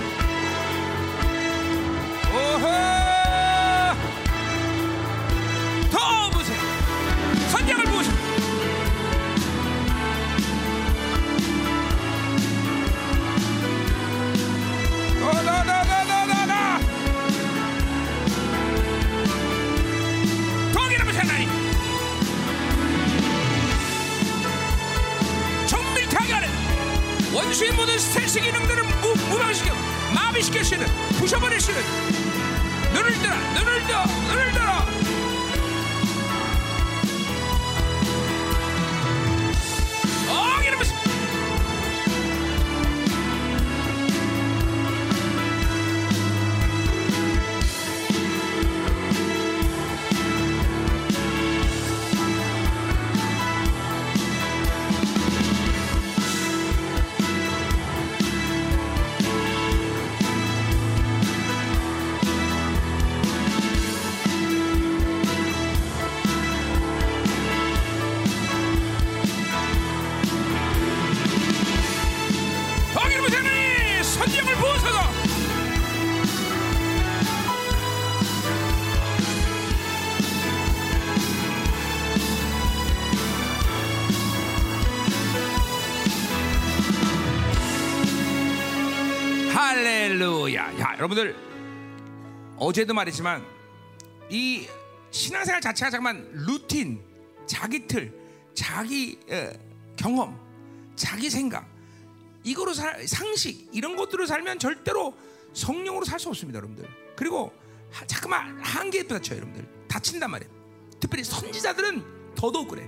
Speaker 1: 오호 더 부으세요. 선장을 부으세요. 나나나나나나 더 기름 부으세요 하나님. 정밀 타결하는 원수의 모든 스트레스 기능들을 무, 무방시켜 마비시킬 수 있는 부셔버릴 수 있는 눈을 떠라 눈을 떠 눈을 떠라 어 기름 부으세요. 할렐루야. 야, 여러분들 어제도 말했지만 이 신앙생활 자체가 잠깐만 루틴, 자기 틀, 자기 에, 경험, 자기 생각 이거로 살, 상식 이런 것들로 살면 절대로 성령으로 살 수 없습니다, 여러분들. 그리고 하, 잠깐만 한계에 부딪혀요, 여러분들. 다친단 말이에요. 특별히 선지자들은 더더욱 그래.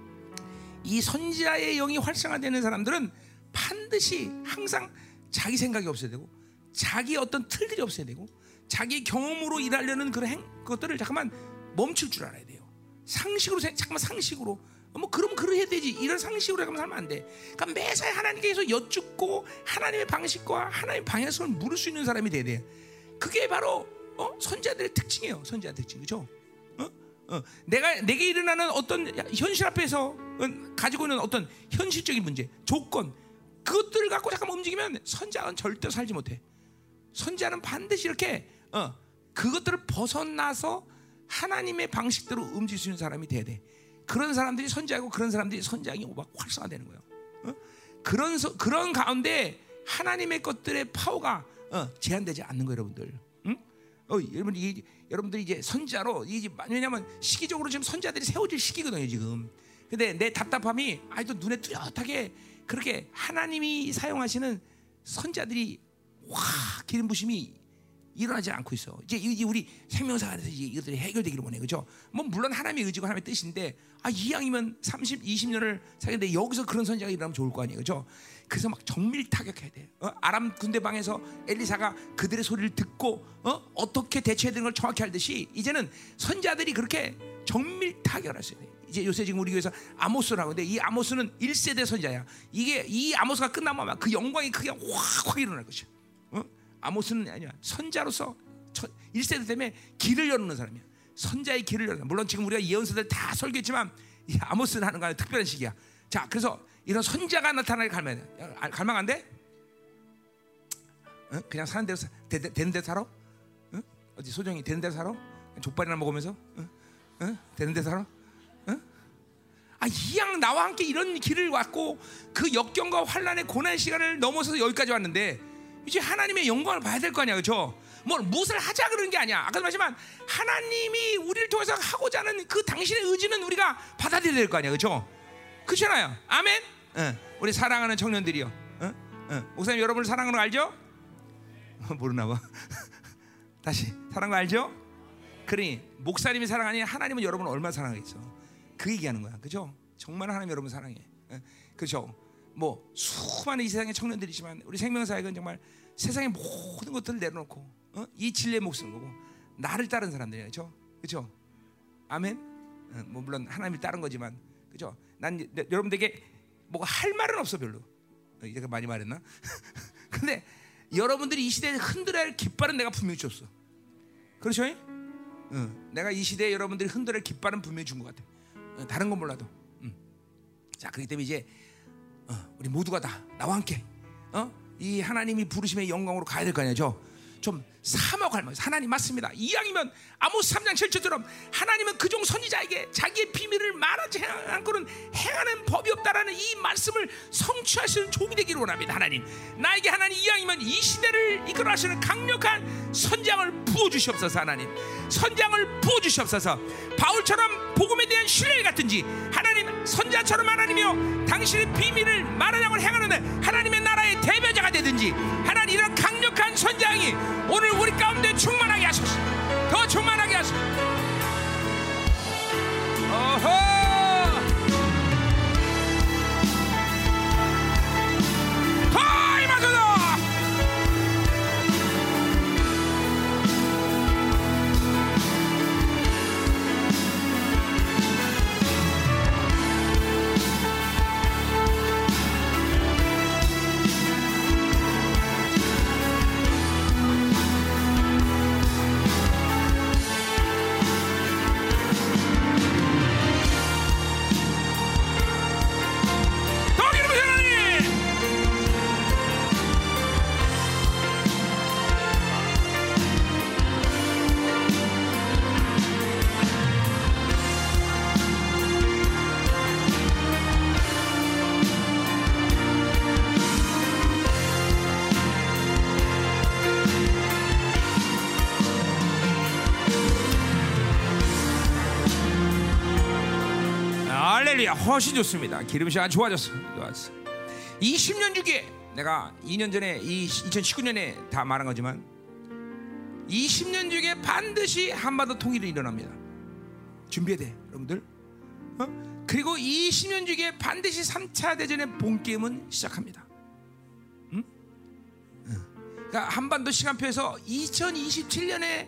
Speaker 1: 이 선지자의 영이 활성화되는 사람들은 반드시 항상 자기 생각이 없어야 되고 자기 어떤 틀들이 없어야 되고 자기 경험으로 일하려는 그런 행, 것들을 잠깐만 멈출 줄 알아야 돼요. 상식으로 잠깐만 상식으로 뭐 그럼 그래야 되지 이런 상식으로 잠깐만 살면 안 돼. 그러니까 매사에 하나님께서 여쭙고 하나님의 방식과 하나님의 방향성을 물을 수 있는 사람이 돼야 돼. 그게 바로 어? 선지자들의 특징이에요. 선지자 특징, 그렇죠? 어? 어. 내가 내게 일어나는 어떤 현실 앞에서 가지고 있는 어떤 현실적인 문제, 조건 그것들을 갖고 잠깐만 움직이면 선지자는 절대 살지 못해. 선지자는 반드시 이렇게 어, 그것들을 벗어나서 하나님의 방식대로 움직일 수 있는 사람이 돼야 돼. 그런 사람들이 선지자고 그런 사람들이 선지자가 막 활성화되는 거예요. 어? 그런 서, 그런 가운데 하나님의 것들의 파워가 어, 제한되지 않는 거예요, 여러분들. 응? 어, 여러분 이 여러분들이 이제 선지자로 이제 왜냐하면 시기적으로 지금 선지자들이 세워질 시기거든요, 지금. 근데 내 답답함이 아직도 눈에 뚜렷하게 그렇게 하나님이 사용하시는 선지자들이 확 기름 부심이 일어나지 않고 있어. 이제 우리 생명사 안에서 이것들이 해결되기를 원해, 그렇죠? 뭐 물론 하나님의 의지고 하나님의 뜻인데, 아 이왕이면 삼십, 이십 년을 살겠는데 여기서 그런 선지자가 일어나면 좋을 거 아니에요, 그렇죠? 그래서 막 정밀 타격해야 돼. 어? 아람 군대방에서 엘리사가 그들의 소리를 듣고 어? 어떻게 대처해야 되는 걸 정확히 알듯이 이제는 선지자들이 그렇게 정밀 타격을 하셔야 돼. 이제 요새 지금 우리 교회에서 아모스를 하는데 이 아모스는 일 세대 선지자야. 이게 이 아모스가 끝나면 그 영광이 크게 확 확 일어날 것이야. 어? 아모스는 아니야. 선자로서 일 세대 때문에 길을 열는 사람이야. 선자의 길을 열는. 물론 지금 우리가 예언서들 다 설교했지만 이 아모스는 하는 거는 특별한 시기야. 자, 그래서 이런 선자가 나타나게 갈망해. 갈망 안 돼? 어? 그냥 사는 대로 사, 되, 되는 대로 살아? 어? 어디 소정이 되는 대로 살아? 족발이나 먹으면서? 어? 어? 되는 대로 살아? 어? 아, 이왕 나와 함께 이런 길을 왔고 그 역경과 환난의 고난 시간을 넘어서서 여기까지 왔는데 이제 하나님의 영광을 봐야 될 거 아니야, 그렇죠? 뭐 무엇을 하자 그러는 게 아니야. 아까도 말했지만 하나님이 우리를 통해서 하고자 하는 그 당신의 의지는 우리가 받아들여야 될 거 아니야, 그렇죠? 그렇잖아요. 아멘. 어, 우리 사랑하는 청년들이요. 어? 어. 목사님 여러분을 사랑하는 거 알죠? 모르나 봐. 다시 사랑하는 거 알죠? 그러니 목사님이 사랑하니 하나님은 여러분을 얼마나 사랑하겠어. 그 얘기하는 거야. 그죠? 정말 하나님 여러분 사랑해. 그죠? 뭐 수많은 이 세상의 청년들이지만 우리 생명사역은 정말 세상의 모든 것들을 내려놓고 어? 이 진리의 목숨을 거고 나를 따른 사람들이에요. 그죠? 그죠? 아멘. 어, 뭐 물론 하나님을 따른 거지만 그죠? 난 여러분들에게 뭐가 할 말은 없어 별로. 어, 이제가 많이 말했나? 근데 여러분들이 이 시대에 흔들어야 할 깃발은 내가 분명히 줬어. 그렇죠? 어, 내가 이 시대에 여러분들이 흔들어야 할 깃발은 분명히 준 것 같아. 어, 다른 건 몰라도. 음. 자, 그렇기 때문에 이제 어, 우리 모두가 다 나와 함께 어? 이 하나님이 부르심의 영광으로 가야 될 거 아니죠? 좀 사모할 만 하나님 맞습니다. 이왕이면 아모스 삼 장 칠 절처럼 하나님은 그종 선지자에게 자기의 비밀을 말하지 않고는 행하는 법이 없다라는 이 말씀을 성취하시는 종이 되기를 원합니다. 하나님 나에게 하나님 이왕이면 이 시대를 이끌어 하시는 강력한 선장을 부어주시옵소서. 하나님 선장을 부어주시옵소서. 바울처럼 복음에 대한 신뢰 같은지 하나님 선자처럼 하나님이여 당신의 비밀을 말하지 않고 행하는 하나님의 나라의 대변자가 되든지 하나님 이런 강력한 선장이 오늘 우리 가운데 충만하게 하소서. 더 충만하게 하소서. 어허! 더 임하소서. 훨씬 좋습니다. 기름이 아주 좋아졌어. 좋았어. 이십 년 주기에 내가 이 년 전에 이 이천십구 년에 다 말한 거지만 이십 년 주기에 반드시 한반도 통일이 일어납니다. 준비해야 돼, 여러분들. 어? 그리고 이십 년 주기에 반드시 삼 차 대전의 본게임은 시작합니다. 응? 응. 그러니까 한반도 시간표에서 이천이십칠 년에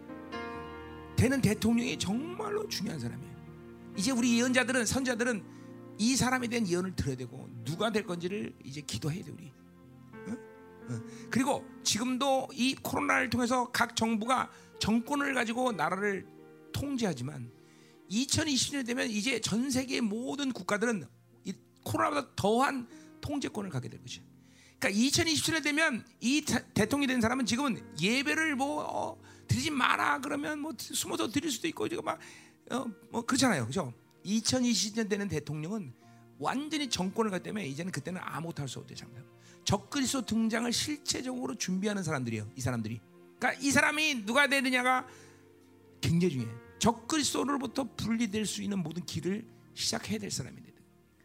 Speaker 1: 되는 대통령이 정말로 중요한 사람이에요. 이제 우리 예언자들은 선자들은 이 사람에 대한 예언을 들어야 되고 누가 될 건지를 이제 기도해야 돼 우리. 응? 응. 그리고 지금도 이 코로나를 통해서 각 정부가 정권을 가지고 나라를 통제하지만 이천이십 년 되면 이제 전 세계의 모든 국가들은 이 코로나보다 더한 통제권을 갖게 될 것이야. 그러니까 이천이십칠 년 되면 이 대통령이 된 사람은 지금은 예배를 뭐 어, 드리지 마라 그러면 뭐 숨어서 드릴 수도 있고 지금 막 어, 뭐 그렇잖아요, 그죠? 이천이십 년 되는 대통령은 완전히 정권을 갖기 때문에 이제는 그때는 아무것도 할 수 없대요. 적그리스도 등장을 실체적으로 준비하는 사람들이에요. 이 사람들이. 그러니까 이 사람이 누가 되느냐가 굉장히 중요해. 적그리스도로부터 분리될 수 있는 모든 길을 시작해야 될 사람이 돼요.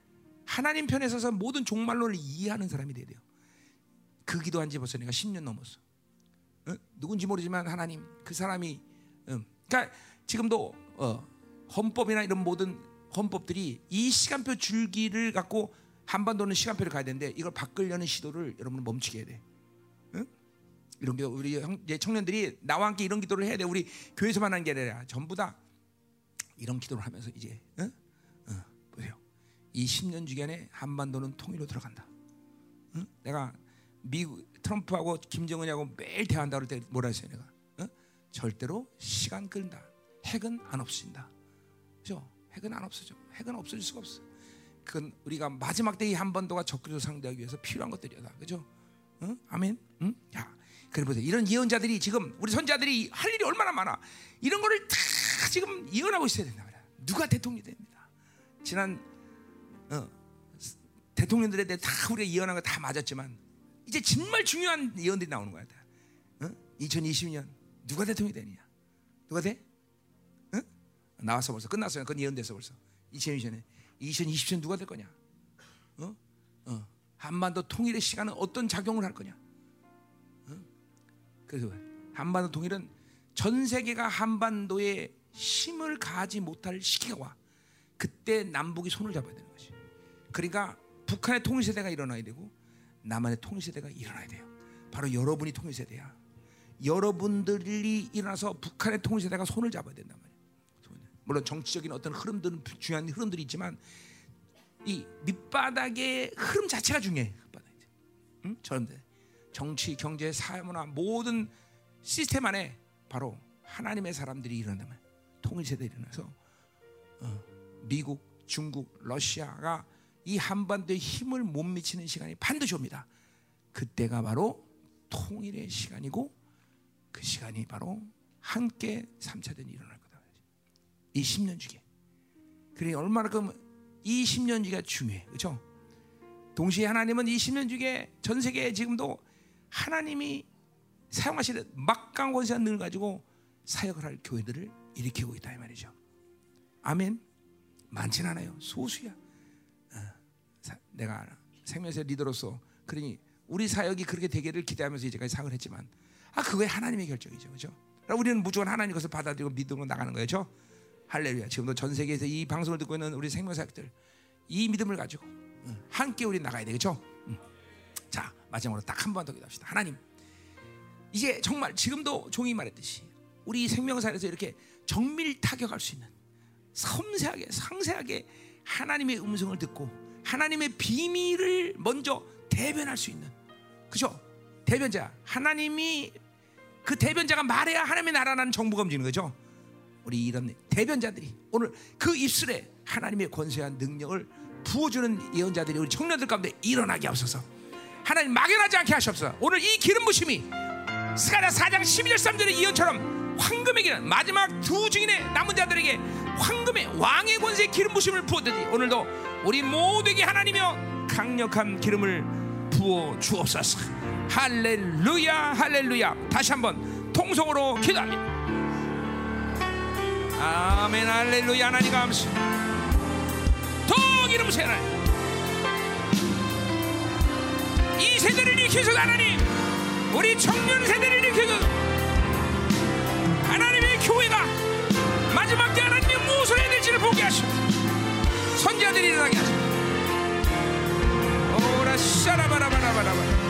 Speaker 1: 하나님 편에 서서 모든 종말론을 이해하는 사람이 돼야 돼요. 그 기도한 지 벌써 내가 십 년 넘었어. 어? 누군지 모르지만 하나님 그 사람이 음. 그러니까 지금도 어, 헌법이나 이런 모든 헌법들이 이 시간표 줄기를 갖고 한반도는 시간표를 가야 되는데 이걸 바꾸려는 시도를 여러분은 멈추게 해야 돼. 응? 이런 게 우리 형, 청년들이 나와 함께 이런 기도를 해야 돼. 우리 교회에서만 하는 게 아니라 전부 다 이런 기도를 하면서 이제 응? 어, 보세요. 이 십 년 주기에 한반도는 통일로 들어간다. 응? 내가 미국 트럼프하고 김정은하고 매일 대화한다 그럴 때 뭐라 했어요 내가? 응? 절대로 시간 끌다. 핵은 안 없어진다. 그죠? 핵은 안 없어져. 핵은 없어질 수가 없어. 그건 우리가 마지막 때 이 한반도가 적그리스도 상대하기 위해서 필요한 것들이야. 그죠? 응? 아멘. 응? 자, 그래 보세요. 이런 예언자들이 지금 우리 선자들이 할 일이 얼마나 많아. 이런 거를 다 지금 예언하고 있어야 된다 말이야. 누가 대통령이 됩니다. 지난 어, 대통령들에 대해 다 우리가 예언한 거 다 맞았지만 이제 정말 중요한 예언들이 나오는 거야. 어? 이천이십 년 누가 대통령이 되느냐? 누가 돼? 응? 나와서 벌써 끝났어요. 그건 예언돼서 벌써 이천이십 년에 이천이십 년 누가 될 거냐? 어? 어. 한반도 통일의 시간은 어떤 작용을 할 거냐? 어? 그래서 한반도 통일은 전 세계가 한반도에 힘을 가하지 못할 시기가 와. 그때 남북이 손을 잡아야 되는 것이. 그러니까 북한의 통일세대가 일어나야 되고 남한의 통일세대가 일어나야 돼요. 바로 여러분이 통일세대야. 여러분들이 일어나서 북한의 통일세대가 손을 잡아야 된단 말이에요. 물론 정치적인 어떤 흐름들은 중요한 흐름들이 있지만 이 밑바닥의 흐름 자체가 중요해. 응? 저런데 정치, 경제, 사회문화 모든 시스템 안에 바로 하나님의 사람들이 일어나면 통일세대가 일어나서 어, 미국, 중국, 러시아가 이 한반도에 힘을 못 미치는 시간이 반드시 옵니다. 그때가 바로 통일의 시간이고 그 시간이 바로 함께 삼 차 대전이 일어날 거다. 이 십 년 주기. 그러니 얼마나 그 이 십 년 주기가 중요해. 그렇죠? 동시에 하나님은 이 십 년 주기에 전 세계에 지금도 하나님이 사용하시는 막강 권세한 능을 가지고 사역을 할 교회들을 일으키고 있다 이 말이죠. 아멘. 많진 않아요. 소수야. 어, 사, 내가 생명의 리더로서 그러니 우리 사역이 그렇게 되기를 기대하면서 이제까지 사역을 했지만 아 그거에 하나님의 결정이죠, 그렇죠? 우리는 무조건 하나님 것을 받아들이고 믿음으로 나가는 거예요, 그렇죠? 할렐루야. 지금도 전 세계에서 이 방송을 듣고 있는 우리 생명사역들 이 믿음을 가지고 어, 함께 우리 나가야 되겠죠? 음. 자 마지막으로 딱 한 번 더 기도합시다. 하나님, 이제 정말 지금도 종이 말했듯이 우리 생명사에서 이렇게 정밀 타격할 수 있는 섬세하게 상세하게 하나님의 음성을 듣고 하나님의 비밀을 먼저 대변할 수 있는, 그죠? 대변자, 하나님이 그 대변자가 말해야 하나님의 나라라는 정보가 움직이는 거죠. 우리 이런 대변자들이 오늘 그 입술에 하나님의 권세한 능력을 부어주는 예언자들이 우리 청년들 가운데 일어나게 하옵소서. 하나님 막연하지 않게 하시옵소서. 오늘 이 기름 부심이 스가랴 사 장 십이 절 삼 절의 예언처럼 황금에게는 마지막 두 증인의 남은 자들에게 황금의 왕의 권세의 기름 부심을 부었듯이 오늘도 우리 모두에게 하나님이여 강력한 기름을 부어 주옵소서. 할렐루야 할렐루야. 다시 한번 통성으로 기도합니다. 아멘 할렐루야. 하나님 감사. 더 기름 부으세요 하나님. 이 세대를 일으키소서 하나님. 우리 청년 세대를 일으키소서. 하나님의 교회가 마지막 때 하나님이 무엇을 해야 될지를 보게 하시고 선지자들이 일어나게 하시고 오라 샤라바라바라바라바.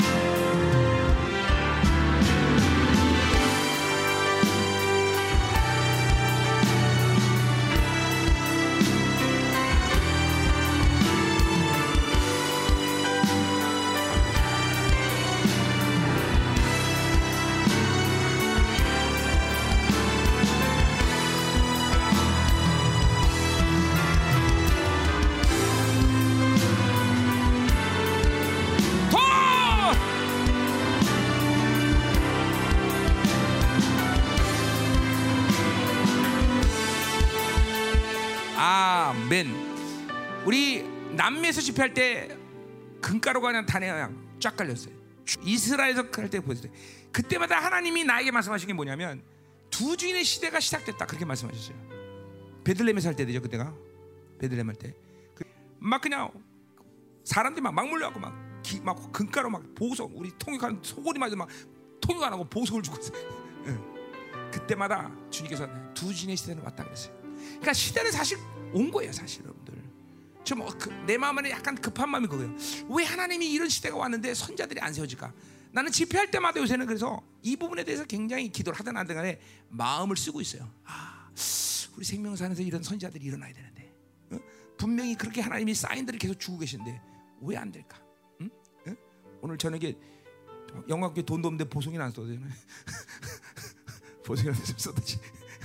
Speaker 1: 아멘. 우리 남미에서 집회할 때 금가루가 그냥 단에 그냥 쫙 깔렸어요. 이스라엘에서 할 때 보셨어요. 그때마다 하나님이 나에게 말씀하신 게 뭐냐면 두 주인의 시대가 시작됐다 그렇게 말씀하셨어요. 베들레헴에서 할 때 되죠. 그때가 베들레헴 할 때 막 그냥 사람들이 막, 막 몰려갖고 막, 기, 막 금가루 막 보석 우리 통역하는 소고리 맞아 막 통역 안 하고 보석을 주고 있어요. 응. 그때마다 주님께서 두 주인의 시대는 왔다 그랬어요. 그러니까 시대는 사실 온 거예요, 사실 여러분들. 좀 내 마음에 약간 급한 마음이 그거예요. 왜 하나님이 이런 시대가 왔는데 선자들이 안 세워질까? 나는 집회할 때마다 요새는 그래서 이 부분에 대해서 굉장히 기도를 하든 안 하든 간에 마음을 쓰고 있어요. 아, 우리 생명사에서 이런 선자들이 일어나야 되는데 어? 분명히 그렇게 하나님이 사인들을 계속 주고 계신데 왜 안 될까? 응? 응? 오늘 저녁에 영광교회 돈도 없는데 보송이나 안 써도 되나? 보송이나 좀 써도지.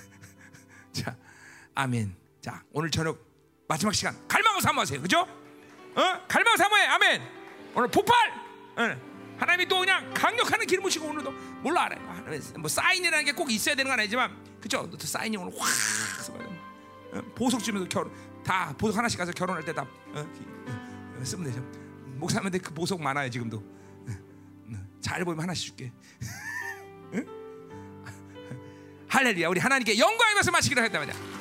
Speaker 1: 자, 아멘. 자, 오늘 저녁 마지막 시간 갈망을 사모하세요, 그죠? 어? 갈망 사모해, 아멘. 오늘 폭발. 어. 하나님이 또 그냥 강력한 기름 부시고 오늘도 몰라 알아요. 뭐 사인이라는 게 꼭 있어야 되는 건 아니지만, 그죠? 또 사인이 오늘 확 어? 보석 주면서 결혼 다 보석 하나씩 가서 결혼할 때 다 어? 어? 쓰면 되죠. 목사님한테 그 보석 많아요 지금도. 어? 어? 잘 보이면 하나씩 줄게. 어? 할렐루야. 우리 하나님께 영광의 말씀 마치기로 했단 말이야.